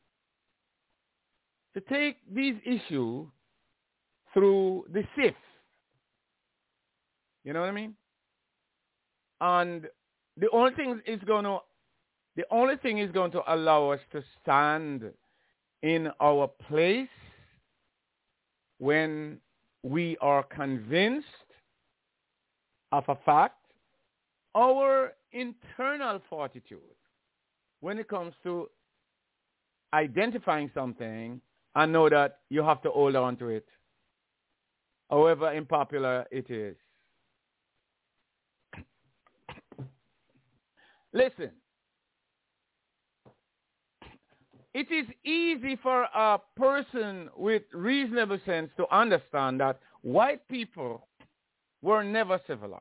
to take these issues through the sift. You know what I mean? And the only thing is going to allow us to stand in our place when we are convinced of a fact, our internal fortitude when it comes to identifying something and know that you have to hold on to it, however unpopular it is. Listen, it is easy for a person with reasonable sense to understand that white people were never civilized.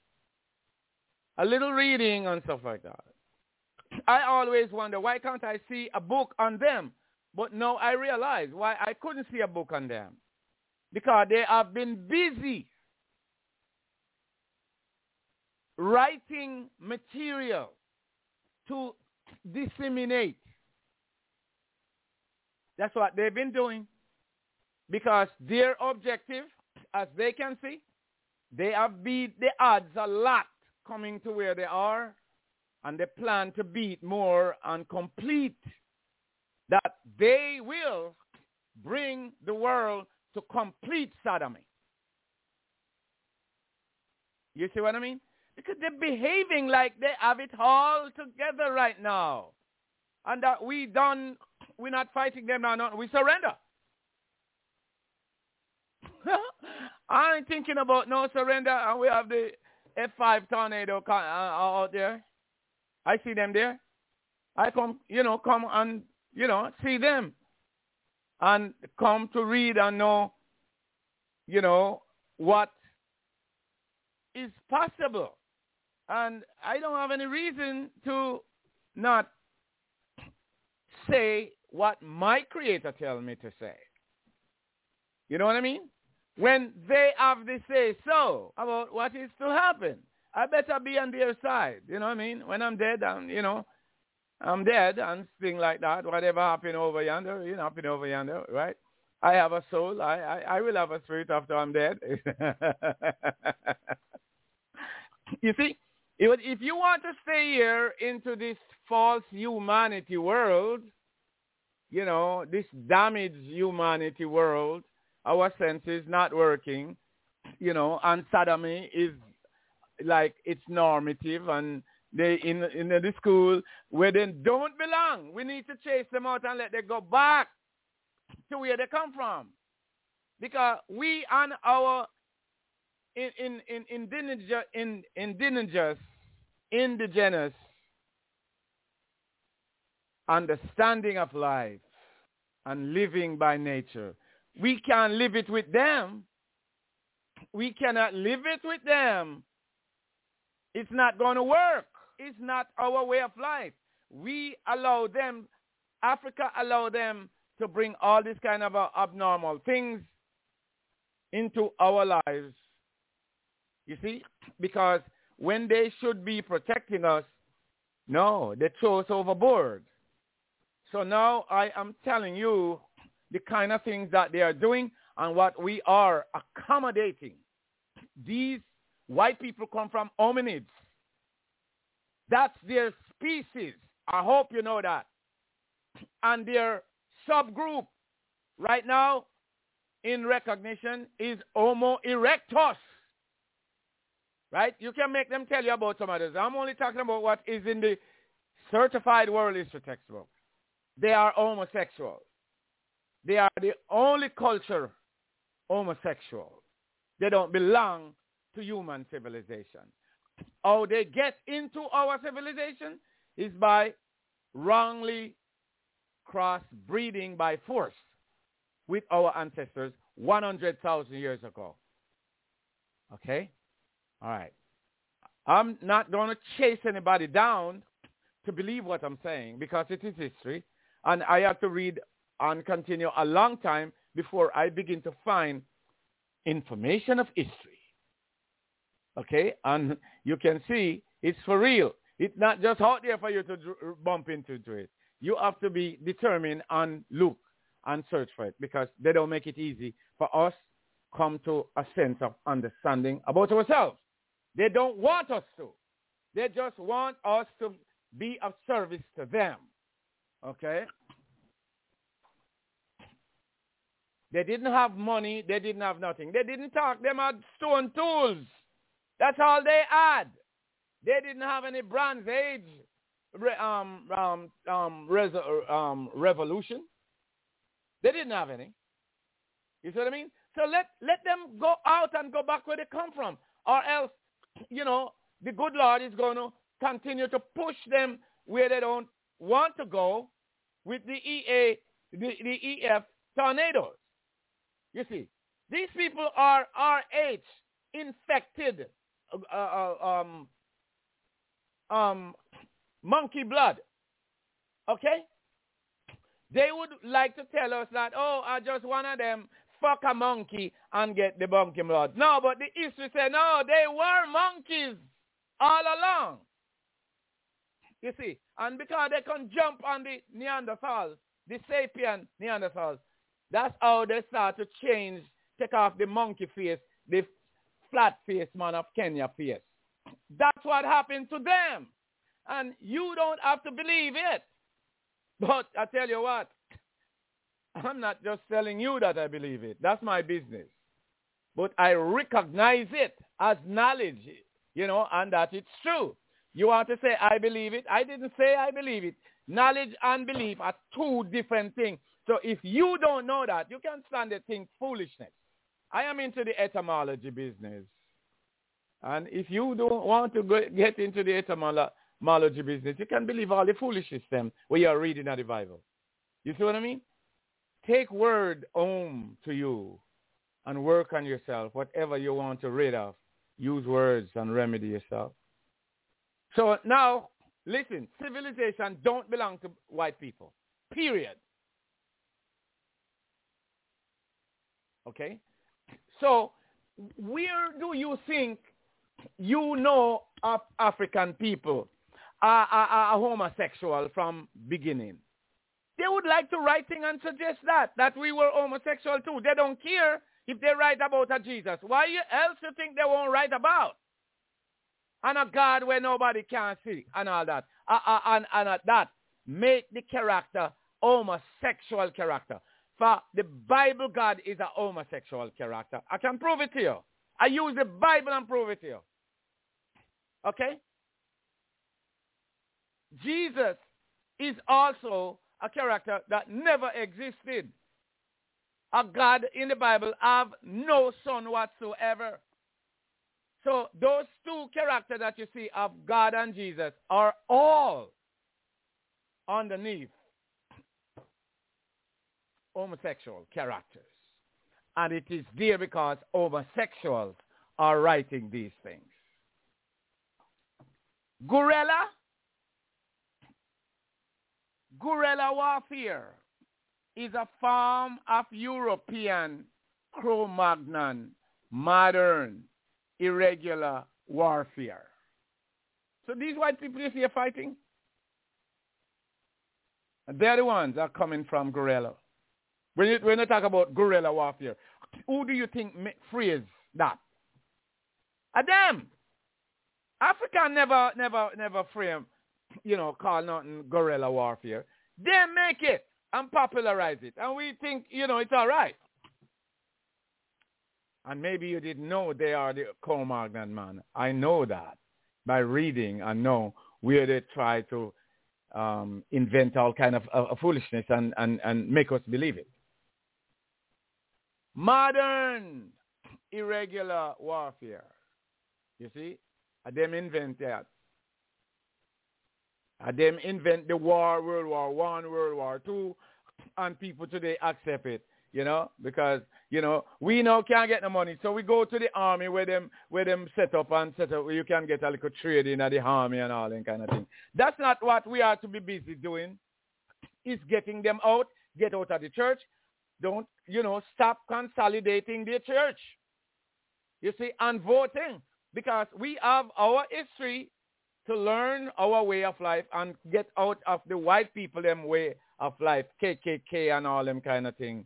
A little reading and stuff like that. I always wonder, why can't I see a book on them? But now I realize why I couldn't see a book on them. Because they have been busy writing material to disseminate. That's what they've been doing. Because their objective, as they can see, they have beat the odds a lot coming to where they are, and they plan to beat more and complete that they will bring the world to complete sodomy. You see what I mean? Because they're behaving like they have it all together right now. And that we're not fighting them now, we surrender. I ain't thinking about no surrender, and we have the F5 tornado out there. I see them there. I come and, see them. And come to read and know, what is possible. And I don't have any reason to not say what my Creator tells me to say. You know what I mean? When they have the say so about what is to happen, I better be on their side. You know what I mean? When I'm dead, I'm dead and things like that. Whatever happened over yonder, happened over yonder, right? I have a soul. I will have a spirit after I'm dead. You see, if you want to stay here into this false humanity world, this damaged humanity world, our senses not working, and sodomy is like it's normative, and they in the school where they don't belong. We need to chase them out and let them go back to where they come from, because we and our indigenous understanding of life and living by nature, we can't live it with them. We cannot live it with them. It's not going to work. It's not our way of life. We allow them, Africa allow them to bring all these kind of abnormal things into our lives. You see? Because when they should be protecting us, no, they throw us overboard. So now I am telling you the kind of things that they are doing and what we are accommodating. These white people come from hominids. That's their species. I hope you know that. And their subgroup right now in recognition is Homo erectus. Right? You can make them tell you about some others. I'm only talking about what is in the certified world history textbook. They are homosexual. They are the only culture homosexual. They don't belong to human civilization. How they get into our civilization is by wrongly cross-breeding by force with our ancestors 100,000 years ago. Okay? All right. I'm not going to chase anybody down to believe what I'm saying because it is history. And I have to read and continue a long time before I begin to find information of history. Okay? And you can see it's for real. It's not just out there for you to bump into it. You have to be determined and look and search for it because they don't make it easy for us come to a sense of understanding about ourselves. They don't want us to. They just want us to be of service to them. Okay? They didn't have money. They didn't have nothing. They didn't talk. They had stone tools. That's all they had. They didn't have any Bronze Age revolution. They didn't have any. You see what I mean? So let them go out and go back where they come from. Or else, you know, the good Lord is going to continue to push them where they don't want to go with the EF tornadoes. You see, these people are RH infected monkey blood. Okay? They would like to tell us that, oh, I just one of them fuck a monkey and get the monkey blood. No, but the history said, no, they were monkeys all along. You see, and because they can jump on the Neanderthals, the sapient Neanderthals, that's how they start to change, take off the monkey face, the flat face man of Kenya face. That's what happened to them. And you don't have to believe it. But I tell you what, I'm not just telling you that I believe it. That's my business. But I recognize it as knowledge, you know, and that it's true. You want to say, I believe it? I didn't say I believe it. Knowledge and belief are two different things. So if you don't know that, you can stand there and think foolishness. I am into the etymology business. And if you don't want to get into the etymology business, you can believe all the foolishness them when you are reading the Bible. You see what I mean? Take word home to you and work on yourself. Whatever you want to rid of, use words and remedy yourself. So now, listen, civilization don't belong to white people. Period. Okay? So where do you think you know of African people are homosexual from beginning? They would like to write things and suggest that we were homosexual too. They don't care if they write about a Jesus. Why else you think they won't write about? And a God where nobody can see and all that. And that make the character homosexual character. For the Bible God is a homosexual character. I can prove it to you. I use the Bible and prove it to you. Okay? Jesus is also a character that never existed. A God in the Bible have no son whatsoever. So those two characters that you see of God and Jesus are all underneath homosexual characters. And it is there because homosexuals are writing these things. Guerrilla warfare is a form of European Cro-Magnon modern irregular warfare. So these white people you see are fighting, they're the ones that are coming from guerrilla. When you talk about guerrilla warfare, who do you think phrase that? Them. Africa never frame, call nothing guerrilla warfare. They make it and popularize it. And we think, it's all right. And maybe you didn't know they are the Cro-Magnon man. I know that by reading and know where they try to invent all kind of foolishness and make us believe it. Modern irregular warfare. You see? Them invent that. Them invent the war, World War I, World War II, and people today accept it, because, we now can't get the money. So we go to the army where them set up where you can get a little trading at the army and all that kind of thing. That's not what we are to be busy doing. It's getting them out, get out of the church. Don't, stop consolidating the church. You see, and voting. Because we have our history to learn our way of life and get out of the white people them way of life, KKK and all them kind of thing,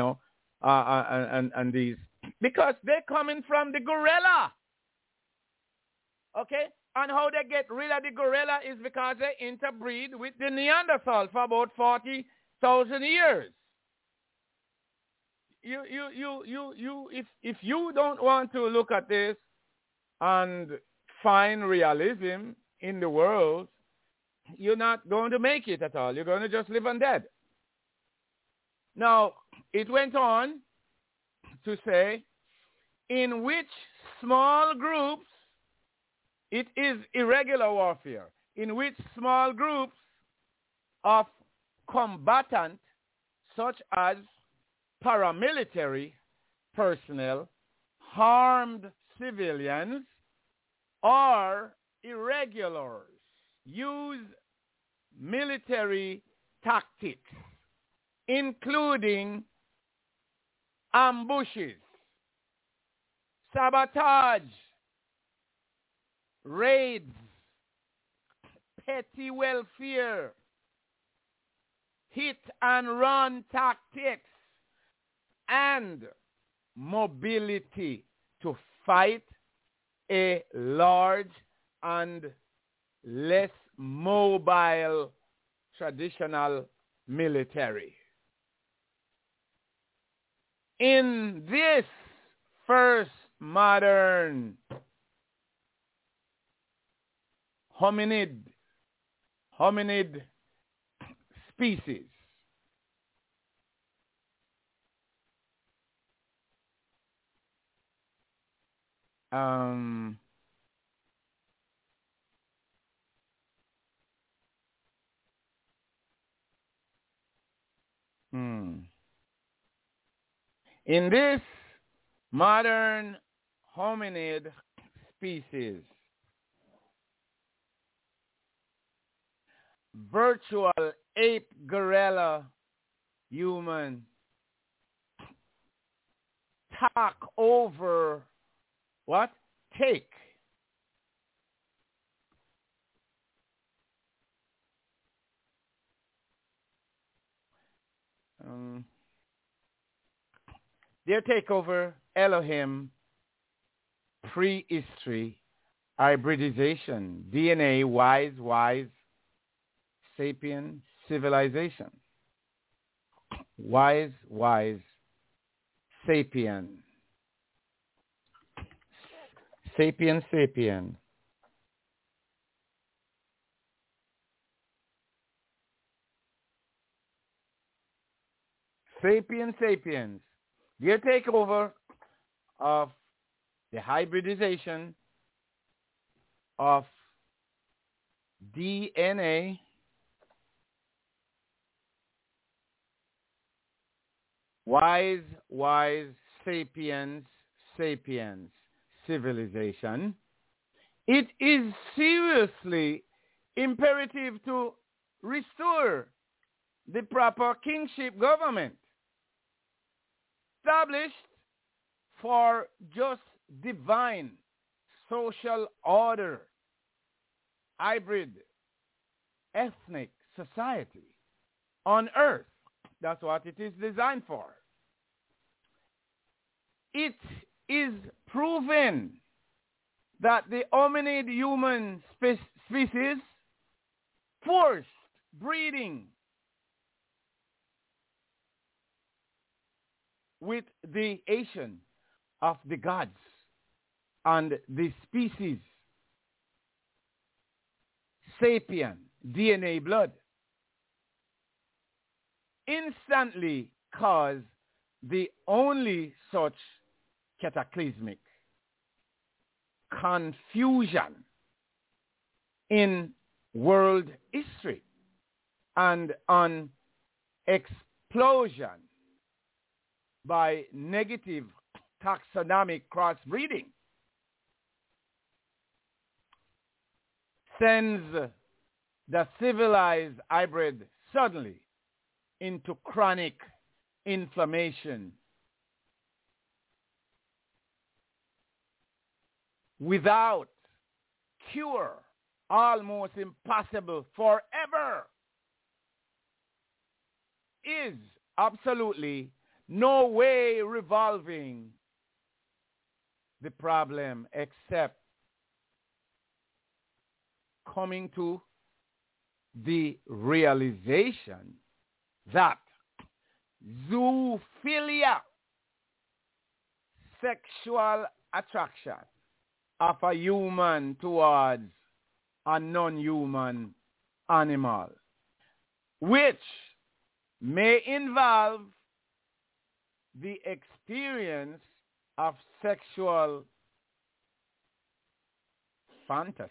and these. Because they're coming from the gorilla. Okay? And how they get rid of the gorilla is because they interbreed with the Neanderthal for about 40,000 years. If you don't want to look at this and find realism in the world, you're not going to make it at all. You're going to just live undead. Now, it went on to say, in which small groups, it is irregular warfare, in which small groups of combatants, such as paramilitary personnel, armed civilians, or irregulars, use military tactics, including ambushes, sabotage, raids, petty welfare, hit and run tactics, and mobility to fight a large and less mobile traditional military. In this first modern hominid species, in this modern hominid species, virtual ape, gorilla, human, talk over what? Take. Their takeover, Elohim, prehistory, hybridization, DNA, wise, sapien, civilization. Wise, sapien. Sapien. sapiens, their takeover of the hybridization of DNA wise sapiens civilization, it is seriously imperative to restore the proper kingship government established for just divine social order, hybrid ethnic society on earth. That's what it is designed for. It is proven that the hominid human species forced breeding with the Asian of the gods and the species sapien DNA blood instantly caused the only such cataclysmic confusion in world history and an explosion by negative taxonomic crossbreeding sends the civilized hybrid suddenly into chronic inflammation without cure, almost impossible forever, is absolutely no way revolving the problem except coming to the realization that zoophilia, sexual attraction of a human towards a non-human animal, which may involve the experience of sexual fantasies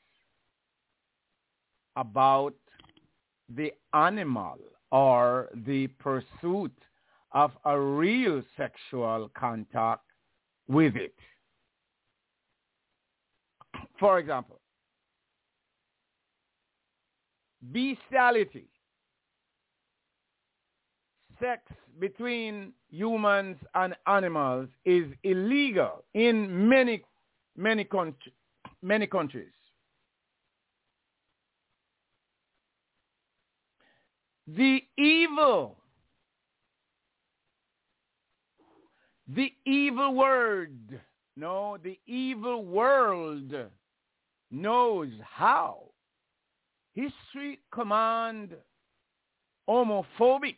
about the animal or the pursuit of a real sexual contact with it. For example, bestiality, sex between humans and animals, is illegal in many countries. The evil world knows how. History command homophobic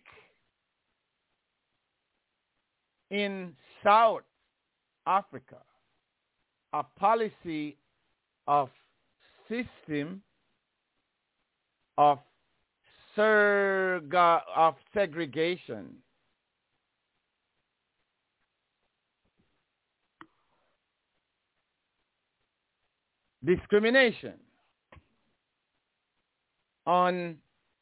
in South Africa, a policy of system of segregation discrimination on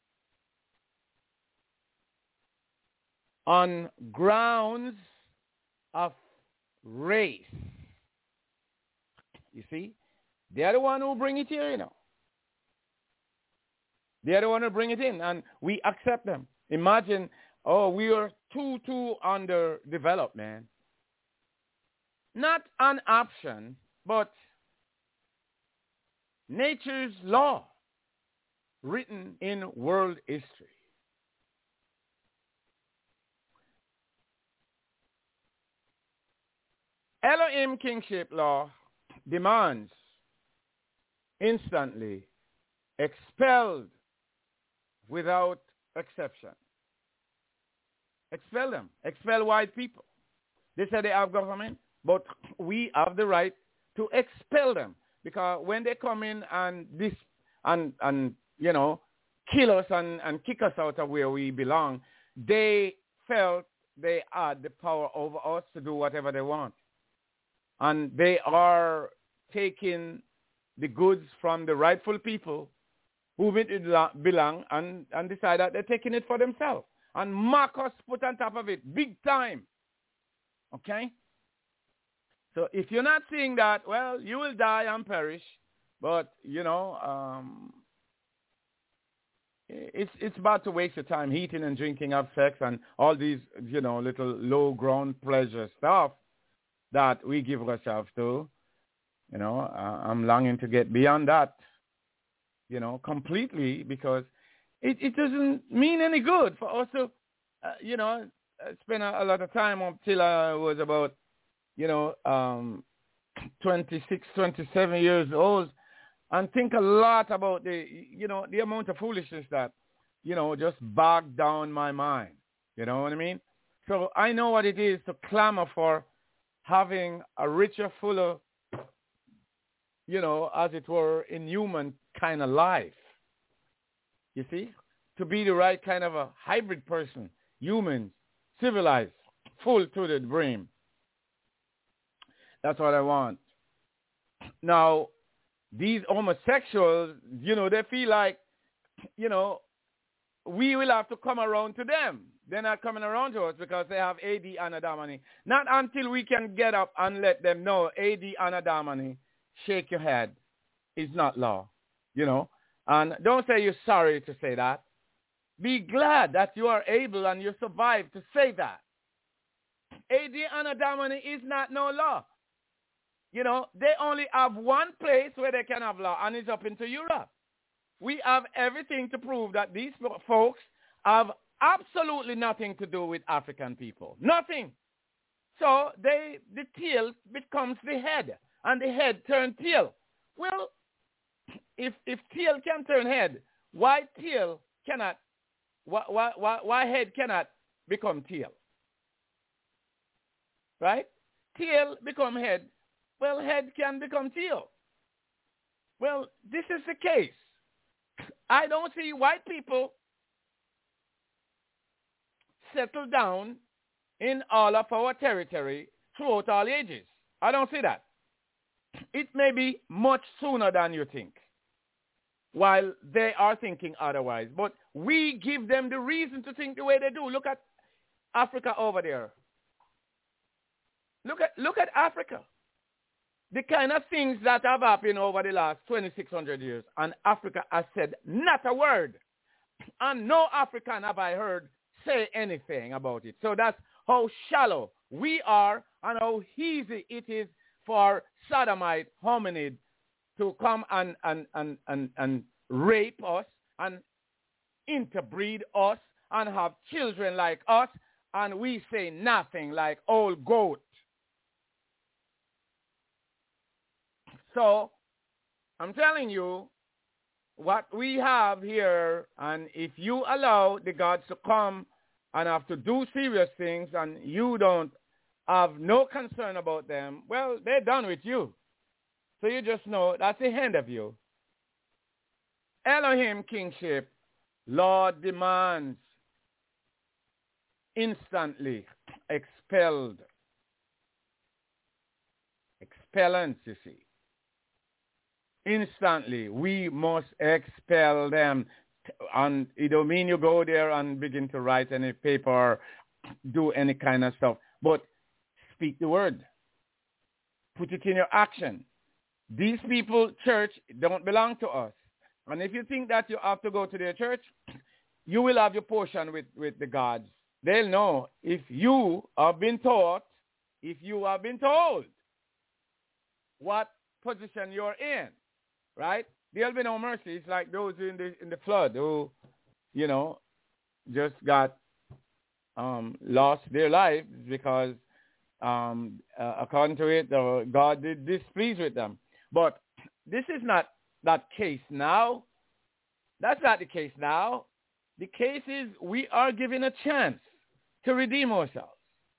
grounds of race. You see, they are the one who bring it here, you know. They are the one who bring it in, and we accept them. Imagine, we are too underdeveloped, man. Not an option, but nature's law written in world history. Elohim kingship law demands instantly expelled without exception. Expel them. Expel white people. They say they have government, but we have the right to expel them, because when they come in and kill us and kick us out of where we belong, they felt they had the power over us to do whatever they want. And they are taking the goods from the rightful people whom it belong and decide that they're taking it for themselves. And Marcos put on top of it, big time. Okay? So if you're not seeing that, well, you will die and perish. But, it's about to waste your time eating and drinking, have sex, and all these, little low-ground pleasure stuff that we give ourselves to. I'm longing to get beyond that, completely, because it doesn't mean any good for us to, spend a lot of time up till I was about, 26, 27 years old, and think a lot about the amount of foolishness that, just bogged down my mind. You know what I mean? So I know what it is to clamor for having a richer, fuller, as it were, inhuman kind of life. You see? To be the right kind of a hybrid person, human, civilized, full to the brim. That's what I want. Now, these homosexuals, they feel like, we will have to come around to them. They're not coming around to us because they have AD Anadamani. Not until we can get up and let them know AD Anadamani, shake your head, is not law, And don't say you're sorry to say that. Be glad that you are able and you survived to say that. AD Anadamani is not no law. They only have one place where they can have law, and it's up into Europe. We have everything to prove that these folks have absolutely nothing to do with African people. Nothing. So the tail becomes the head, and the head turns tail. Well, if tail can turn head, why tail cannot? Why head cannot become tail? Right? Tail become head. Well, head can become tail. Well, this is the case. I don't see white people settle down in all of our territory throughout all ages. I don't see that. It may be much sooner than you think, while they are thinking otherwise. But we give them the reason to think the way they do. Look at Africa over there. Look at Africa. The kind of things that have happened over the last 2,600 years, and Africa has said not a word. And no African have I heard say anything about it. So that's how shallow we are and how easy it is for sodomite hominid to come and rape us and interbreed us and have children like us, and we say nothing, like old goat. So I'm telling you what we have here, and if you allow the gods to come and have to do serious things and you don't have no concern about them, well, they're done with you. So you just know that's the end of you. Elohim kingship, Lord demands instantly expelled. Expellence, you see. Instantly, we must expel them. And it don't mean you go there and begin to write any paper or do any kind of stuff. But speak the word. Put it in your action. These people, church, don't belong to us. And if you think that you have to go to their church, you will have your portion with the gods. They'll know if you have been taught, if you have been told what position you're in. Right? There'll be no mercy. It's like those in the flood who, just got lost their lives because, according to it, God did displease with them. But this is not that case now. That's not the case now. The case is we are given a chance to redeem ourselves.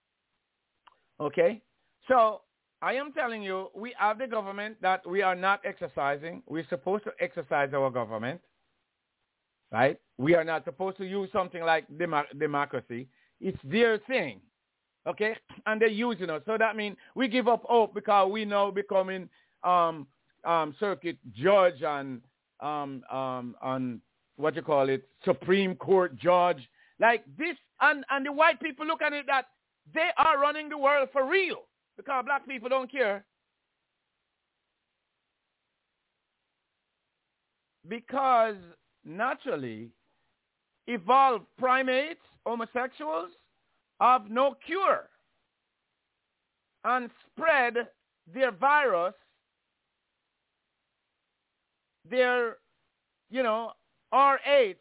Okay? So I am telling you, we have the government that we are not exercising. We're supposed to exercise our government, right? We are not supposed to use something like democracy. it's their thing, okay? And they're using us. So that means we give up hope because we now becoming circuit judge and what you call it, Supreme Court judge. Like this, and the white people look at it that they are running the world for real because black people don't care. Because naturally, evolved primates, homosexuals, have no cure and spread their virus, their, RH,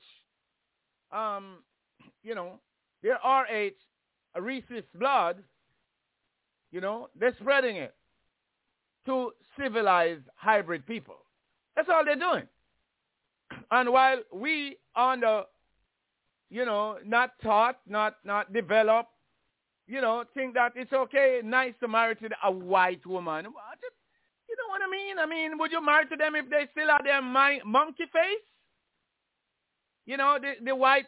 their RH, rhesus blood, they're spreading it to civilized hybrid people. That's all they're doing. And while we on the, not taught, not developed, think that it's okay, nice to marry to a white woman. You know what I mean? I mean, would you marry to them if they still have their monkey face? The white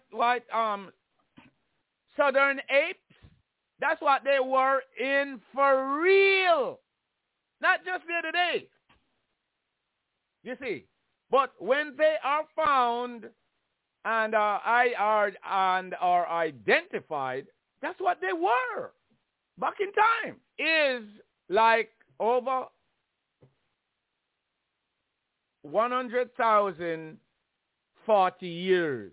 southern apes. That's what they were in for real. Not just the other day. You see? But when they are found and are identified, that's what they were back in time. Is like over 100,000 40 years.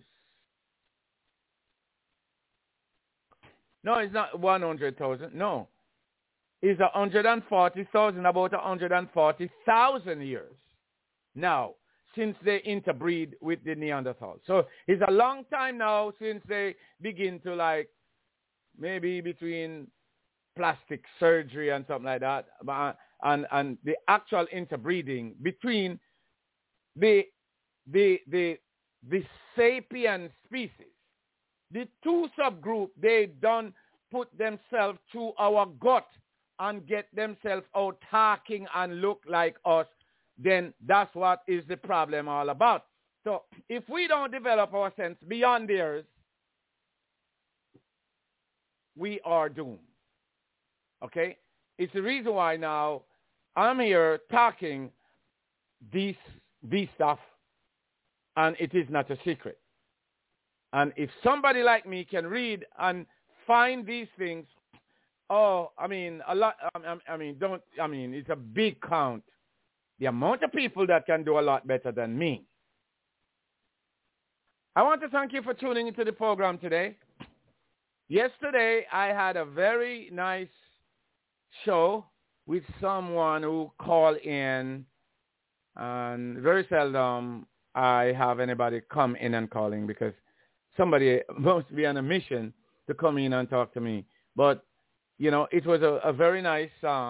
No, it's not 100,000. No. It's 140,000, about 140,000 years now since they interbreed with the Neanderthals. So it's a long time now since they begin to maybe between plastic surgery and something like that, and the actual interbreeding between the sapien species. The two subgroup, they done put themselves to our gut and get themselves out talking and look like us, then that's what is the problem all about. So if we don't develop our sense beyond theirs, we are doomed. Okay? It's the reason why now I'm here talking this stuff, and it is not a secret. And if somebody like me can read and find these things, it's a big count. The amount of people that can do a lot better than me. I want to thank you for tuning into the program today. Yesterday, I had a very nice show with someone who called in, and very seldom I have anybody come in and calling because somebody must be on a mission to come in and talk to me. But, it was a very nice,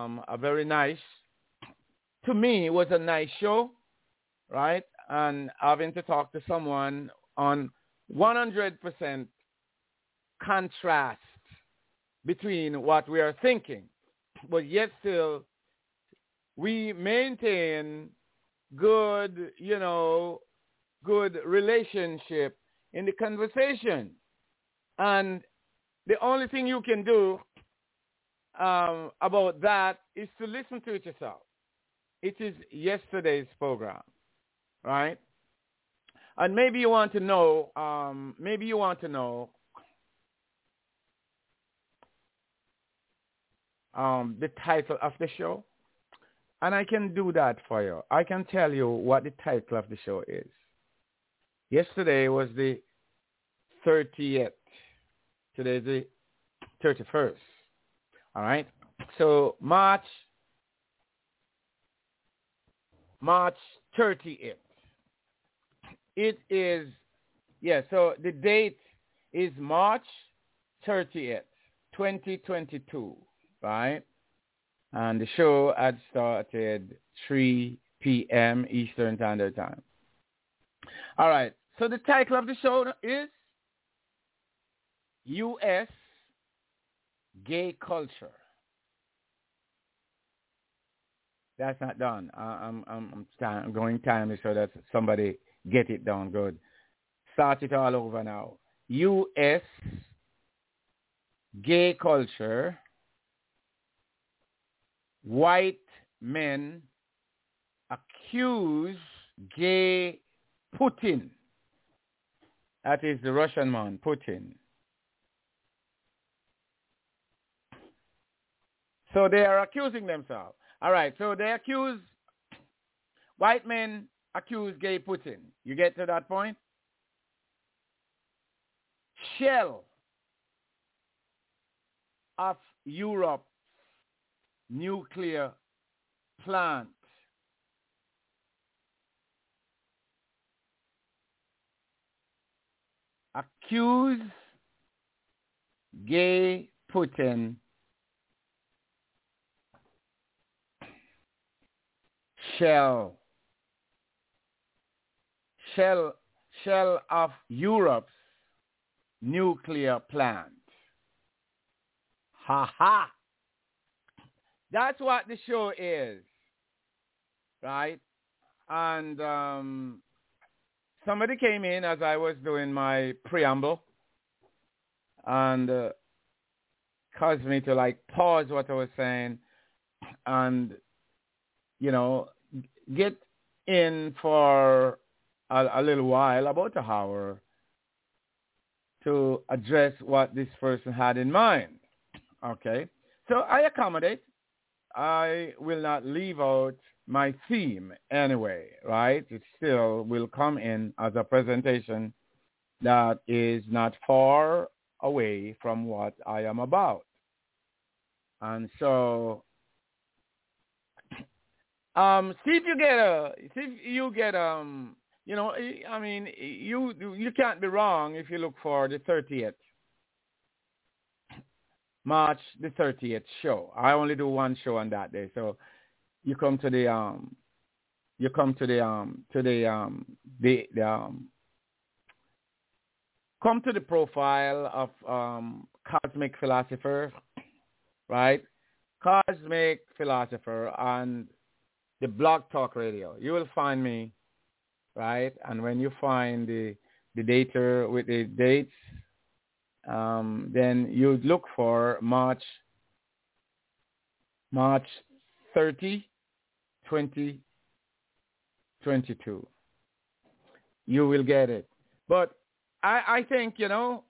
to me, it was a nice show, right? And having to talk to someone on 100% contrast between what we are thinking, but yet still we maintain good relationship in the conversation. And the only thing you can do about that is to listen to it yourself. It is yesterday's program, right? And maybe you want to know, the title of the show. And I can do that for you. I can tell you what the title of the show is. Yesterday was the 30th. Today is the 31st. All right? So March 30th. It is, so the date is March 30th, 2022, right? And the show had started 3 p.m. Eastern Standard Time. All right. So the title of the show is U.S. Gay Culture. That's not done. I'm going timely so that somebody get it down good. Start it all over now. U.S. gay culture, white men accuse gay Putin. That is the Russian man, Putin. So they are accusing themselves. All right, so they accuse, white men accuse gay Putin. You get to that point? Shell of Europe nuclear plant accuse gay Putin shell of Europe's nuclear plant. Ha ha. That's what the show is, right? And somebody came in as I was doing my preamble and caused me to like pause what I was saying and, you know, get in for a little while, about an hour, to address what this person had in mind. Okay? So I accommodate. I will not leave out my theme anyway, right? It still will come in as a presentation that is not far away from what I am about. And so, see if you get, you know, I mean, you can't be wrong if you look for the 30th. March the 30th show. I only do one show on that day. So you come to the come to the profile of Cosmic Philosopher, right? Cosmic Philosopher on the Blog Talk Radio. You will find me, right? And when you find the data with the dates, then you look for March 30, 2022. You will get it. But I think, you know,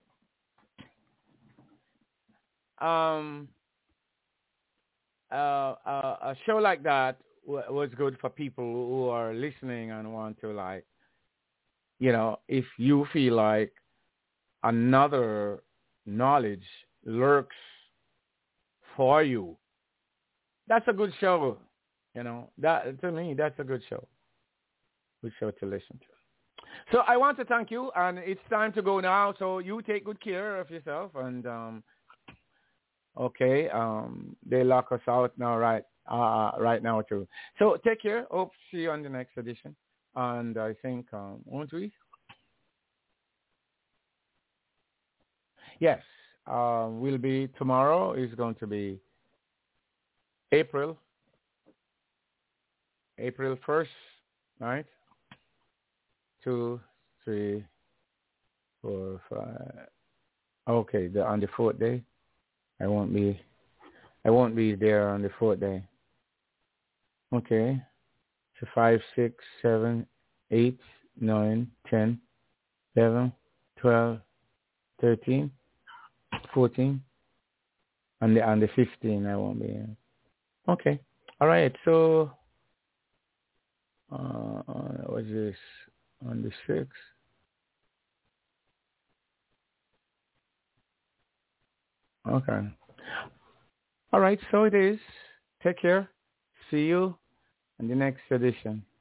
a show like that was good for people who are listening and want to, like, you know, if you feel like another knowledge lurks for you, that's a good show. You know, that to me, that's a good show. Good show to listen to. So I want to thank you, and it's time to go now. So you take good care of yourself, and okay, they lock us out now, right now too. So take care. Hope to see you on the next edition. And I think, won't we? Yes, will be tomorrow. Is going to be April 1st, right? 2, 3, 4, 5. Okay, on the 4th day, I won't be there on the 4th day. Okay, so 5, 6, 7, 8, 9, 10, 11, 12, 13, 14, and the 15 I won't be here. Okay, all right. So what's this on the 6th? Okay. All right. So it is. Take care. See you in the next edition.